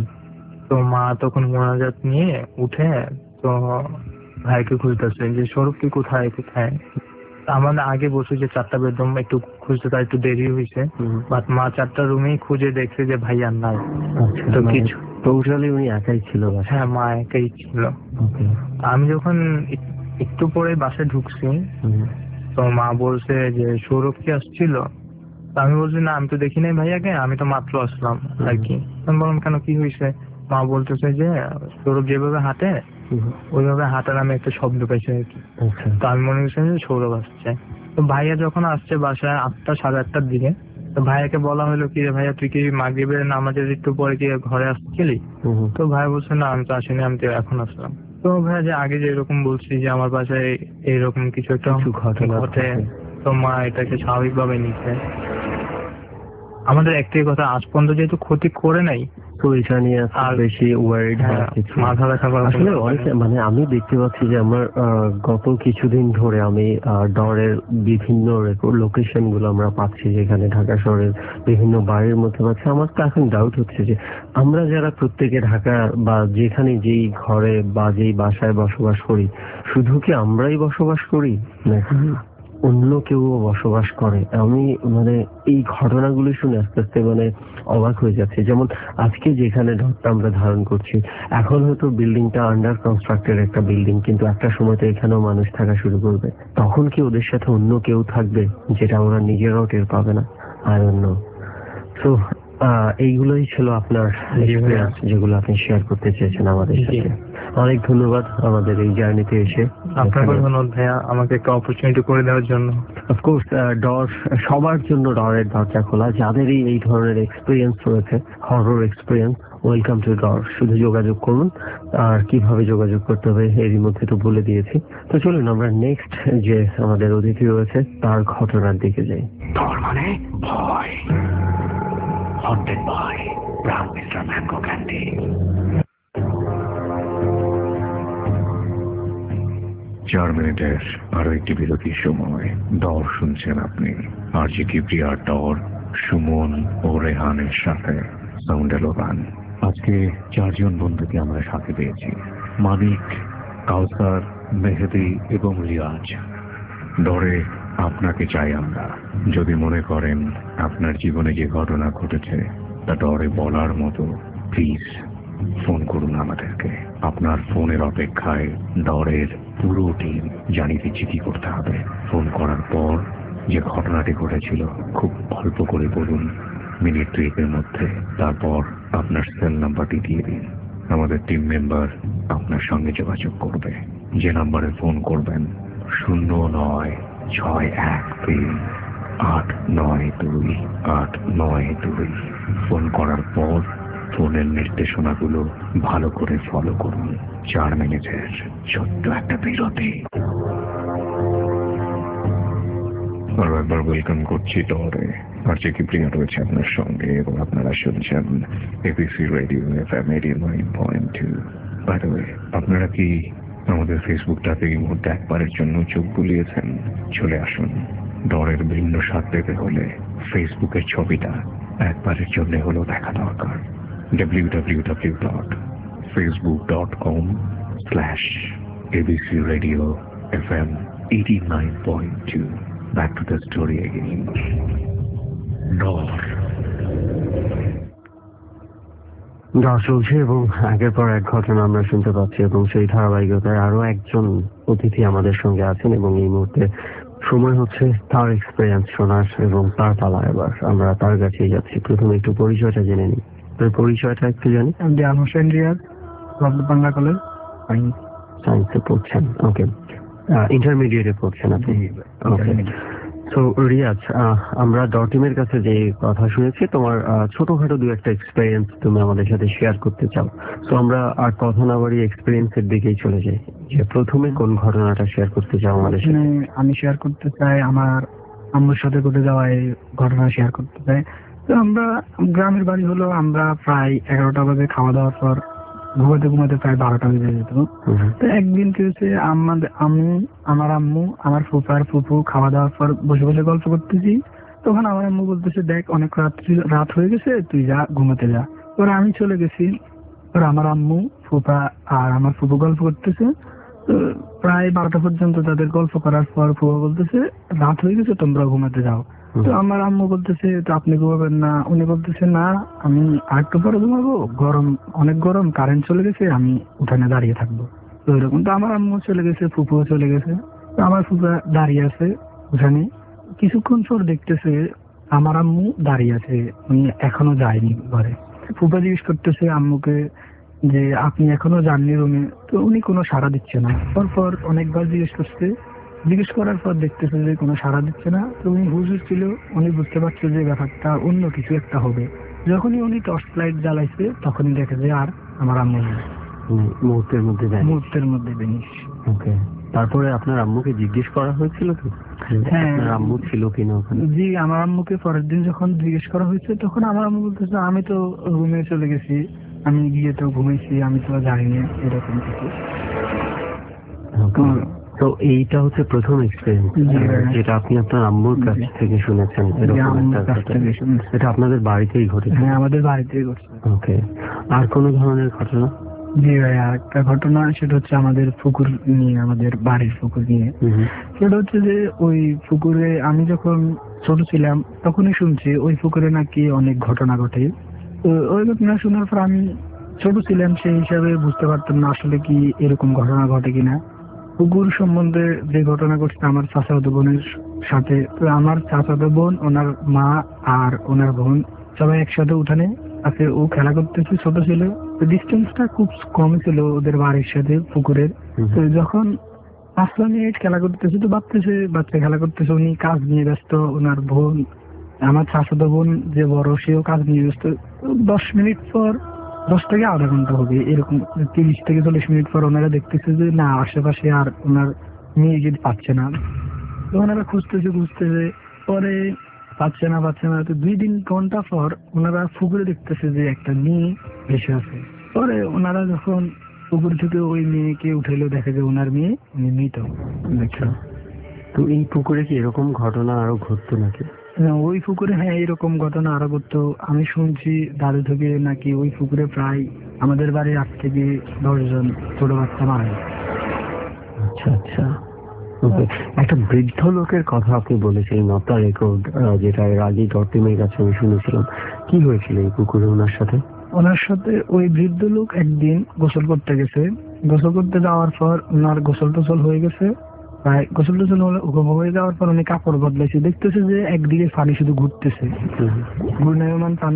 তো মা তখন মোনাজাত নিয়ে উঠে তো ভাইকে খুঁজতেছে যে সৌরভ কি কোথায় কোথায়। আমাদের আগে বসে যে 4টা বেডরুম একটু খুঁজতে তার একটু দেরি হয়েছে, বাট মা 4টা রুমেই খুঁজে দেখছে যে ভাই আর নাই। তো কিছু টোটালি উনি একাই ছিল? হ্যাঁ, মা একাই ছিল। আমি যখন একটু পরে বাসায় ঢুকছি তো মা বলছে যে সৌরভ কি আসছিল? আমি বলছি না, আমি তো দেখি নাই ভাইয়াকে, আমি তো মাত্র আসলাম আর কি। আমি বললাম কেন, কি হয়েছে? মা বলতেছে যে সৌরভ যেভাবে হাঁটে ওইভাবে হাঁটার আমি একটা শব্দ পাইছি আর কি। তো আমি মনে করছি যে সৌরভ আসছে। তো ভাইয়া যখন আসছে বাসায় 8টা সাড়ে 8টার দিকে, তো ভাইয়াকে বলা হলো কি রে ভাইয়া তুই কি মাগরিবের নামাজের একটু পরে কি ঘরে আসছিলি? তো ভাই বলছে না আমি তো আসিনি, আমি তো এখন আসলাম। তো ভাইয়া যে আগে যে এরকম বলছি যে আমার বাসায় এইরকম কিছু একটা ঘটে, তো মা এটাকে স্বাভাবিকভাবে নিচ্ছে। আমাদের একটাই কথা, আজ পর্যন্ত যেহেতু ক্ষতি করে নাই তো এটা নিয়ে আর বেশি ওয়ারিড মাথা ব্যথা করা আসলে অনেকে, মানে আমি দেখতে পাচ্ছি যে আমার গত কিছুদিন ধরে আমি ডরের বিভিন্ন লোকেশন গুলো আমরা পাচ্ছি, যেখানে ঢাকা শহরের বিভিন্ন বাড়ির মধ্যে পাচ্ছি। আমার তো এখন ডাউট হচ্ছে যে আমরা যারা প্রত্যেকে ঢাকা বা যেখানে যেই ঘরে বা যেই বাসায় বসবাস করি, শুধু কি আমরাই বসবাস করি নাকি অন্য কেউ বসবাস করে? আমি মানে এই ঘটনাগুলো শুনে আস্তে আস্তে মানে অবাক হয়ে যাচ্ছে। যেমন আজকে যেখানে ঢাকা আমরা ধারণ করছি, এখন হয়তো বিল্ডিংটা আন্ডার কনস্ট্রাক্টেড একটা বিল্ডিং, কিন্তু একটা সময় তো এখানেও মানুষ থাকা শুরু করবে। তখন কি ওদের সাথে অন্য কেউ থাকবে যেটা ওরা নিজেরাও টের পাবে না? আর অন্য তো এইগুলোই ছিল আপনার এক্সপেরিয়েন্স যেগুলো আপনি শেয়ার করতে চেয়েছেন আমাদের সাথে। অনেক ধন্যবাদ আমাদের এই জার্নিতে এসে। আপনাকে ধন্যবাদ ভাইয়া আমাকে একটা অপরচুনিটি করে দেওয়ার জন্য। অফকোর্স ডর সবার জন্য ডরের দরজা খোলা, যাদেরই এই ধরনের এক্সপিরিয়েন্স রয়েছে, হরর এক্সপিরিয়েন্স, ওয়েলকাম টু ডর। শুধু যোগাযোগ করুন। আর কিভাবে যোগাযোগ করতে হবে এরই মধ্যে তো বলে দিয়েছি। তো চলুন আমরা নেক্সট যে আমাদের অতিথি রয়েছে তার ঘটনার দিকে যাই। ডর মানে ভয়। Haunted by Brown Mr. Mango Candy. 4 মিনিটের আরো একটি বিরতির সময় ডর শুনছেন আপনি। আরজি কিবরিয়া, ডর, সুমন ও রেহানের সাথে সাউন্ড এলোগান। আজকে 4 জন বন্ধুকে আমরা সাথে পেয়েছি, মানিক, কাউসার, মেহেদি এবং রিয়াজ। ডরে আপনাকে চাই আমরা। যদি মনে করেন আপনার জীবনে যে ঘটনা ঘটেছে তা ডরে বলার মতো, প্লিজ ফোন করুন আমাদেরকে। আপনার ফোনের অপেক্ষায় ডরের পুরো টিম। জানিয়ে দিচ্ছি কি করতে হবে। ফোন করার পর যে ঘটনাটি ঘটেছিল খুব অল্প করে বলুন, মিনিট 2 এর মধ্যে। তারপর আপনার সেল নাম্বারটি দিয়ে দিন। আমাদের টিম মেম্বার আপনার সঙ্গে যোগাযোগ করবে। যে নাম্বারে ফোন করবেন 09613892 ফোন করার পর ফোনের নির্দেশনাগুলো ভালো করে ফলো করুন। 4 মিনিটের ছোট্ট একটা বিরতি। আরো একবার ওয়েলকাম করছি টরে। আরজে কিপ্রিয়া রয়েছে আপনার সঙ্গে এবং আপনারা শুনছেন ABC radio FM 89.2। By the way, আপনারা কি আমাদের ফেসবুকটাতে এই মুহূর্তে একবারের জন্য চোখ বুলিয়েছেন? চলে আসুন। ডরের ভিন্ন স্বাদ পেতে হলে ফেসবুকের ছবিটা একবারের জন্য হলেও দেখা দরকার। www.facebook.com/ABC Radio FM 89.2। Back to the story again. ডর চলছে এবং আগের পর এক ঘটনা আমরা শুনতে পাচ্ছি এবং সেই ধারাবাহিকতায় আরো একজন অতিথি আমাদের সঙ্গে আছেন এবং এই মুহূর্তে সময় হচ্ছে তার এক্সপিরিয়েন্স শোনার এবং তার পালা। এবার আমরা তার কাছেই যাচ্ছি। প্রথমে একটু পরিচয়টা জেনে নিই। তোর পরিচয়টা একটু জানি। দিয়ান হোসেন রিয়াজ, বাংলা কলেজ, সায়েন্সে পড়ছেন। ওকে, ইন্টারমিডিয়েটে পড়ছেন আপনি? ওকে। সো রিয়াজ, আমরা ডর টিমের কাছে যে কথা শুনেছি, তোমার ছোটখাটো দু একটা এক্সপিরিয়েন্স তুমি আমাদের সাথে শেয়ার করতে চাও। তো আমরা আর কথা না বাড়িয়ে এক্সপিরিয়েন্সের দিকেই চলে যাই। যে প্রথমে কোন ঘটনাটা শেয়ার করতে চাও আমাদের সাথে? আমি শেয়ার করতে চাই আমার আম্মুর সাথে ঘটে যাওয়া এই ঘটনা শেয়ার করতে চাই। তো আমরা গ্রামের বাড়ি হলো, আমরা প্রায় 11টা বাজে খাওয়া দাওয়ার পর ঘুমাতে প্রায় 12টা বেজে যেত। তো একদিন কি হয়েছে, আমার আম্মু আমার ফুপু খাওয়া দাওয়ার পর বসে বসে গল্প করতেছি। তখন আমার আম্মু বলতেছে, দেখ অনেক রাত হয়ে গেছে, তুই যা ঘুমাতে যা। ওরা আমি চলে গেছি। ওরা আমার আম্মু, ফুপা আর আমার ফুপু গল্প করতেছে। তো প্রায় 12টা পর্যন্ত তাদের গল্প করার পর ফুপা বলতেছে, রাত হয়ে গেছে, তোমরা ঘুমাতে যাও। তো আমার আম্মু বলতেছে, তো আপনি ঘুমাবেন না? উনি বলতেছে, না আমি আরেকটু পরে ঘুমাবো, অনেক গরম, কারেন্ট চলে গেছে, আমি উঠানে দাঁড়িয়ে থাকবো। তো এরকম। তো আমার আম্মু চলে গেছে, ফুপুও চলে গেছে। তো আমার ফুপা দাঁড়িয়ে আছে উঠানে। কিছুক্ষণ পর দেখতেছে আমার আম্মু দাঁড়িয়ে আছে, উনি এখনো যায়নি ঘরে। ফুপা জিজ্ঞেস করতেছে আম্মুকে যে, আপনি এখনো যাননি রুমে? তো উনি কোনো সাড়া দিচ্ছে না। পরপর অনেকবার জিজ্ঞেস করার পর দেখতেছে যে কোনো সাড়া দিচ্ছে না। তো উনি হুজুর ছিল, উনি বুঝতে পারছে যে ব্যাপারটা অন্য কিছু একটা হবে। যখনই উনি টর্চ লাইট জ্বালাইছে তখনই দেখে যে আর আমার আম্মু নেই। মুহূর্তের মধ্যে বেনিশ। ওকে। তারপরে আপনার আম্মুকে জিজ্ঞেস করা হয়েছিল তো? হ্যাঁ, আপনার আম্মু ছিল কিনা ওখানে? জি, আমার আম্মুকে পরের দিন যখন জিজ্ঞেস করা হয়েছে তখন আমার আম্মু বলতেছে, আমি তো রুমে চলে গেছি, আমি গিয়ে তো ঘুমিয়েছি, আমি তো জানিনি এরকম কিছু। তো এইটা হচ্ছে প্রথম এক্সপেরিয়েন্স যেটা আপনি আপনার আম্মুর কাছ থেকে শুনেছেন। এটা আপনাদের বাড়িতেই ঘটেছে? হ্যাঁ, আমাদের বাড়িতেই ঘটেছে। ওকে। আর কোন ধরনের ঘটনা? জি ভাই, আর একটা ঘটনা, সেটা হচ্ছে আমাদের পুকুর নিয়ে, আমাদের বাড়ির পুকুর নিয়ে। সেটা হচ্ছে যে ওই পুকুরে আমি যখন ছোট ছিলাম তখনই শুনছি ওই পুকুরে নাকি অনেক ঘটনা ঘটে। তো ওই ঘটনা শোনার পর আমি ছোট ছিলাম, সেই হিসাবে বুঝতে পারতাম না আসলে কি এরকম ঘটনা ঘটে কিনা। পুকুর সম্বন্ধে যে ঘটনা ঘটছে আমার চাচাতো বোনের সাথে। তো আমার চাচাতো বোন, ওনার মা আর ওনার বোন সবাই একসাথে উঠানে আছে, ও খেলা করতেছে, ছোট ছিল। তো ডিস্টেন্সটা খুব কম ছিল ওদের বাড়ির সাথে পুকুরের। তো যখন 5 মিনিট খেলা করতেছে, তো ভাবতেছে বাচ্চা খেলা করতেছে, উনি কাজ নিয়ে ব্যস্ত। ওনার বোন, আমার চাচাতো বোন যে বড়, সেও কাজ নিয়ে ব্যস্ত। 10 মিনিট পর, 10 থেকে আধা ঘন্টা হবে এরকম, 30 থেকে 40 মিনিট পর ওনারা দেখতেছে যে না, আশেপাশে আর ওনার মেয়ে যদি পাচ্ছে না। তো ওনারা খুঁজতেছে, পরে পাচ্ছে না। তো 2-3 ঘন্টা পর ওনারা পুকুরে দেখতেছে যে একটা মেয়ে ভেসে আছে। পরে ওনারা যখন পুকুর থেকে ওই মেয়েকে উঠাইলো, দেখে যে ওনার মেয়ে, উনি মৃত। তো এই পুকুরে কি এরকম ঘটনা আরো ঘটতো নাকি? ওই পুকুরে, হ্যাঁ, এরকম ঘটনা আরো ঘটতো। আমি শুনছি দাদু থেকে নাকি ওই পুকুরে প্রায় আমাদের বাড়ির 8 থেকে 10 জন ছোট বাচ্চা মারা যায়। আচ্ছা। একটা বৃদ্ধ লোকের কথা আপনি বলেছিলেন, নটা রেকর্ড, যেটা এর আগে ডটিমের কাছে আমি শুনেছিলাম। কি হয়েছিল এই পুকুরে ওনার সাথে? ওই বৃদ্ধ লোক একদিন গোসল করতে গেছে। গোসল করতে যাওয়ার পর ওনার গোসল টোসল হয়ে গেছে, প্রায় গোসল টোসল হয়ে যাওয়ার পর উনি কাপড় বদলাইছে। দেখতেছে যে একদিকে পানি শুধু ঘুরতেছে, ঘূর্ণায়মান পানি।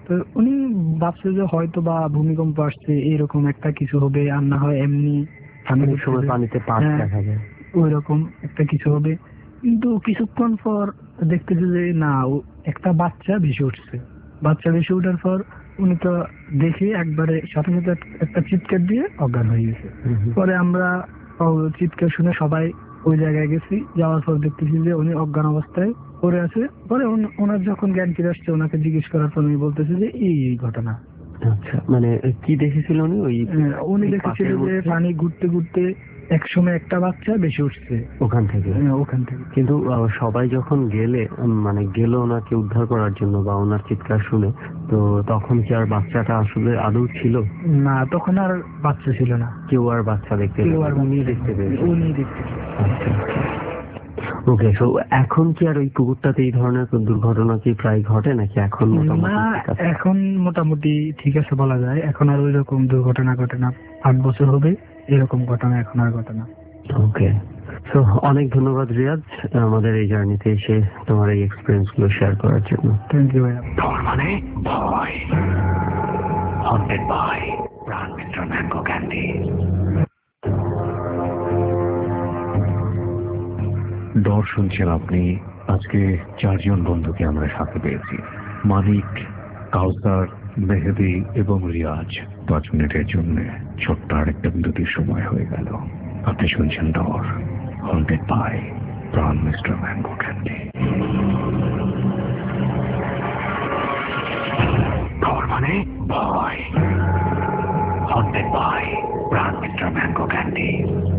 তো উনি ভাবছে যে হয়তো বা ভূমিকম্প আসছে এরকম একটা কিছু হবে, আর না হয় এমনি অনেক সময় পানিতে পাট দেখা যায়, ওই রকম একটা কিছু হবে। কিন্তু কিছুক্ষণ পর দেখতেছে যে না, একটা বাচ্চা ভেসে উঠছে। বাচ্চা ভেসে ওঠার পর উনি তো দেখে একবারে সাথে সাথে একটা চিৎকার দিয়ে অজ্ঞান হয়ে গেছে। পরে আমরা চিৎকার শুনে সবাই ওই জায়গায় গেছি, যাওয়ার পর দেখতেছি যে উনি অজ্ঞান অবস্থায় পড়ে আছে। পরে ওনার যখন জ্ঞান ফিরে আসছে, ওনাকে জিজ্ঞেস করার পর উনি বলতেছে যে এই ঘটনা। আচ্ছা, মানে কি দেখেছিল উনি? উনি দেখেছিল যে পানি ঘুরতে ঘুরতে একসময় একটা বাচ্চা বেশি উঠছে ওখান থেকে। কিন্তু সবাই যখন গেল ওনাকে উদ্ধার করার জন্য বা ওনার চিৎকার শুনে, তো তখন কি আর বাচ্চাটা আসলে আদৌ ছিল? না, তখন আর বাচ্চা ছিল না, কেউ আর বাচ্চা দেখতে পেয়েছে। আচ্ছা, ওকে। তো এখন কি আর ওই পুকুরটাতে এই ধরনের দুর্ঘটনা কি প্রায় ঘটে নাকি এখন? এখন মোটামুটি ঠিক আছে বলা যায়, এখন আর ওই রকম দুর্ঘটনা ঘটে না। 8 বছর হবে এরকম ঘটনা এখন আর ঘটে না। ওকে, সো অনেক ধন্যবাদ রিয়াজ আমাদের এই জার্নিতে এসে তোমার এই এক্সপিরিয়েন্স গুলো শেয়ার করার জন্য। থ্যাংক ইউ ভাইয়া। মানে ভয়, haunted by Pran Mr. Mango Candy। ডর শুনছেন আপনি। আজকে 4 জন বন্ধুকে আমরা সাথে পেয়েছি, মানিক, কাউসার, মেহেদি এবং রিয়াজ। 5 মিনিটের জন্য ছোট্ট আরেকটা বিরতির সময় হয়ে গেল। আপনি শুনছেন ডর, haunted by Pran Mr. Mango Candy। ডর মানে ভয়, haunted by Pran Mr. Mango Candy।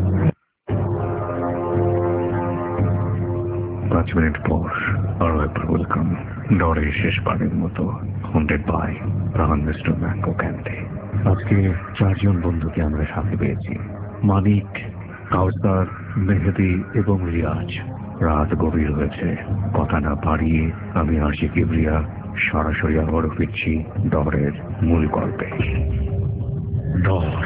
5 minute পর আরো একবার ওয়েলকাম ডরের শেষবারের মতো, haunted by Pran Mr. Mango Candy। আজকে 4 জন বন্ধুকে আমরা সাথে পেয়েছি, মানিক, কাউসার, মেহেদি এবং রিয়াজ। রাত গভীর হয়েছে, কথা না বাড়িয়ে আমি আরজে কিবরিয়া সরাসরি আবারও ফিরছি ডরের মূল গল্পে। ডর।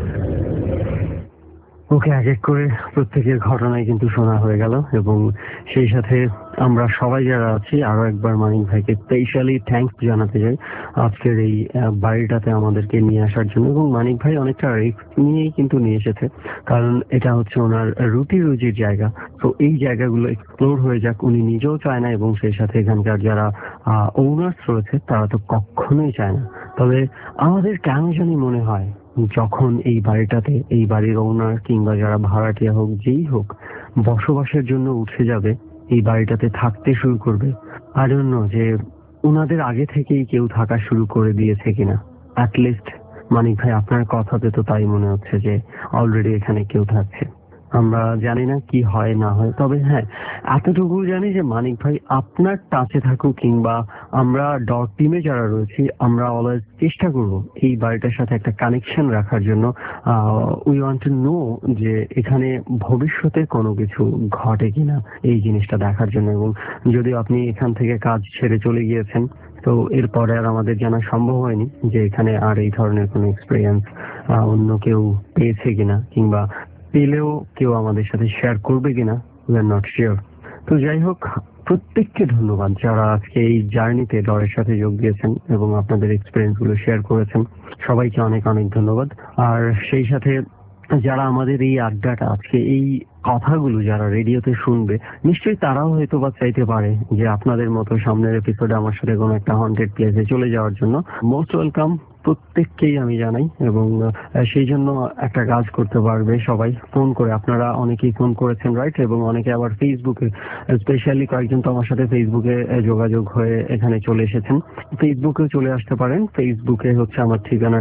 ওকে, এক এক করে প্রত্যেকের ঘটনায় কিন্তু শোনা হয়ে গেল, এবং সেই সাথে আমরা সবাই যারা আছি আরো একবার মানিক ভাইকে স্পেশালি থ্যাঙ্কস জানাতে চাই আজকের এই বাড়িটাতে আমাদেরকে নিয়ে আসার জন্য। এবং মানিক ভাই অনেকটা রিস্ক নিয়েই কিন্তু নিয়ে এসেছে, কারণ এটা হচ্ছে ওনার রুজির জায়গা। তো এই জায়গাগুলো এক্সপ্লোর হয়ে যাক উনি নিজেও চায় না, এবং সেই সাথে এখানকার যারা ওনার্স রয়েছে তারা তো কখনোই চায় না। তবে আমাদের কেন জানি মনে হয় যখন এই বাড়িটাতে এই বাড়ির ওনার কিংবা যারা ভাড়াটিয়া হোক যেই হোক বসবাসের জন্য উঠে যাবে, এই বাড়িটাতে থাকতে শুরু করবে, আর জন্য যে ওনাদের আগে থেকেই কেউ থাকা শুরু করে দিয়েছে কিনা। অ্যাটলিস্ট মানিক ভাই আপনার কথাতে তো তাই মনে হচ্ছে যে অলরেডি এখানে কেউ থাকছে। আমরা জানি না কি হয় না হয়, তবে হ্যাঁ এতটুকু জানি যে মানিক ভাই আপনার টাচে থাকুক, কিংবা আমরা ডর টিমে যারা রয়েছি আমরা অলওয়েজ চেষ্টা করব এই বাড়িটার সাথে একটা কানেকশন রাখার জন্য। উই ওয়ান্ট টু নো যে এখানে ভবিষ্যতে কোনো কিছু ঘটে কিনা এই জিনিসটা দেখার জন্য। এবং যদিও আপনি এখান থেকে কাজ ছেড়ে চলে গিয়েছেন, তো এরপরে আর আমাদের জানা সম্ভব হয়নি যে এখানে আর এই ধরনের কোনো এক্সপিরিয়েন্স অন্য কেউ পেয়েছে কিনা, কিংবা পেলেও কেউ আমাদের সাথে শেয়ার করবে কিনা, উই আর নট শিওর। তো যাই হোক, প্রত্যেককে ধন্যবাদ যারা আজকে এই জার্নিতে ডরের সাথে যোগ দিয়েছেন এবং আপনাদের এক্সপিরিয়েন্স গুলো শেয়ার করেছেন। সবাইকে অনেক অনেক ধন্যবাদ। আর সেই সাথে যারা আমাদের এই আড্ডাটা আজকে এই কথাগুলো যারা রেডিওতে শুনবে, নিশ্চয়ই তারাও হয়তো বা চাইতে পারে যে আপনাদের মতো সামনের এপিসোডে আমার সাথে কোনো একটা হন্টেড প্লেসে চলে যাওয়ার জন্য। মোস্ট ওয়েলকাম প্রত্যেককেই আমি জানাই, এবং সেই জন্য একটা কাজ করতে পারবে সবাই ফোন করে। আপনারা অনেকেই ফোন করেছেন, রাইট? এবং অনেকে আবার ফেসবুকে, স্পেশালি কয়েকজন তো আমার সাথে ফেসবুকে যোগাযোগ হয়ে এখানে চলে এসেছেন। ফেসবুকেও চলে আসতে পারেন। ফেসবুকে হচ্ছে আমার ঠিকানা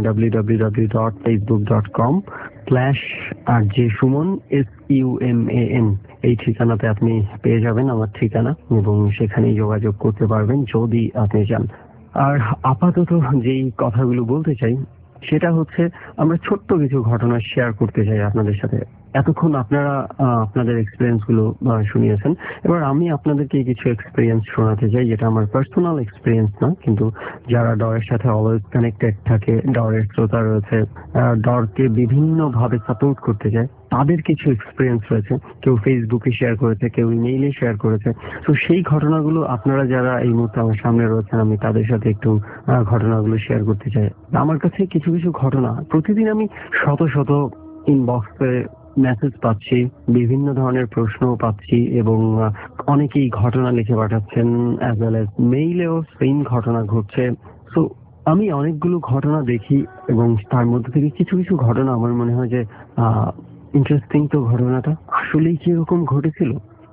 www.facebook.com/rjsuman SUMAN। এই ঠিকানাতে আপনি পেয়ে যাবেন আমার ঠিকানা, এবং সেখানেই যোগাযোগ করতে পারবেন যদি আপনি চান। আর আপাতত যেই কথাগুলো বলতে চাই সেটা হচ্ছে আমরা ছোট্ট কিছু ঘটনা শেয়ার করতে চাই আপনাদের সাথে। এতক্ষণ আপনারা আপনাদের এক্সপিরিয়েন্স গুলো শুনিয়েছেন, এবার আমি আপনাদেরকে কিছু এক্সপিরিয়েন্স শোনাতে চাই, যেটা আমার পার্সোনাল এক্সপিরিয়েন্স না, কিন্তু যারা ডরের সাথে অলওয়েজ কানেক্টেড থাকে, ডরের শ্রোতা রয়েছে, ডরকে বিভিন্ন ভাবে সাপোর্ট করতে চায়, তাদের কিছু এক্সপিরিয়েন্স রয়েছে, কেউ ফেসবুকে শেয়ার করেছে, কেউ ইমেইলে শেয়ার করেছে। তো সেই ঘটনাগুলো আপনারা যারা এই মুহূর্তে আমার সামনে রয়েছেন, আমি তাদের সাথে একটু ঘটনাগুলো শেয়ার করতে চাই। আমার কাছে কিছু কিছু ঘটনা, প্রতিদিন আমি শত শত ইনবক্সে মেসেজ পাচ্ছি, বিভিন্ন ধরনের প্রশ্নও পাচ্ছি, এবং অনেকেই ঘটনা লিখে পাঠাচ্ছেন, অ্যাজ ওয়েল অ্যাজ মেইলেও সেম ঘটনা ঘটছে। তো আমি অনেকগুলো ঘটনা দেখি, এবং তার মধ্যে থেকে কিছু কিছু ঘটনা আমার মনে হয় যে ইন্টারেস্টিং। তো ঘটনাটা আসলেই কি এরকম ঘটেছিল?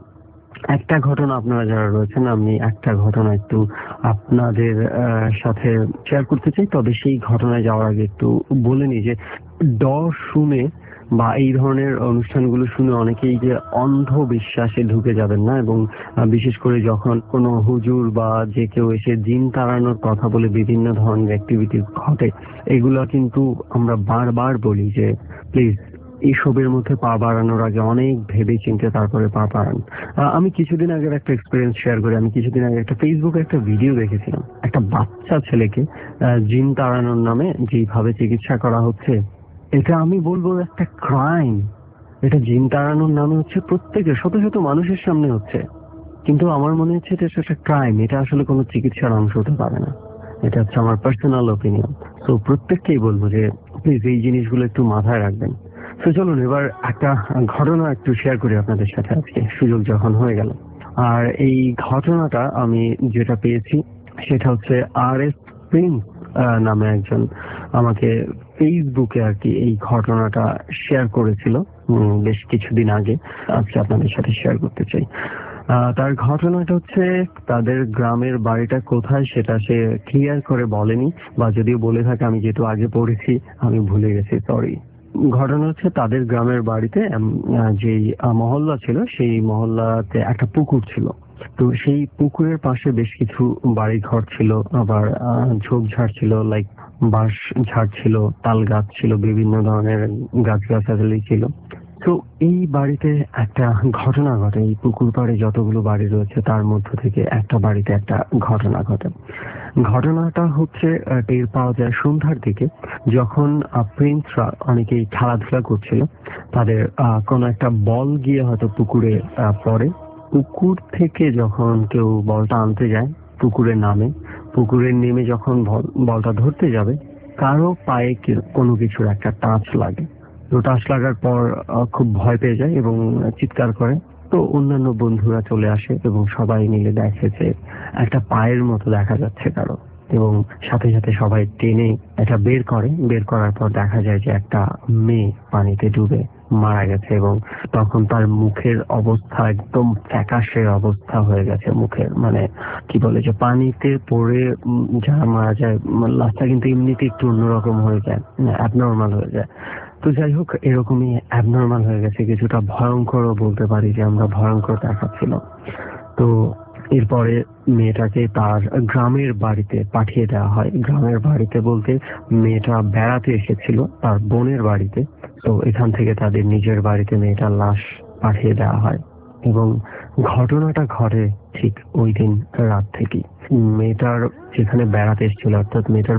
একটা ঘটনা আপনারা যারা রয়েছেন, আমি একটা ঘটনা একটু আপনাদের সাথে শেয়ার করতে চাই। তবে সেই ঘটনায় যাওয়ার আগে একটু বলে নিই যে শুনে বা এই ধরনের অনুষ্ঠানগুলো শুনে অনেকেই যে অন্ধবিশ্বাসে ঢুকে যাবেন না, এবং বিশেষ করে যখন কোনো হুজুর বা যে কেউ এসে জিন তাড়ানোর কথা বলে বিভিন্ন ধরনের অ্যাক্টিভিটি ঘটে, এগুলো কিন্তু আমরা বারবার বলি যে প্লিজ এইসবের মধ্যে পা বাড়ানোর আগে অনেক ভেবে চিন্তে তারপরে পা বাড়ান। আমি কিছুদিন আগের একটা এক্সপিরিয়েন্স শেয়ার করি। আমি কিছুদিন আগে একটা ফেসবুকে একটা ভিডিও দেখেছিলাম, একটা বাচ্চা ছেলেকে জিন তাড়ানোর নামে যেভাবে চিকিৎসা করা হচ্ছে, এটা আমি বলবো একটা ক্রাইম। এটা জিন তাড়ানোর নামে হচ্ছে, প্রত্যেকের শত শত মানুষের সামনে হচ্ছে, কিন্তু আমার মনে হচ্ছে এটা একটা ক্রাইম। এটা আসলে কোনো চিকিৎসার অংশ হতে পারে না। এটা হচ্ছে আমার পার্সোনাল ওপিনিয়ন। তো প্রত্যেককেই বলবো যে প্লিজ এই জিনিসগুলো একটু মাথায় রাখবেন। তো চলুন এবার একটা ঘটনা একটু শেয়ার করি আপনাদের সাথে আজকে, সুযোগ যখন হয়ে গেল। আর এই ঘটনাটা আমি যেটা পেয়েছি সেটা হচ্ছে RS প্রিন্স নামে একজন আমাকে ফেসবুকে আর কি এই ঘটনাটা শেয়ার করেছিল বেশ কিছুদিন আগে। আজকে আপনাদের সাথে শেয়ার করতে চাই। তার ঘটনাটা হচ্ছে, তাদের গ্রামের বাড়িটা কোথায় সেটা সে ক্লিয়ার করে বলেনি, বা যদিও বলে থাকে আমি যেহেতু আগে পড়েছি আমি ভুলে গেছি, সরি। ঘটনা হচ্ছে তাদের গ্রামের বাড়িতে যেই মহল্লা ছিল, সেই মহল্লাতে একটা পুকুর ছিল। তো সেই পুকুরের পাশে বেশ কিছু বাড়ি ঘর ছিল, আবার ঝোপঝাড় ছিল, লাইক বাঁশ ঝাড় ছিল, তাল গাছ ছিল, বিভিন্ন ধরনের গাছগাছালি ছিল। তো এই বাড়িতে একটা ঘটনা ঘটে। এই পুকুর পাড়ে যতগুলো বাড়ি রয়েছে তার মধ্য থেকে একটা বাড়িতে একটা ঘটনা ঘটে। ঘটনাটা হচ্ছে টের পাওয়া যায় সন্ধ্যার দিকে, যখন প্রিন্সরা অনেকেই খেলাধুলা করছিল। তাদের কোনো একটা বল গিয়ে হয়তো পুকুরে পড়ে। পুকুর থেকে যখন কেউ বলটা আনতে যায়, পুকুরে নামে। পুকুরে নেমে যখন বলটা ধরতে যাবে, কারো পায়ে কোনো কিছুর একটা টাচ লাগে। তো টাচ লাগার পর খুব ভয় পেয়ে যায় এবং চিৎকার করে। তো অন্যান্য বন্ধুরা চলে আসে এবং সবাই মিলে দেখে যে একটা পায়ের মতো দেখা যাচ্ছে কারো, এবং সাথে সাথে সবাই টেনে এটা বের করে। বের করার পর দেখা যায় যে একটা মেয়ে পানিতে ডুবে মারা গেছে, এবং তখন তার মুখের অবস্থা একদম ফ্যাকাশে অবস্থা হয়ে গেছে। মুখের মানে কি বলে যে পানিতে পড়ে যারা মারা যায় লাশটা কিন্তু এমনিতে একটু অন্যরকম হয়ে যায়, অ্যাবনর্মাল হয়ে যায়। তো যাই হোক, এরকমই অ্যাবনর্মাল হয়ে গেছে, কিছুটা ভয়ঙ্করও বলতে পারি যে আমরা ভয়ঙ্কর দেখাচ্ছিল। তো এরপরে মেয়েটাকে তার গ্রামের বাড়িতে পাঠিয়ে দেওয়া হয়। গ্রামের বাড়িতে বলতে মেয়েটা বেড়াতে এসেছিল তার বোনের বাড়িতে। তো এখান থেকে তাদের নিজের বাড়িতে মেয়েটার লাশ পাঠিয়ে দেওয়া হয়, এবং ঘটনাটা ঘটে ঠিক ওই দিন রাত থেকেই। মেয়েটার যেখানে বেড়াতে এসেছিল, অর্থাৎ মেয়েটার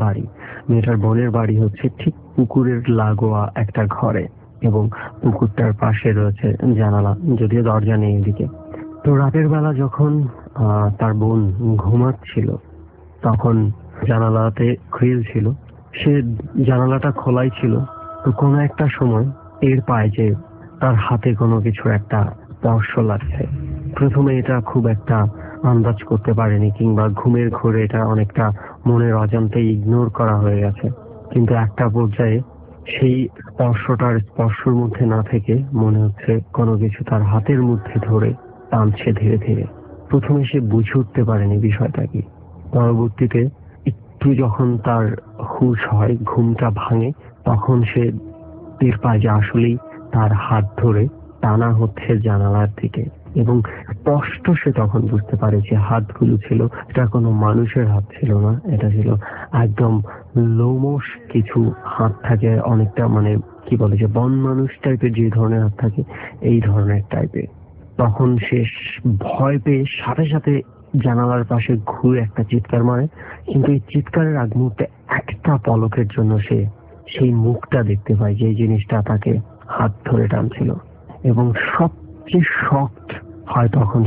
বোনের বাড়ি হচ্ছে ঠিক পুকুরের লাগোয়া একটা ঘরে, এবং পুকুরটার পাশে রয়েছে জানালা, যদিও দরজা নেই এদিকে। তো রাতের বেলা যখন তার বোন ঘুমাচ্ছিল, তখন জানালাতে গ্রিল ছিল, সে জানালাটা খোলাই ছিল। তো কোনো একটা সময় এর পায় যে তার হাতে কোনো কিছু একটা স্পর্শ লাগছে। প্রথমে এটা খুব একটা আন্দাজ করতে পারেনি, কিংবা ঘুমের ঘোরে এটা অনেকটা মনের অজান্তে ইগনোর করা হয়ে গেছে। কিন্তু একটা পর্যায়ে সেই স্পর্শের মধ্যে না থেকে মনে হচ্ছে কোনো কিছু তার হাতের মধ্যে ধরে টানছে ধীরে ধীরে। প্রথমে সে বুঝে উঠতে পারেনি বিষয়টা কি। পরবর্তীতে একটু যখন তার হুঁশ হয়, ঘুমটা ভাঙে, তখন সে টের পায় যে আসলেই তার হাত ধরে টানা হচ্ছে জানালার দিকে, এবং স্পষ্ট সে তখন বুঝতে পারে যে হাতগুলো ছিল, এটা কোনো মানুষের হাত ছিল না, এটা ছিল একদম লোমশ কিছু হাত থাকে, অনেকটা মানে কি বলে যে বন মানুষ টাইপের যে ধরনের হাত থাকে, এই ধরনের টাইপের। তখন সে ভয় পেয়ে সাথে সাথে জানালার পাশে ঘুরে একটা চিৎকার মারে, কিন্তু এই চিৎকারের আগ মুহূর্তে একটা পলকের জন্য সে সেই মুখটা দেখতে পায়, যে জিনিসটা তাকে হাত ধরে টানছিল। এবং সবচেয়ে শকড হয় তখন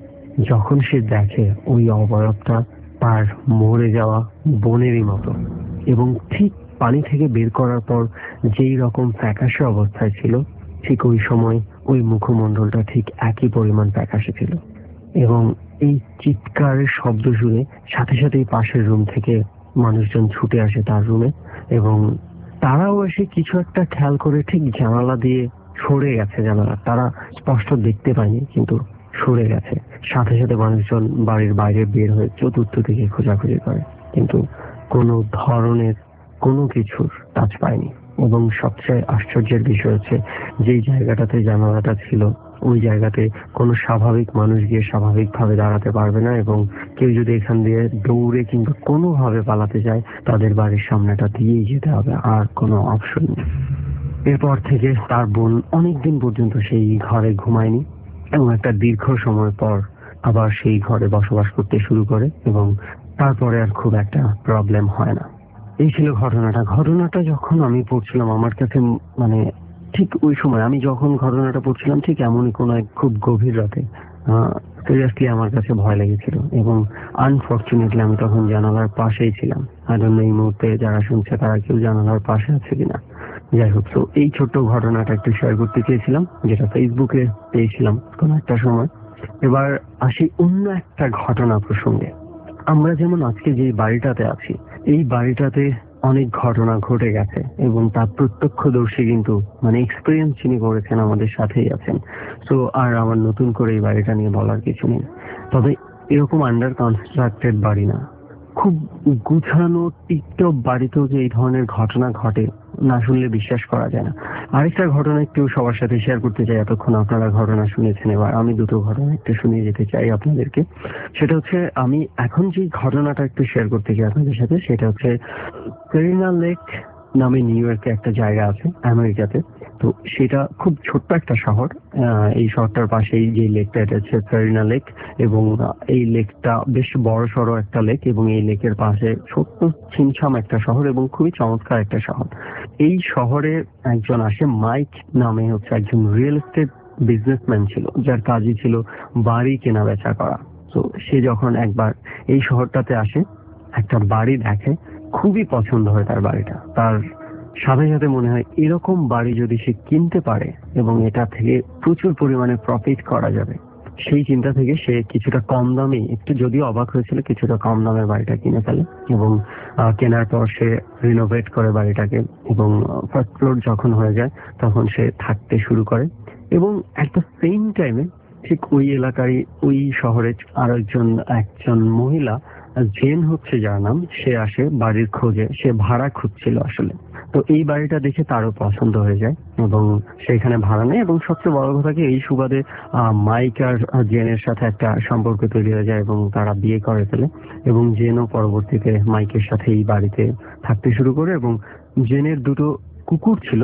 যখন সে দেখে ওই অবয়বটা তার মরে যাওয়া বোনেরই মতো, এবং ঠিক পানি থেকে বের করার পর যেই রকম ফ্যাকাশে অবস্থায় ছিল, ঠিক ওই সময় ওই মুখমণ্ডলটা ঠিক একই পরিমাণ ফ্যাকাশে ছিল। এবং এই চিৎকারের শব্দ শুনে সাথে সাথেই পাশের রুম থেকে মানুষজন ছুটে আসে তার রুমে, এবং তারাও এসে কিছু একটা খেয়াল করে ঠিক জানালা দিয়ে সরে গেছে। জানালা তারা স্পষ্ট দেখতে পায়নি, কিন্তু সরে গেছে। সাথে সাথে মানুষজন বাড়ির বাইরে বের হয়ে চতুর্থ দিকে খোঁজাখুঁজি করে, কিন্তু কোনো ধরনের কোনো কিছুর টাচ পায়নি। এবং সবচেয়ে আশ্চর্যের বিষয় হচ্ছে, যেই জায়গাটাতে জানালাটা ছিল ওই জায়গাতে কোনো স্বাভাবিক মানুষ গিয়ে স্বাভাবিকভাবে দাঁড়াতে পারবে না, এবং কেউ যদি এখান দিয়ে দৌড়ে কিংবা কোনোভাবে পালাতে যায় তাদের বাড়ির সামনেটা দিয়েই যেতে হবে, আর কোনো অপশন নেই। এরপর থেকে তার বোন অনেকদিন পর্যন্ত সেই ঘরে ঘুমায়নি, এবং একটা দীর্ঘ সময় পর আবার সেই ঘরে বসবাস করতে শুরু করে, এবং তারপরে আর খুব একটা প্রবলেম হয় না। এই ছিল ঘটনাটা যখন আমি পড়ছিলাম আমার কাছে, মানে ঠিক ওই সময় আমি যখন ঘটনাটা পড়ছিলাম ঠিক এমনই কোনো এক খুব গভীর রাতে সিরিয়াসলি আমার কাছে ভয় লেগেছিল, এবং আনফর্চুনেটলি আমি তখন জানালার পাশেই ছিলাম। এই মুহূর্তে যারা শুনছে তারা কেউ জানালার পাশে আছে কিনা। যাই হোক, তো এই ছোট্ট ঘটনাটা একটু শেয়ার করতে চেয়েছিলাম, যেটা ফেসবুকে পেয়েছিলাম কোনো একটা সময়। এবার আসি অন্য একটা ঘটনা প্রসঙ্গে। আমরা যেমন আজকে যে বাড়িটাতে আছি, এই বাড়িটাতে অনেক ঘটনা ঘটে গেছে, এবং তার প্রত্যক্ষদর্শী কিন্তু মানে এক্সপিরিয়েন্স যিনি করেছেন আমাদের সাথেই আছেন। তো আর আমার নতুন করে এই বাড়িটা নিয়ে বলার কিছু নেই। তবে এরকম আন্ডার কনস্ট্রাক্টেড বাড়ি না, খুব গুছানো টিপটপ বাড়িতেও যে এই ধরনের ঘটনা ঘটে না শুনলে বিশ্বাস করা যায় না। আরেকটা ঘটনা একটু সবার সাথে শেয়ার করতে চাই। এতক্ষণ আপনারা ঘটনা শুনেছেন, এবার আমি দুটো ঘটনা একটু শুনিয়ে যেতে চাই আপনাদেরকে। সেটা হচ্ছে, আমি এখন যে ঘটনাটা একটু শেয়ার করতে চাই আপনাদের সাথে, সেটা হচ্ছে সেরিনা লেক নামে নিউ ইয়র্কে একটা জায়গা আছে আমেরিকাতে। তো সেটা খুব ছোট্ট একটা শহর। এই শহরটার পাশেই যে লেকটা, এটা হচ্ছে সেরিনা লেক, এবং এই লেকটা বেশ বড় সড়ো একটা লেক, এবং এই লেকের পাশে ছোট্ট ছিমছাম একটা শহর, এবং খুবই চমৎকার একটা শহর। এই শহরে একজন আসে, মাইক নামে হচ্ছে একজন রিয়েল এস্টেট বিজনেসম্যান ছিল, যার কাজই ছিল বাড়ি কেনা বেচা করা। তো সে যখন একবার এই শহরটাতে আসে, একটা বাড়ি দেখে, খুবই পছন্দ হয় তার বাড়িটা। তার সাথে সাথে মনে হয় এরকম বাড়ি যদি সে কিনতে পারে এবং এটা থেকে প্রচুর পরিমাণে প্রফিট করা যাবে, সেই চিন্তা থেকে সে কিছুটা কম দামে, একটু যদিও অবাক হয়েছিল, কিছুটা কম দামে বাড়িটা কিনে ফেলে। এবং কেনার পর সে রিনোভেট করে বাড়িটাকে, এবং ফার্স্ট ফ্লোর যখন হয়ে যায় তখন সে থাকতে শুরু করে। এবং এট দ্য সেম টাইমে ঠিক ওই এলাকায়, ওই শহরে আরো একজন মহিলা, জেন হচ্ছে যার নাম, সে আসে বাড়ির খোঁজে। সে ভাড়া খুঁজছিল আসলে। তো এই বাড়িটা দেখে তারও পছন্দ হয়ে যায়, এবং সেখানে ভাড়া নেয়। এবং সবচেয়ে বড় কথা কি, এই সুবাদে মাইক আর জেনের সাথে একটা সম্পর্ক তৈরি হয়ে যায়, এবং তারা বিয়ে করে ফেলে। এবং জেনও পরবর্তীতে মাইকের সাথে এই বাড়িতে থাকতে শুরু করে। এবং জেনের দুটো কুকুর ছিল,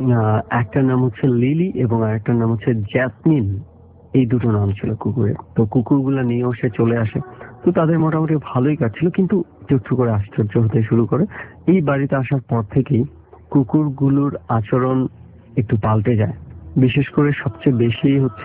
একটার নাম হচ্ছে লিলি এবং আরেকটার নাম হচ্ছে জ্যাসমিন। এই দুটো নাম ছিল কুকুরের। তো কুকুরগুলা নিয়েও সে চলে আসে। তো তাদের মোটামুটি ভালোই কাটছিল, কিন্তু একটু করে আশ্চর্য হতে শুরু করে। এই বাড়িতে আসার পর থেকেই কুকুরগুলোর আচরণ একটু পাল্টে যায়। বিশেষ করে সবচেয়ে বেশি হচ্ছে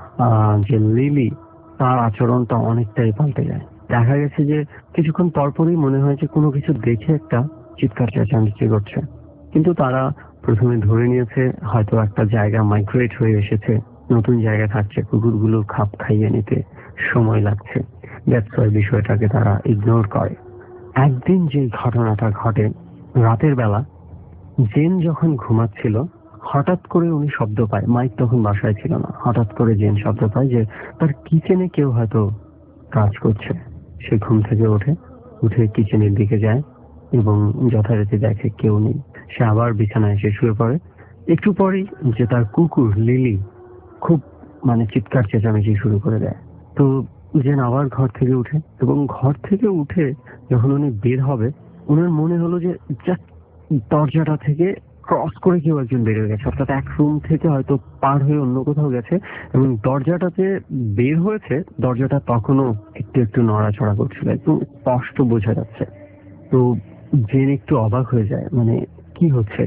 যে লিলি, তার আচরণটা অনেকটাই পাল্টে যায়। দেখা গেছে যে কিছুক্ষণ পরপরই মনে হয় যে কোনো কিছু দেখে একটা চিৎকার চেঁচামেচি করছে, কিন্তু তারা প্রথমে ধরে নিয়েছে হয়তো একটা জায়গা মাইগ্রেট হয়ে এসেছে, নতুন জায়গায় থাকছে, কুকুরগুলো খাপ খাইয়ে নিতে সময় লাগছে। দ্যাটস ওয়াই বিষয়টাকে তারা ইগনোর করে। একদিন যে ঘটনাটা ঘটে, রাতের বেলা জেন যখন ঘুমাচ্ছিল, হঠাৎ করে উনি শব্দ পায়। মাইক তখন বাসায় ছিল না। হঠাৎ করে জেন শব্দ পায় যে তার কিচেনে কেউ হয়তো কাজ করছে। সে ঘুম থেকে উঠে কিচেনের দিকে যায়, এবং যথারীতি দেখে কেউ নেই। সে আবার বিছানায় এসে শুয়ে পড়ে। একটু পরেই যে তার কুকুর লিলি খুব চিৎকার চেঁচামেচি শুরু করে দেয়। তো জেন আবার ঘর থেকে উঠে, এবং ঘর থেকে উঠে যখন উনি বের হবে, ওনার মনে হলো যে জাস্ট দরজাটা থেকে ক্রস করে কেউ একজন বেরিয়ে গেছে, অর্থাৎ এক রুম থেকে হয়তো পার হয়ে অন্য কোথাও গেছে, এবং দরজাটাতে বের হয়েছে। দরজাটা তখনও একটু একটু নড়াচড়া করছিল, একদম স্পষ্ট বোঝা যাচ্ছে। তো জেন একটু অবাক হয়ে যায়, কি হচ্ছে এটা।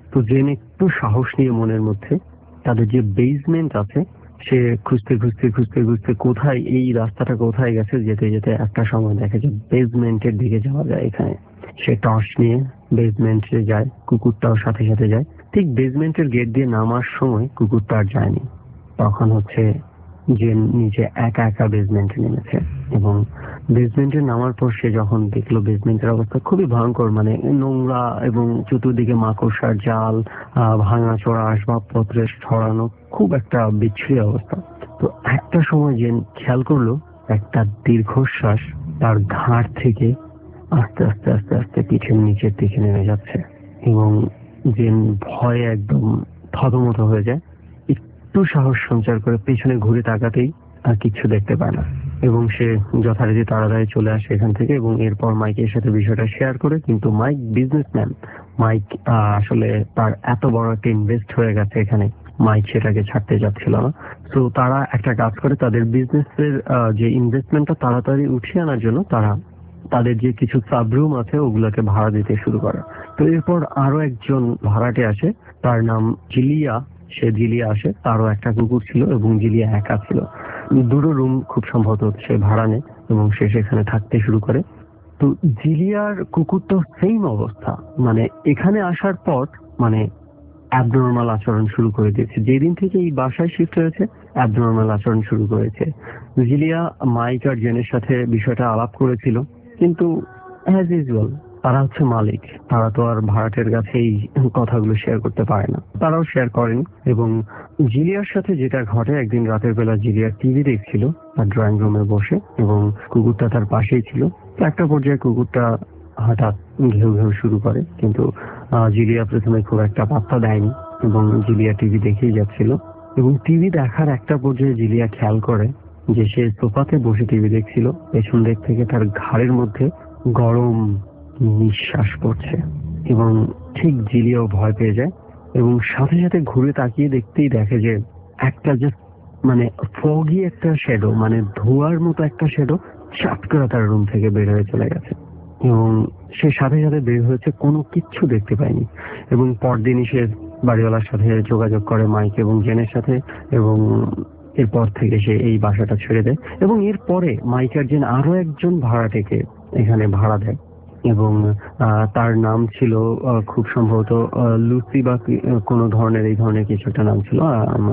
তো জেন একটু সাহস নিয়ে মনের মধ্যে তাদের যে বেসমেন্ট আছে সে খুঁজতে খুঁজতে খুঁজতে খুঁজতে কোথায় এই রাস্তাটা কোথায় গেছে, যেতে যেতে একটা সময় দেখে যে বেসমেন্টের দিকে যাওয়া যায়। এখানে সে টর্চ নিয়ে বেসমেন্টে যায়, কুকুরটাও সাথে সাথে যায়। ঠিক বেসমেন্টের গেট দিয়ে নামার সময় কুকুরটা আর যায়নি। তখন হচ্ছে যে নিচে একা একা বেসমেন্টে নেমেছে এবং বেসমেন্টে নামার পর সে যখন দেখলো বেসমেন্টের অবস্থা খুবই ভয়ঙ্কর, মানে নোংরা এবং চতুর্দিকে মাকড়সার জাল, ভাঙাচোরা আসবাবপত্রের ছড়ানো, খুব একটা বিচ্ছিরি অবস্থা। তো একটা সময় যে খেয়াল করলো একটা দীর্ঘশ্বাস তার ঘাড় থেকে আস্তে আস্তে আস্তে আস্তে পিঠের নিচের দিকে নেমে যাচ্ছে এবং যে ভয়ে একদম থতমত হয়ে যায়। একটু সাহস সঞ্চার করে পেছনে ঘুরে তাকাতেই আর কিছু দেখতে পায় না এবং সে যথারীতি তাড়াতাড়ি চলে আসে এখান থেকে এবং এরপর মাইকের সাথে বিষয়টা শেয়ার করে। কিন্তু মাইক বিজনেসম্যান, মাইক আসলে তার এত বড় একটা ইনভেস্ট হয়ে গেছে এখানে, মাইক সেটাকে ছাড়তে যাচ্ছিল না। তো তারা একটা কাজ করে, তাদের বিজনেসের যে ইনভেস্টমেন্টটা তাড়াতাড়ি উঠিয়ে আনার জন্য তারা তাদের যে কিছু সাবরুম আছে ওগুলোকে ভাড়া দিতে শুরু করে। তো এরপর আরো একজন ভাড়াটে আসে, তার নাম জিলিয়া। সে জিলিয়া আসে, তারও একটা কুকুর ছিল এবং জিলিয়া একা ছিল। দুটো রুম খুব সম্ভবত সে ভাড়া নেয় এবং সে সেখানে থাকতে শুরু করে। তো জিলিয়ার কুকুরটা সেম অবস্থা, মানে এখানে আসার পর মানে অ্যাবনর্মাল আচরণ শুরু করে দিয়েছে। যেদিন থেকে এই বাসায় শিফট হয়েছে অ্যাবনর্মাল আচরণ শুরু করেছে। জিলিয়া মাইক আর জেনের সাথে বিষয়টা আলাপ করেছিল, কিন্তু অ্যাজ ইউজুয়াল তারা হচ্ছে মালিক, তারা তো আর ভাড়াটের কাছে এই কথাগুলো শেয়ার করতে পারে না, তারাও শেয়ার করেন। এবং জিলিয়ার সাথে যেটা ঘটে, একদিন রাতের বেলা জিলিয়া টিভি দেখছিল তার ড্রয়িং রুমে বসে এবং কুকুরটা তার পাশেই ছিল। তো একটা পর্যায়ে কুকুরটা হঠাৎ ঘেউ ঘেউ শুরু করে, কিন্তু জিলিয়া প্রথমে খুব একটা পাত্তা দেয়নি এবং জিলিয়া টিভি দেখেই যাচ্ছিল। এবং টিভি দেখার একটা পর্যায়ে জিলিয়া খেয়াল করে যে সে সোফাতে বসে টিভি দেখছিল, পেছন দিক থেকে তার ঘাড়ের মধ্যে গরম নিঃশ্বাস পড়ছে এবং ঠিক জিলিয়াও ভয় পেয়ে যায় এবং সাথে সাথে ঘুরে তাকিয়ে দেখতেই দেখে যে একটা যে মানে ফগি একটা শ্যাডো, মানে ধোঁয়ার মতো একটা শ্যাডো চাপ করে তার রুম থেকে বের হয়ে চলে গেছে এবং সে সাথে সাথে বের হয়েছে, কোনো কিচ্ছু দেখতে পায়নি। এবং পরদিনই সে বাড়িওয়ালার সাথে যোগাযোগ করে, মাইক এবং জেনের সাথে, এবং এরপর থেকে সে এই বাসাটা ছেড়ে দেয়। এবং এরপরে মাইক আর জেন আরো একজন ভাড়াটেকে এখানে ভাড়া দেয় এবং তার নাম ছিল খুব সম্ভবত লুসি বা কোনো ধরনের এই ধরনের কিছু একটা নাম ছিল,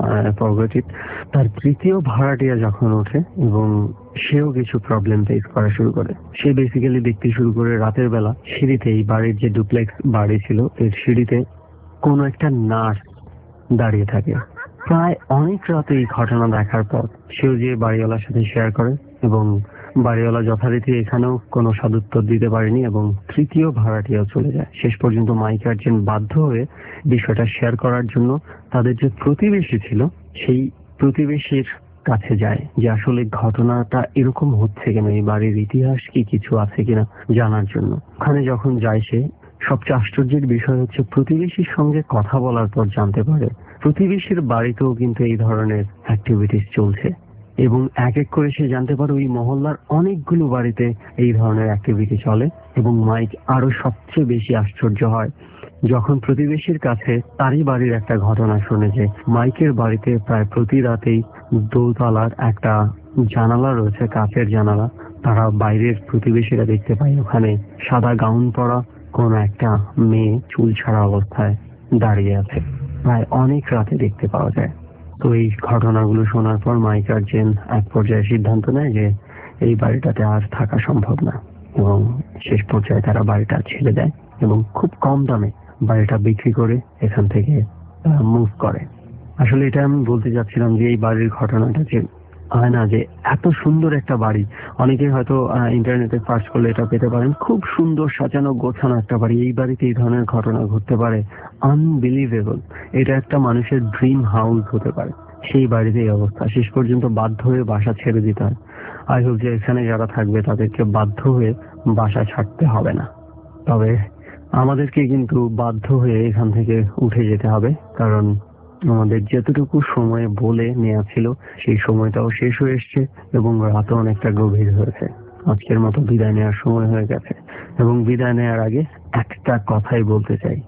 ফরগেট। তার তৃতীয় ভাড়াটিয়া যখন ওঠে এবং সেও কিছু প্রবলেম ফেস করা শুরু করে, সে বেসিক্যালি দেখতে শুরু করে রাতের বেলা সিঁড়িতে, এই বাড়ির যে ডুপ্লেক্স বাড়ি ছিল এর সিঁড়িতে কোনো একটা নার্স দাঁড়িয়ে থাকে। প্রায় অনেক রাতে এই ঘটনা দেখার পর সেও যে বাড়িওয়ালার সাথে শেয়ার করে এবং বাড়িওয়ালা যথারীতি এখানেও কোনো সদুত্তর দিতে পারেনি এবং তৃতীয় ভাড়াটিয়াও চলে যায়। শেষ পর্যন্ত মাইক আর জেন বাধ্য হয়ে বিষয়টা শেয়ার করার জন্য তাদের যে প্রতিবেশী ছিল সেই প্রতিবেশীর কাছে যায় যে আসলে ঘটনাটা এরকম হচ্ছে কেন, এই বাড়ির ইতিহাস কি কিছু আছে কিনা জানার জন্য। ওখানে যখন যায় সে, সবচেয়ে আশ্চর্যের বিষয় হচ্ছে প্রতিবেশীর সঙ্গে কথা বলার পর জানতে পারে প্রতিবেশীর বাড়িতেও কিন্তু এই ধরনের অ্যাক্টিভিটিস চলছে এবং এক এক করে সে জানতে পারে ওই মহল্লার অনেকগুলো বাড়িতে এই ধরনের অ্যাক্টিভিটি চলে। এবং মাইক আরো সবচেয়ে বেশি আশ্চর্য হয় যখন প্রতিবেশীর কাছে তারই বাড়ির একটা ঘটনা শুনে যে মাইকের বাড়িতে প্রায় প্রতি রাতেই দোতলার একটা জানালা রয়েছে, কাচের জানালা, তারা বাইরের প্রতিবেশীরা দেখতে পায় ওখানে সাদা গাউন পরা কোন একটা মেয়ে চুল ছাড়া অবস্থায় দাঁড়িয়ে আছে, প্রায় অনেক রাতে দেখতে পাওয়া যায়। তো এই ঘটনাগুলো শোনার পর মাইক আর জেন এক পর্যায়ে সিদ্ধান্ত নেয় যে এই বাড়িটাতে আর থাকা সম্ভব না এবং শেষ পর্যায়ে তারা বাড়িটা ছেড়ে দেয় এবং খুব কম দামে বাড়িটা বিক্রি করে এখান থেকে মুভ করে। আসলে এটা আমি বলতে চাচ্ছিলাম যে এই বাড়ির ঘটনাটা যে হয় না যে এত সুন্দর একটা বাড়ি, অনেকে হয়তো ইন্টারনেটে সার্চ করলে এটা পেতে পারেন, খুব সুন্দর সাজানো গোছানো একটা বাড়ি, এই বাড়িতে এই ধরনের ঘটনা ঘটতে পারে, আনবিলিভেবল, এটা একটা মানুষের ড্রিম হাউস হতে পারে। সেই বাড়িতে এই অবস্থা, শেষ পর্যন্ত বাধ্য হয়ে বাসা ছেড়ে দিতে হয়। আই হোপ যে এখানে যারা থাকবে তাদেরকে বাধ্য হয়ে বাসা ছাড়তে হবে না, তবে আমাদেরকে কিন্তু বাধ্য হয়ে এখান থেকে উঠে যেতে হবে, কারণ আমাদের যতটুকু সময় বলে নেওয়া ছিল সেই সময়টাও শেষ হয়ে এসছে এবং রাতও অনেকটা গভীর হয়েছে। আজকের মতো বিদায় নেওয়ার সময় হয়ে গেছে এবং বিদায় নেওয়ার আগে একটা কথাই বলতে চাই,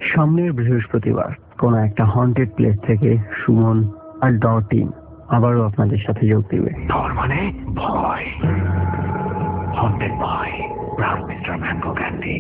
সামনের বৃহস্পতিবার কোন একটা হন্টেড প্লেস থেকে সুমন আর ড টিম আবারও আপনাদের সাথে যোগ দিবে। ডর মানে ভয়, হন্টেড ভয়, ব্রাউন মিস্টার ম্যাঙ্গো ক্যান্ডি।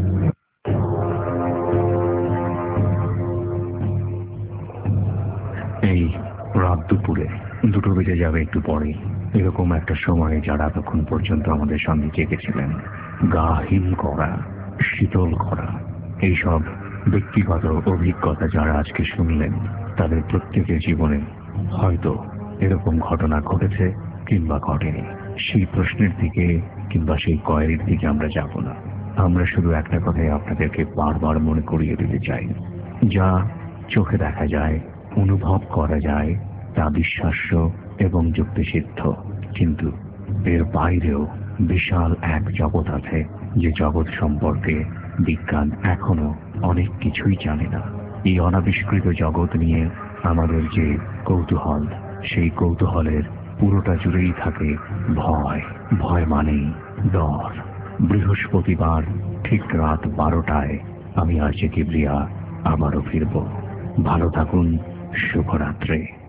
এই রাত দুপুরে 2টো বেজে যাবে একটু পরে, এরকম একটা সময়ে যারা এতক্ষণ পর্যন্ত আমাদের সঙ্গে জেগেছিলেন, গা হিম করা, শীতল করা, এইসব ব্যক্তিগত অভিজ্ঞতা যারা আজকে শুনলেন, তাদের প্রত্যেকের জীবনে হয়তো এরকম ঘটনা ঘটেছে কিংবা ঘটেনি। সেই প্রশ্নের দিকে কিংবা সেই কোয়েরির দিকে আমরা যাব না। আমরা শুধু একটা কথাই আপনাদেরকে বারবার মনে করিয়ে দিতে চাই, যা চোখে দেখা যায়, অনুভব করা যায়, তা বিশ্বাস্য এবং যুক্তিসিদ্ধ, কিন্তু এর বাইরেও বিশাল এক জগৎ আছে, যে জগৎ সম্পর্কে বিজ্ঞান এখনো অনেক কিছুই জানে না। এই অনাবিষ্কৃত জগৎ নিয়ে আমাদের যে কৌতূহল, সেই কৌতূহলের পুরোটা জুড়েই থাকে ভয়। ভয় মানেই ডর। বৃহস্পতিবার ঠিক রাত 12টায় আমি আরজে কিবরিয়া আবারও ফিরব। ভালো থাকুন, শুভরাত্রি।